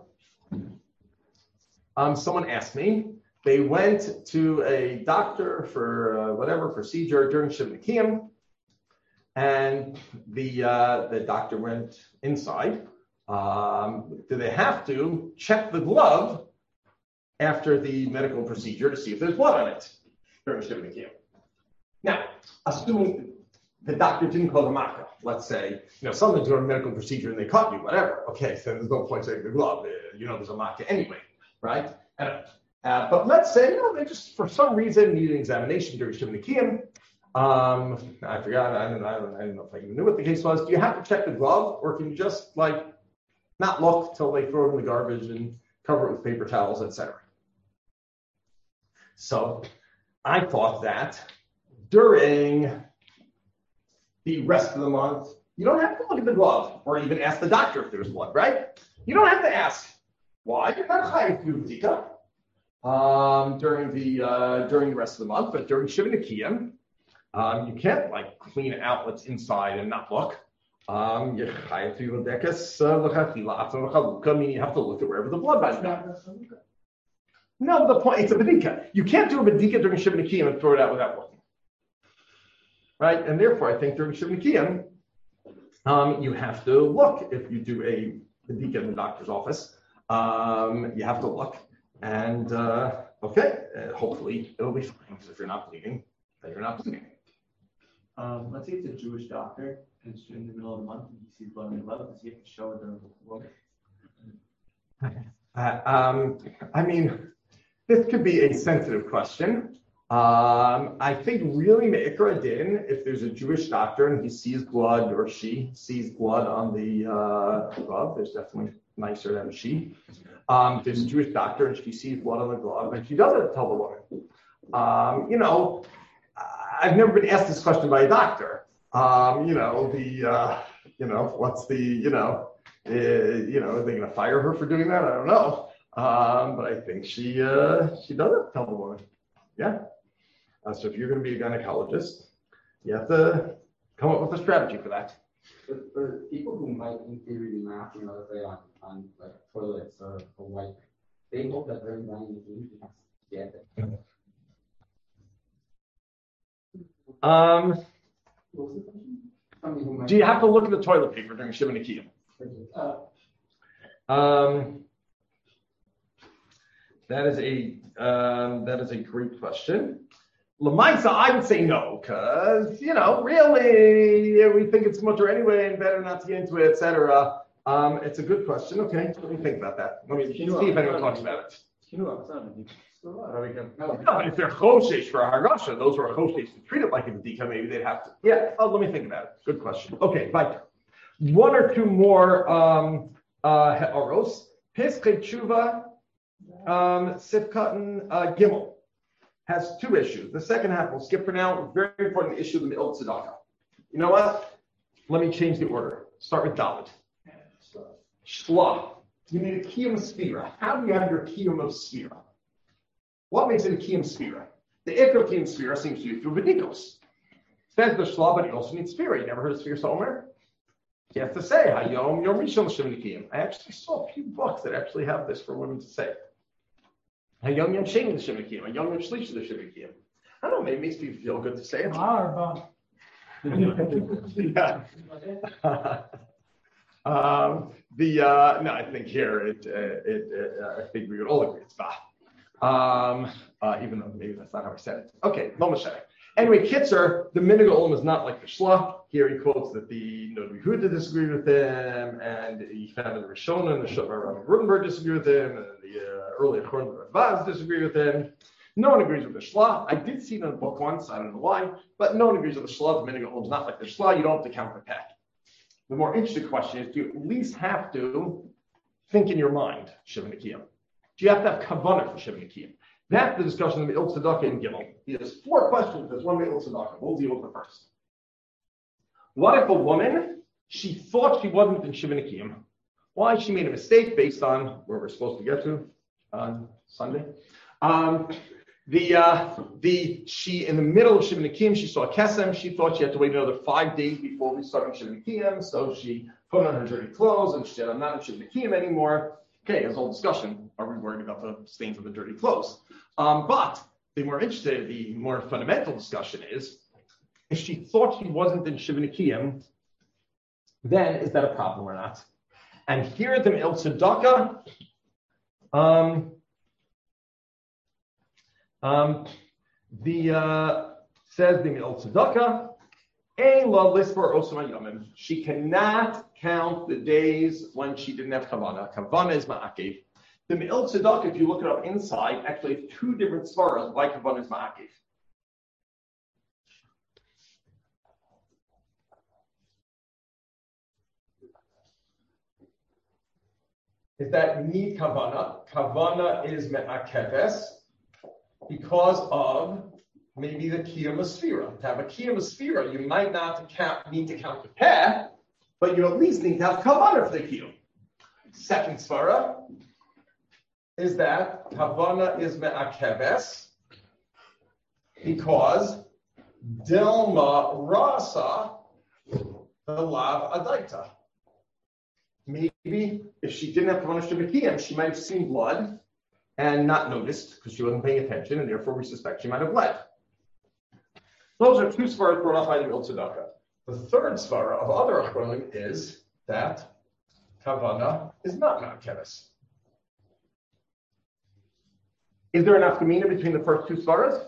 [SPEAKER 1] Um, someone asked me, they went to a doctor for uh, whatever procedure during Shivat Kiyam, and the uh, the doctor went inside. Um, do they have to check the glove after the medical procedure to see if there's blood on it during Shivat Kiyam? Now, assuming the doctor didn't call the makkah, let's say, you know, someone's doing a medical procedure and they cut you, whatever. Okay, so there's no point taking the glove. Uh, you know, there's a makkah anyway, right? And, uh, but let's say, you know, they just for some reason need an examination during Shivat Kiyam. Um, I forgot. I don't, I don't. I don't know if I even knew what the case was. Do you have to check the glove, or can you just like not look till they throw it in the garbage and cover it with paper towels, et cetera? So I thought that during the rest of the month, you don't have to look at the glove or even ask the doctor if there's blood, right? You don't have to ask. Why? You're not chayav to do b'dika um, during the uh, during the rest of the month, but during Shivat Kiyam, um, you can't like clean out what's inside and not look. Um, you chayav to do dekas l'chatila atzma v'chalukah, meaning you have to look at wherever the blood is. No, the point it's a b'dika. You can't do a b'dika during Shivat Kiyam and throw it out without looking. Right, and therefore I think during Shivat Kiyam, um, you have to look. If you do a b'dika in the doctor's office, um, you have to look. And uh, okay, uh, hopefully it'll be fine. Because if you're not bleeding, then you're not bleeding.
[SPEAKER 6] Um, let's say it's a Jewish doctor and it's in the middle of the month and he sees blood in the glove. Does he have to show the woman?
[SPEAKER 1] Uh, um, I mean, this could be a sensitive question. Um, I think really Me'ikra Din, if there's a Jewish doctor and he sees blood or she sees blood on the uh, glove, there's definitely nicer than a she. Um, if there's a Jewish doctor and she sees blood on the glove and she doesn't tell the woman. Um, you know, I've never been asked this question by a doctor. Um, you know, the, uh, you know, what's the, you know, uh, you know, are they going to fire her for doing that? I don't know. Um, but I think she, uh, she doesn't tell the woman. Yeah. Uh, so if you're going to be a gynecologist, you have to come up with a strategy for that.
[SPEAKER 9] For, for people who might in theory be masking, let's say on, on like toilets or, or wiping, they hope that they're dying to get it.
[SPEAKER 1] Um,
[SPEAKER 9] What was the question? Somebody who might-
[SPEAKER 1] Do you have to look at the toilet paper during Shiva Nikiyim?
[SPEAKER 9] Uh,
[SPEAKER 1] Um, that is a um, that is a great question. Lamaisa, I would say no, because you know, really, we think it's mutter anyway, and better not to get into it, et cetera. Um, it's a good question. Okay, let me think about that. Let me see if anyone talks about it. No, if they're choshesh for a hargasha, those who are choshesh to treat it like a bedika, maybe they'd have to. Yeah, oh, let me think about it. Good question. Okay, right. One or two more um, uh, he'aros. Piskei tshuva, um, sifkatan uh, gimel has two issues. The second half we'll skip for now. Very important issue, the mi'il tzedakah. You know what? Let me change the order. Start with David. Shlah. You need a kiyum sphira. How do you have your kiyum of sphira? What makes it a kiyum sphira? The ikar kiyum sphira seems to be through Vedikos. Says the Shlah, but you also need sphira. You never heard of sphira somewhere? You have to say, Hayom Yom Rishon Shivnikim. I actually saw a few books that actually have this for women to say. Hayom Yom Sheni Shivnikim. Hayom Yom Shlish Shivnikim. I don't know, maybe it makes people feel good to say it.
[SPEAKER 4] Wow,
[SPEAKER 1] yeah. um, the uh, no, I think here it, uh, it uh, I think we would all agree it's Ba. Um, uh, even though maybe that's not how I said it. Okay, no mashayach. Anyway, Kitzer, the Minhag Olam is not like the Shlah. Here he quotes that the Nod Yehuda disagreed with him, and he found in the Rishona and the Shulchan Rudenberg disagreed with him, and the uh, earlier Korn Vaz disagreed with him. No one agrees with the Shlah. I did see it in a book once, I don't know why, but no one agrees with the Shlah. The Minhag Olam is not like the Shlah. You don't have to count the pack. The more interesting question is, do you at least have to think in your mind, Shiva Nikiyim? Do you have to have kavanah for Shiva Nikiyim? That's the discussion of the Il Tzedakah in Gimel. He has four questions. There's one Il Tzedakah. We'll deal with the first. What if a woman, she thought she wasn't in Shiva Nikiyim? Why? She made a mistake based on where we're supposed to get to on Sunday. Um, the uh, the she in the middle of Shiva Nikiyim, she saw a kesem. She thought she had to wait another five days before restarting Shiva Nikiyim, so she put on her dirty clothes and she said, "I'm not in Shiva Nikiyim anymore." Okay, there's a whole discussion. Are we worried about the stains of the dirty clothes? Um, but the more interesting, the more fundamental discussion is, if she thought she wasn't in Shiva Nikiyim, then is that a problem or not? And here the Il Tzedakah um, um, the uh, says the Il Tzedakah, she cannot count the days when she didn't have kavanah. Kavanah is ma'akev. The Me'il Tzedakah, if you look it up inside, actually has two different svaras why kavanah is ma'akev. Is that you need kavanah. Kavanah is me'akeves because of maybe the kiyum sphira. To have a kiyum sphira, you might not count, need to count the peh, but you at least need to have kavanah for the kiyum. Second svara is that kavanah is me'akeves because dilma rasa the lav adaita. Maybe if she didn't have kavanah to the kiyum, she might have seen blood and not noticed because she wasn't paying attention, and therefore we suspect she might have bled. Those are two svaras brought up by the Il Tzedakah. The third svara of other achronim is that kavanah is not ma'akeves. Is there an afkamina between the first two svaras?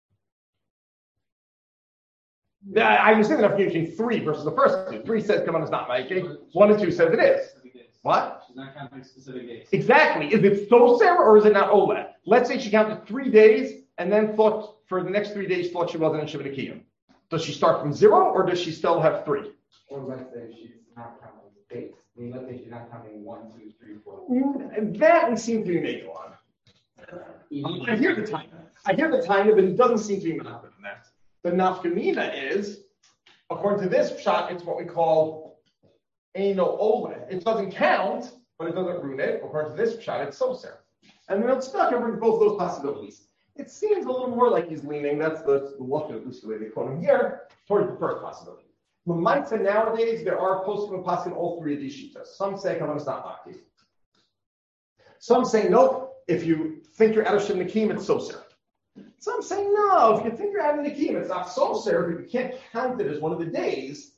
[SPEAKER 1] I understand the afkamina between three versus the first two. Three says kavanah is not ma'akeves. One and two says it is. What?
[SPEAKER 5] She's not counting specific days.
[SPEAKER 1] Exactly. Is it soser or is it not oleh? Let's say she counted three days and then thought for the next three days thought she wasn't in Shiva Nikiyim. Does she start from zero or does she still have three?
[SPEAKER 9] Or let's say she's not counting days. I mean, let's say she's not counting one, two, three, four.
[SPEAKER 1] Mm, that we seem to be making on. I hear the time. I hear the time, but it doesn't seem to be monotonous in that. The nafkamina is, according to this shot, it's what we call Eino Ole. It doesn't count, but it doesn't ruin it. According to this shot, it's soser. And we're stuck and bring both those possibilities. It seems a little more like he's leaning, that's the luck at least the way they quote him here, towards the first possibility. L'maitza nowadays, there are posting and passing all three of these shitas. Some say kavanah is not ma'akev. Some say nope, if you think you're out of Shiva Nikiyim, it's soser. Some say no, if you think you're out of Nikiyim, it's not soser, but you can't count it as one of the days.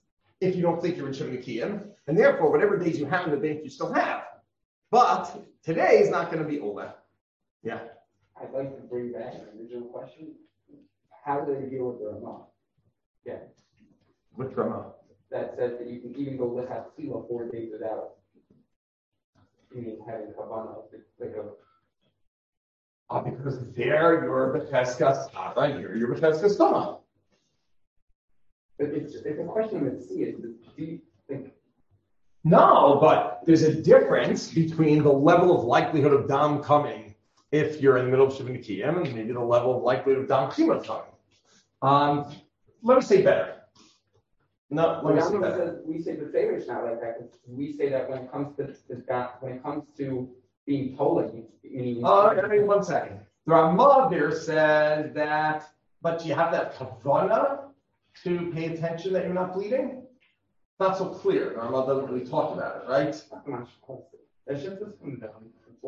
[SPEAKER 1] if you don't think you're in Shivnikiyim, and therefore whatever days you have in the bank you still have. But today is not going to be Ola. Yeah.
[SPEAKER 9] I'd like to bring back an original question. How do they deal with the Ramah? Yeah.
[SPEAKER 1] Which Ramah?
[SPEAKER 9] That says that you can even go Lechat Tefillah four days without meaning having Kavanah, like a
[SPEAKER 1] Uh, because there you're Bethesda Sara, here you're Bethesda Stama.
[SPEAKER 9] But it's, it's a question of see it. Do you think?
[SPEAKER 1] No, but there's a difference between the level of likelihood of Dam coming if you're in the middle of Shiva Nikiyim and maybe the level of likelihood of Dam Chima coming. Um, let me say better. No, let me say better.
[SPEAKER 9] We say the favorites not like that. We say that when it comes to the when it comes to being told, meaning.
[SPEAKER 1] Uh, I mean, one second. The Ramah there says that, but you have that kavana to pay attention that you're not bleeding. Not so clear. The Ramah doesn't really talk about it, right?
[SPEAKER 9] That's just this one down.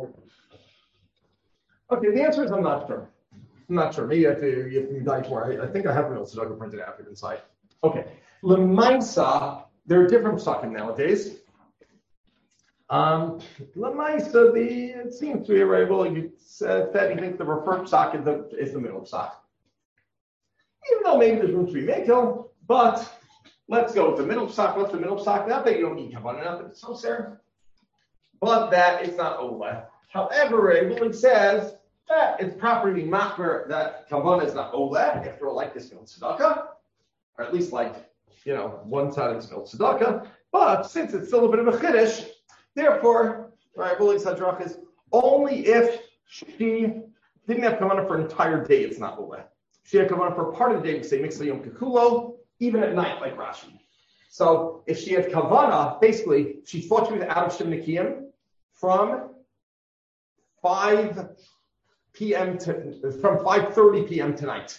[SPEAKER 1] Okay, the answer is I'm not sure. I'm not sure. Maybe you have to, you have to dive more. I, I think I have the notes that I can print it out here inside. Okay. Lemaisa, there are different psakim nowadays. Um, Lemaisa, the it seems to be very well. You said that you think the referred psak is the is the middle psak. Even though maybe there's room to be mekel, but let's go with the middle psak. What's the middle psak? Not that you don't need kavanah enough, it's so sir. But that it's not ola. However, it says that it's properly makber that kavanah is not ola. After all, like this middle tzedakah, or at least like. You know, one side is spelled tzedakah, but since it's still a bit of a chiddush, therefore, right, Ruling Sadrach is only if she didn't have kavanah for an entire day, it's not ola. She had kavanah for part of the day, we say mixla yom kikulo, even at night, like Rashi. So if she had kavanah, basically, she thought she was out of Shivnikiyim from five p.m. to from five thirty p.m. tonight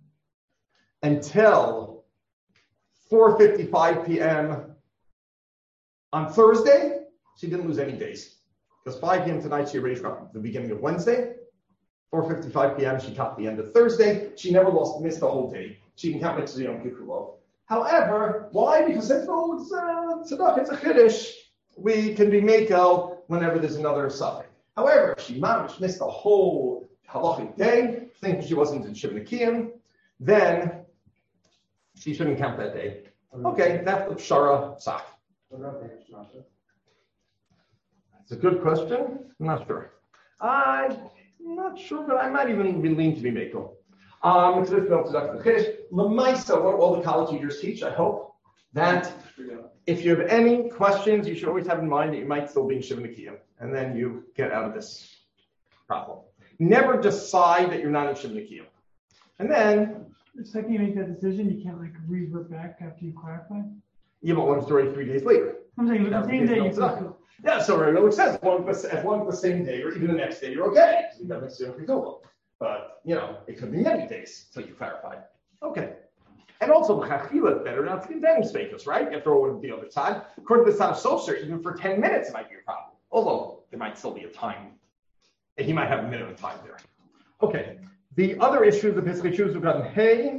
[SPEAKER 1] until four fifty-five p.m. on Thursday, she didn't lose any days. Because five p.m. tonight, she already got the beginning of Wednesday. four fifty-five p.m., she caught the end of Thursday. She never lost, missed the whole day. She can count next to Yom Kippur. However, why? Because it's uh, tzedakah, it's a chiddush. We can be mekel whenever there's another suffix. However, if she managed missed the whole halachic day, thinking she wasn't in Shiv Nikiyim, then she shouldn't count that day. Okay, that's the pshara psak. It's a good question. I'm not sure. I'm not sure, but I might even be lean to be mekel. Um, Lemaisa, what all the college teachers teach, I hope, that if you have any questions, you should always have in mind that you might still be in Shiva Nikiyim, and then you get out of this problem. Never decide that you're not in Shiva Nikiyim. And then
[SPEAKER 4] the second you make that decision, you can't like revert back after you clarify.
[SPEAKER 1] Yeah, but what if it's already three days later?
[SPEAKER 4] I'm saying the same day you clarify.
[SPEAKER 1] Yeah, so it makes sense. One as long as the same day or even the next day, you're okay. That makes you okay. But you know, it could be many days until you clarify. Okay. And also the chachila better not to condemn speakers, right? After all, with the other side. According to the Stam Sofer, even for ten minutes it might be a problem. Although there might still be a time. And he might have a minimum time there. Okay. The other issue, the Pesach issues, we've gotten hay.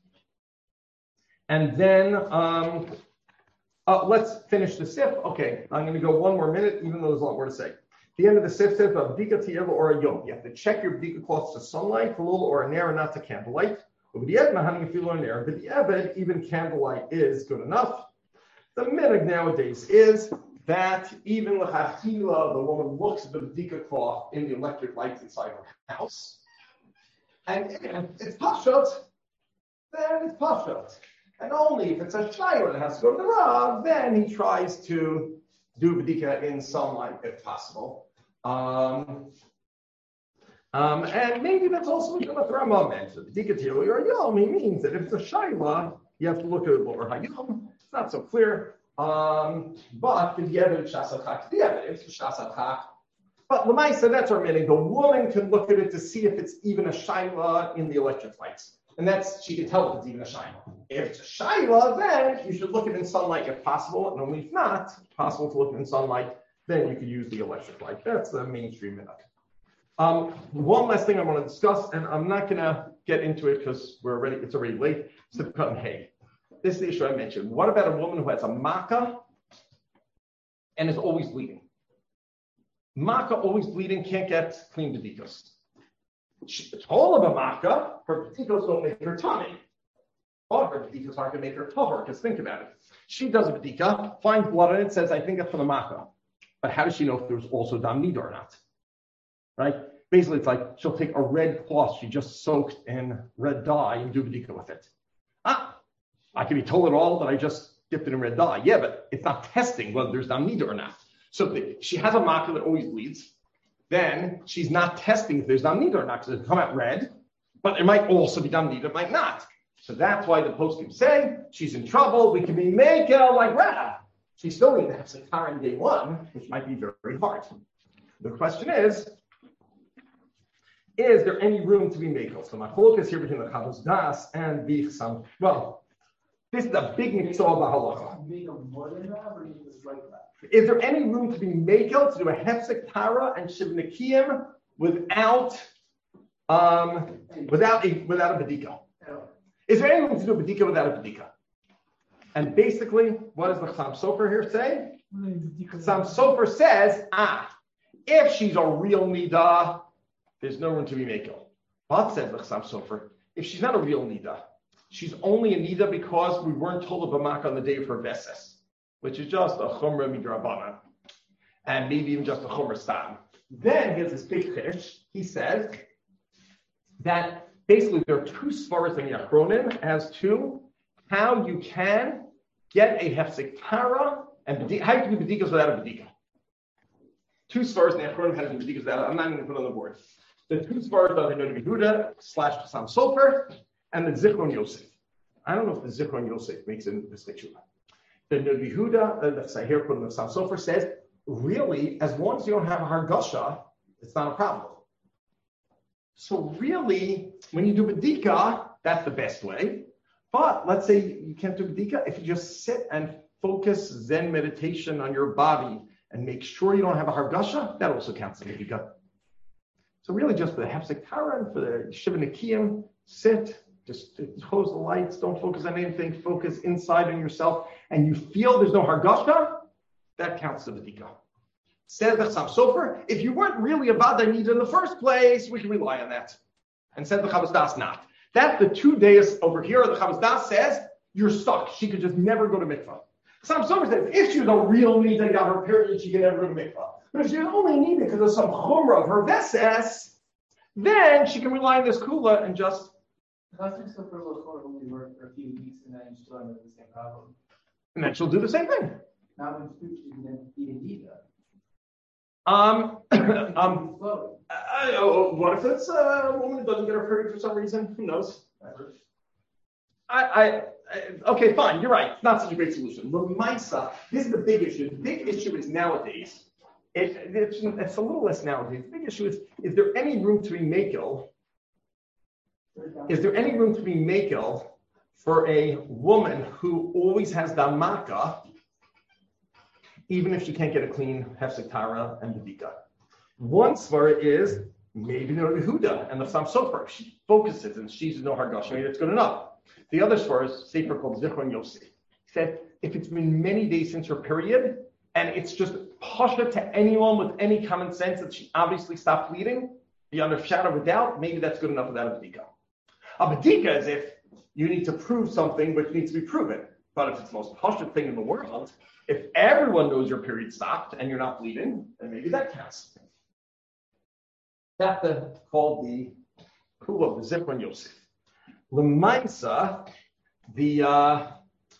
[SPEAKER 1] And then um, uh, let's finish the sif. Okay, I'm going to go one more minute, even though there's a lot more to say. The end of the sif says, "Bdika tiyeva or a yom." You have to check your bdika cloths to sunlight, halul or an air, not to candlelight. But the even candlelight is good enough. The minhag nowadays is that even l'chachila, the woman looks at the bdika cloth in the electric lights inside her house. And if it's pashut, then it's pashut. And only if it's a shayla that has to go to the Rav, then he tries to do bdika in sunlight if possible. Um, um, and maybe that's also what the Rambam mentioned. Bdika tiyoli or yom, he means that if it's a shayla, you have to look at it lower hayom. It's not so clear. Um, but the Yevid Shasachak, the Yevid is Shasachak. But Lemaisa, that's our meaning. The woman can look at it to see if it's even a shayla in the electric lights. And that's, she can tell if it's even a shayla. If it's a shayla, then you should look at it in sunlight if possible. And only if not possible to look at it in sunlight, then you could use the electric light. That's the mainstream minhag. Um, one last thing I want to discuss, and I'm not going to get into it because we're already, it's already late. Sifkat and hay. this is the issue I mentioned. What about a woman who has a makkah and is always bleeding? Makkah always bleeding, can't get clean bedikas. It's all of a makkah, her bedikas don't make her tummy. All her bedikas aren't going to make her tover, because think about it. She does a bedika, finds blood on it, says, I think it's for the makkah. But how does she know if there's also dam nida or not? Right? Basically, it's like she'll take a red cloth she just soaked in red dye and do bedika with it. Ah, I can be told at all that I just dipped it in red dye. Yeah, but it's not testing whether there's dam nida or not. So if she has a makkah that always bleeds, then she's not testing if there's dam nida or not, because it'll come out red, but it might also be dam nida, it might not. So that's why the poskim say she's in trouble. We can be makel like Rab. She's still going to have Sakar in day one, which might be very, very hard. The question is, is there any room to be makel? So my chaluk is here between the Chavos Das and the Chasam. Well, this is a big mitzvah b'halacha. Is there any room to be makel, to do a hefsek tara and shivnikiyim without um, without a without a bedika? Is there any room to do a bedika without a bedika? And basically, what does the Chasam Sofer here say? Chasam Sofer says, ah, if she's a real nida, there's no room to be makel. But says the Chasam Sofer, if she's not a real nida, she's only a nida because we weren't told of a makkah on the day of her veses, which is just a chumrah midrabanan, and maybe even just a chumrah stam. Then here's this big fish. He says that basically there are two svaras in Yachronim as to how you can get a hefsek tara and bedika, how you can do bedikas without a bedika. Two svaras in Yachronim how to do bedikas without. I'm not going to put it on the board. The two svaras are the Noda Yehuda slash Chasam Sofer and the Zichron Yosef. I don't know if the Zichron Yosef makes it into the Sketchuba. The Noda Yehuda, uh, the Sahir from the Chasam Sofer says, really, as long as you don't have a hargasha, it's not a problem. So really, when you do bedika, that's the best way. But let's say you can't do bedika, if you just sit and focus Zen meditation on your body and make sure you don't have a hargasha, that also counts as bedika. So really, just for the hefsek tara and for the shiva nikiyim, sit, just close the lights, don't focus on anything, focus inside on yourself, and you feel there's no hargasha, that counts as bedika. Said the Chasam Sofer, if you weren't really a Vada Nida in the first place, we can rely on that. And said the Chavos Das not. That's the two days over here. The Chavos Das says, you're stuck. She could just never go to mikvah. Chasam Sofer says, if she's a real Nida, got her period, she can never go to mikvah. But if she's only Nida because of some chumrah of her veses, then she can rely on this kula and just...
[SPEAKER 2] Chasam Sofer will only work for a few weeks and then she'll end up with the same problem.
[SPEAKER 1] And then she'll do the same thing.
[SPEAKER 2] Not when she's going to eat a Nida.
[SPEAKER 1] Um, um, uh, what if it's a woman who doesn't get her period for some reason? Who knows? I, I, I okay, fine. You're right. It's not such a great solution. L'maisa, this is the big issue. The big issue is nowadays. It, it's, it's a little less nowadays. The big issue is: is there any room to be makel? Is there any room to be makel for a woman who always has damaka? Even if she can't get a clean hefsek tara and bedika. One svara is maybe the Yehuda and the Chasam Sofer. She focuses and she's no hargash. Maybe that's good enough. The other svara is sefer called Zichron Yosef. He said if it's been many days since her period and it's just pasha to anyone with any common sense that she obviously stopped bleeding, beyond a shadow of a doubt, maybe that's good enough without a bedika. A bedika is if you need to prove something which needs to be proven. But if it's the most pasha thing in the world, if everyone knows your period stopped and you're not bleeding, then maybe that counts. That's the, called the kula of the Zichron Yosef. L'maisa, the uh,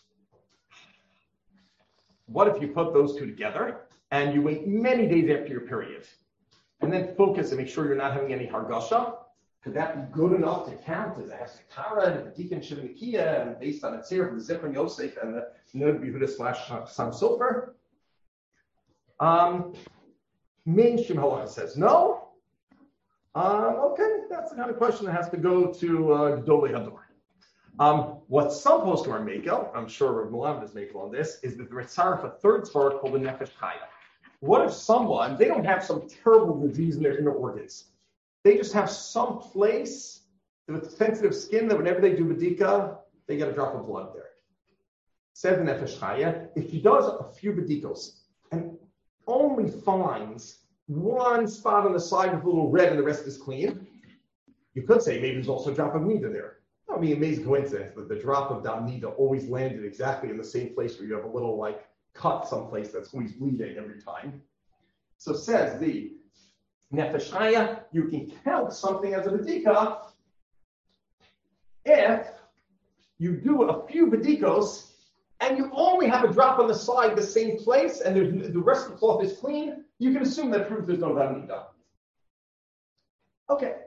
[SPEAKER 1] what if you put those two together and you wait many days after your period, and then focus and make sure you're not having any hargasha? Could that be good enough to count as a hefsek tara and a deacon shivnikia and based on its here from the Zichron Yosef and the Noda Yehuda slash Chasam Sofer? Um, mainstream halacha says no. Um, okay, that's the kind of question that has to go to uh, Gedolei Hador. Um, what some poskim are makel, I'm sure Rav Malamed is makel on this, is that the Ritzaref a third svara called the Nefesh Chaya. What if someone, they don't have some terrible disease in their inner organs? They just have some place with sensitive skin that whenever they do bedika, they get a drop of blood there. says in Nefesh Chaya, if he does a few bedikos and only finds one spot on the side with a little red and the rest is clean, you could say maybe there's also a drop of nida there. That would be an amazing coincidence that the drop of dam nida always landed exactly in the same place where you have a little like cut someplace that's always bleeding every time. So says the Nefesh Chaya, you can count something as a bedika if you do a few bedikos and you only have a drop on the side the same place and there's, the rest of the cloth is clean, you can assume that proves there's no dam nida. Okay.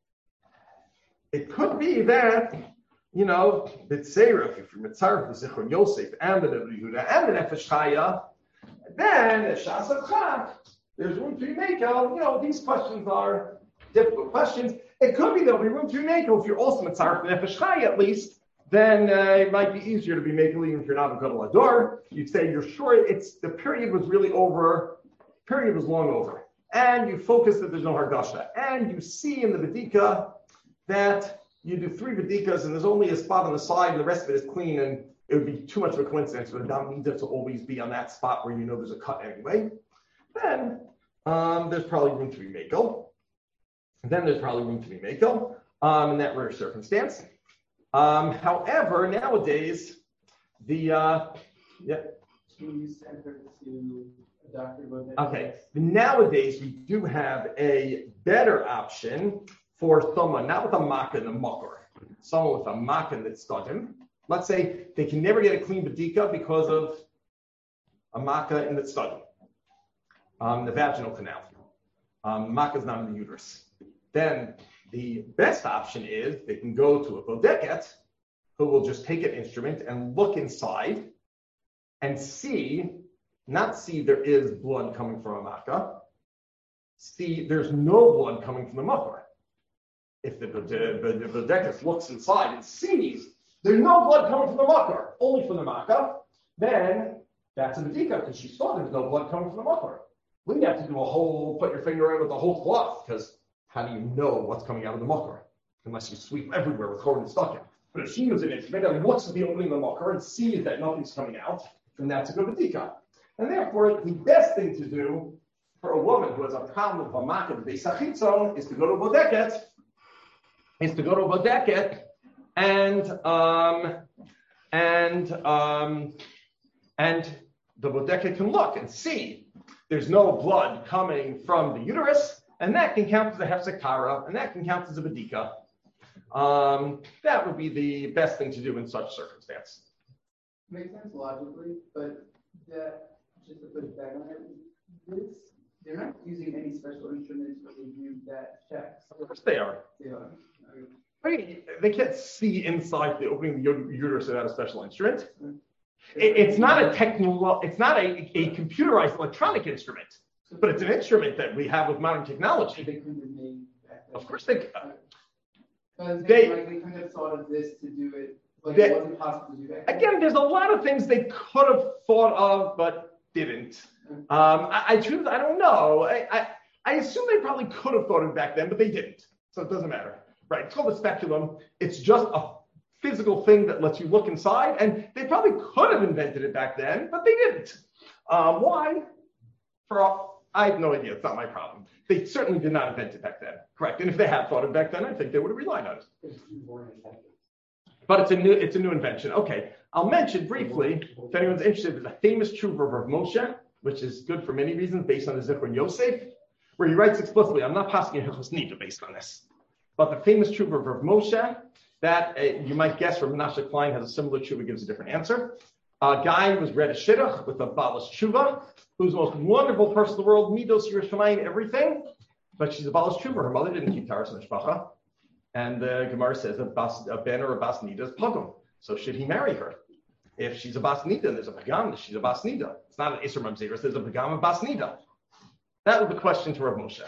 [SPEAKER 1] It could be that, you know, B'tzeirah, if you're Mitzaref, the Zichron Yosef, and the Rebbe Yehuda, and the Nefesh Chaya, then the Shas of Chak, there's room to be makel. You know, these questions are difficult questions. It could be there'll be room to be makel if you're also Mitzaref, the Nefesh Chaya at least. Then uh, it might be easier to be makel even if you're not a Gadol Ador. You'd say you're sure it's the period was really over, period was long over, and you focus that there's no Hargasha, and you see in the Vedika that you do three Vedikas and there's only a spot on the side and the rest of it is clean, and it would be too much of a coincidence for the dam nida to always be on that spot where you know there's a cut anyway. Then um, there's probably room to be makel. Then there's probably room to be makel um, in that rare circumstance. Um, however, nowadays, the uh, yeah.
[SPEAKER 2] When you send her to a doctor about that.
[SPEAKER 1] Okay. Nowadays, we do have a better option for someone, not with a makkah and a makor, someone with a makkah that's studim. Let's say they can never get a clean bedika because of a makkah in the studim, um, the vaginal canal. Um, makkah is not in the uterus. Then the best option is they can go to a bodeket who will just take an instrument and look inside and see, not see there is blood coming from a makkah, see there's no blood coming from the makor. If the bodeket looks inside and sees there's no blood coming from the makor, only from the makkah, then that's a bedika because she saw there's no blood coming from the makor. We have to do a whole, put your finger in with a whole cloth because how do you know what's coming out of the makor? Unless you sweep everywhere with Kohen stuck in. But if she uses an instrument and looks at the opening of the makor and sees that nothing's coming out, then that's a good bedika. And therefore, the best thing to do for a woman who has a problem with a makkah beis hachitzon is to go to a bodeket, is to go to a bodeket and um, and um, and the bodeket can look and see there's no blood coming from the uterus, and that can count as a hefzekara, and that can count as a bedika. Um, that would be the best thing to do in such circumstance.
[SPEAKER 2] Makes sense logically, but that, just to put it back on it, this, they're not using any special instruments to review that check.
[SPEAKER 1] Of course they are.
[SPEAKER 2] They are. I mean,
[SPEAKER 1] I mean, they can't see inside the opening of the uterus without a special instrument. It, it's not a technical, it's not a, a computerized electronic instrument, but it's an instrument that we have with modern technology.
[SPEAKER 2] They couldn't have made back then.
[SPEAKER 1] Of course they.
[SPEAKER 2] But
[SPEAKER 1] They-
[SPEAKER 2] like, they couldn't have thought of this to do it. Like
[SPEAKER 1] They-
[SPEAKER 2] it wasn't possible to do that.
[SPEAKER 1] Again, there's a lot of things they could have thought of but didn't. Um, I, I choose. I don't know. I, I I assume they probably could have thought of it back then, but they didn't. So it doesn't matter. Right? It's called a speculum. It's just a physical thing that lets you look inside, and they probably could have invented it back then, but they didn't. Um, why? For all, I have no idea. It's not my problem. They certainly did not invent it back then. Correct. And if they had thought of it back then, I think they would have relied on it. But it's a new, it's a new invention. Okay, I'll mention briefly, if anyone's interested, there's a famous tshuva of Rav Moshe, which is good for many reasons, based on the Zichron Yosef, where he writes explicitly, I'm not passing a Hilchos Nida based on this, but the famous tshuva of Rav Moshe, that uh, you might guess Rav Menashe Klein has a similar tshuva, gives a different answer. A guy was read a shidduch with a balas tshuva, who's the most wonderful person in the world, midos, yiras shamayim, everything, but she's a balas tshuva. Her mother didn't keep taras mishpacha. And the Gemara says a, bas, a ben or a bas nida is pagum. So should he marry her? If she's a bas nida, and there's a pagam, she's a bas nida. It's not an isra mamzeris, there's a pagam and bas nida. That was the question to Rav Moshe.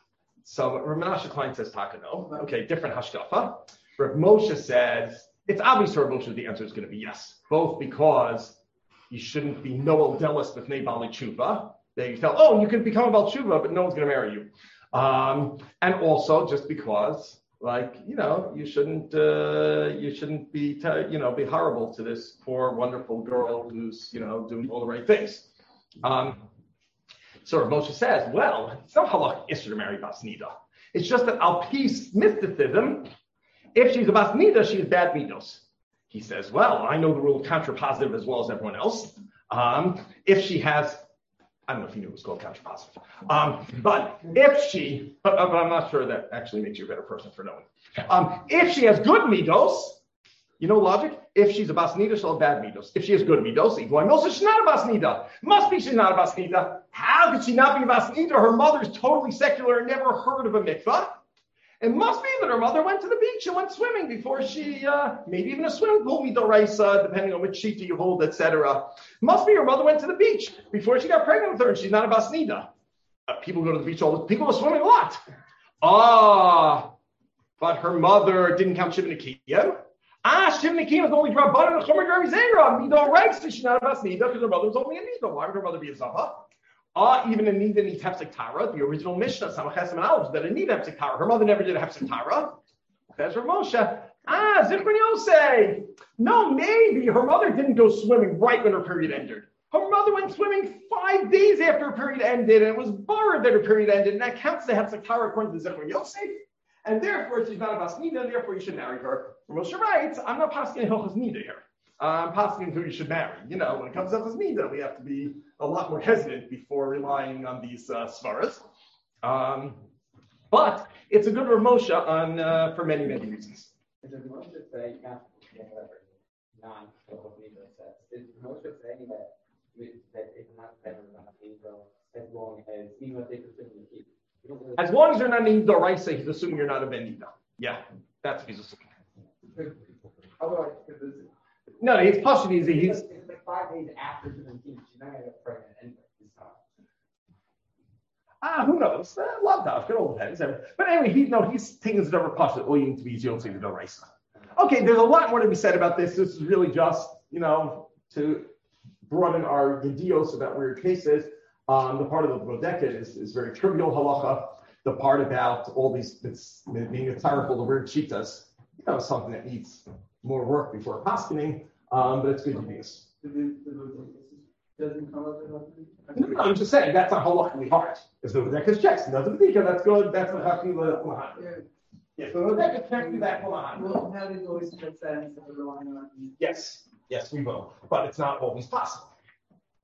[SPEAKER 1] So Rav Menashe Klein says taka no. Okay, different hashkafa. Rav Moshe says, it's obvious to Rav Moshe the answer is going to be yes. Both because you shouldn't be noel delis b'fnei bali tshuva. They tell, oh, you can become a bal tshuva, but no one's going to marry you. Um, and also just because like, you know, you shouldn't, uh, you shouldn't be, t- you know, be horrible to this poor, wonderful girl who's, you know, doing all the right things. Um, so Rav Moshe says, well, it's not halach isser to marry Bas Nida. It's just that al peace mysticism, if she's a Bas Nida, she's bad midos. He says, well, I know the rule of contrapositive as well as everyone else. Um, if she has, I don't know if you knew it was called contrapositive, um, but if she, but, but I'm not sure that actually makes you a better person for knowing. Um, if she has good midos, you know logic? If she's a Bas Nida, she'll have bad midos. If she has good midos, she's not a Bas Nida. Must be she's not a Bas Nida. How could she not be a Bas Nida? Her mother's totally secular and never heard of a mikvah. It must be that her mother went to the beach and went swimming before she, uh, maybe even a swimming pool, midoraisa, depending on which sheet you hold, et cetera. Must be her mother went to the beach before she got pregnant with her, and she's not a Bas Nida. Uh, people go to the beach all the people are swimming a lot. Ah, but her mother didn't count Shiv Nikiyah. Ah, Shiv Nikiyah was only Rabbanan and Chomer Gari Zera. Midoraisa, she's not a Bas Nida because her mother was only a Nida. Why would her mother be a Zava? Ah, even a Nida needs Hefsek Tara. The original Mishnah, Samachas and Aleph, that a Nida Hefsek Tara. Her mother never did a Hefsek Tara. That's Rav Moshe. Ah, Zichron Yosef. No, maybe her mother didn't go swimming right when her period ended. Her mother went swimming five days after her period ended, and it was borrowed that her period ended, and that counts the Hefsek Tara according to Zichron Yosef. And therefore, she's not a Bas Nida, and therefore you should marry her. Rav Moshe writes, I'm not passing Hilchos Nida here. I'm passing who you should marry. You know, when it comes up as Nida, we have to be a lot more hesitant before relying on these uh, svaras. Um, but it's a good Rav Moshe on uh, for many, many reasons.
[SPEAKER 9] Is it Moshe saying not whatever non-Hilchos Nida says? Is Moshe saying that that it's not better than Nida as long as even if they presume to keep?
[SPEAKER 1] As long as you're not in Doraisa, he's assuming you're not a Ben Nida. Yeah, that's what he's assuming.
[SPEAKER 2] Otherwise, because
[SPEAKER 1] No, he's possibly he's, he's
[SPEAKER 9] it's like five days after seventeen. She's not gonna get pregnant anyway.
[SPEAKER 1] ah, who knows? Uh, love that. It all depends. But anyway, he no, he's taking this over possible. All you need to be is you don't say the Doraisa. Okay, there's a lot more to be said about this. This is really just, you know, to broaden our yedios about weird cases. Um, the part of the Bodeket is, is very trivial halacha. The part about all these it's being a tzarech, all the weird shitas, you know, something that needs more work before paskening, um, but it's good news.
[SPEAKER 2] doesn't come up with
[SPEAKER 1] No, no, I'm just saying that's not halachically hard. If the Bodeket checks, no, the Bodeket, that's good. That's not happening with the Yes, the Bodeket checks that Kulahan.
[SPEAKER 2] Well, how did always make sense of relying on?
[SPEAKER 1] Yes, yes, we will, but it's not always possible.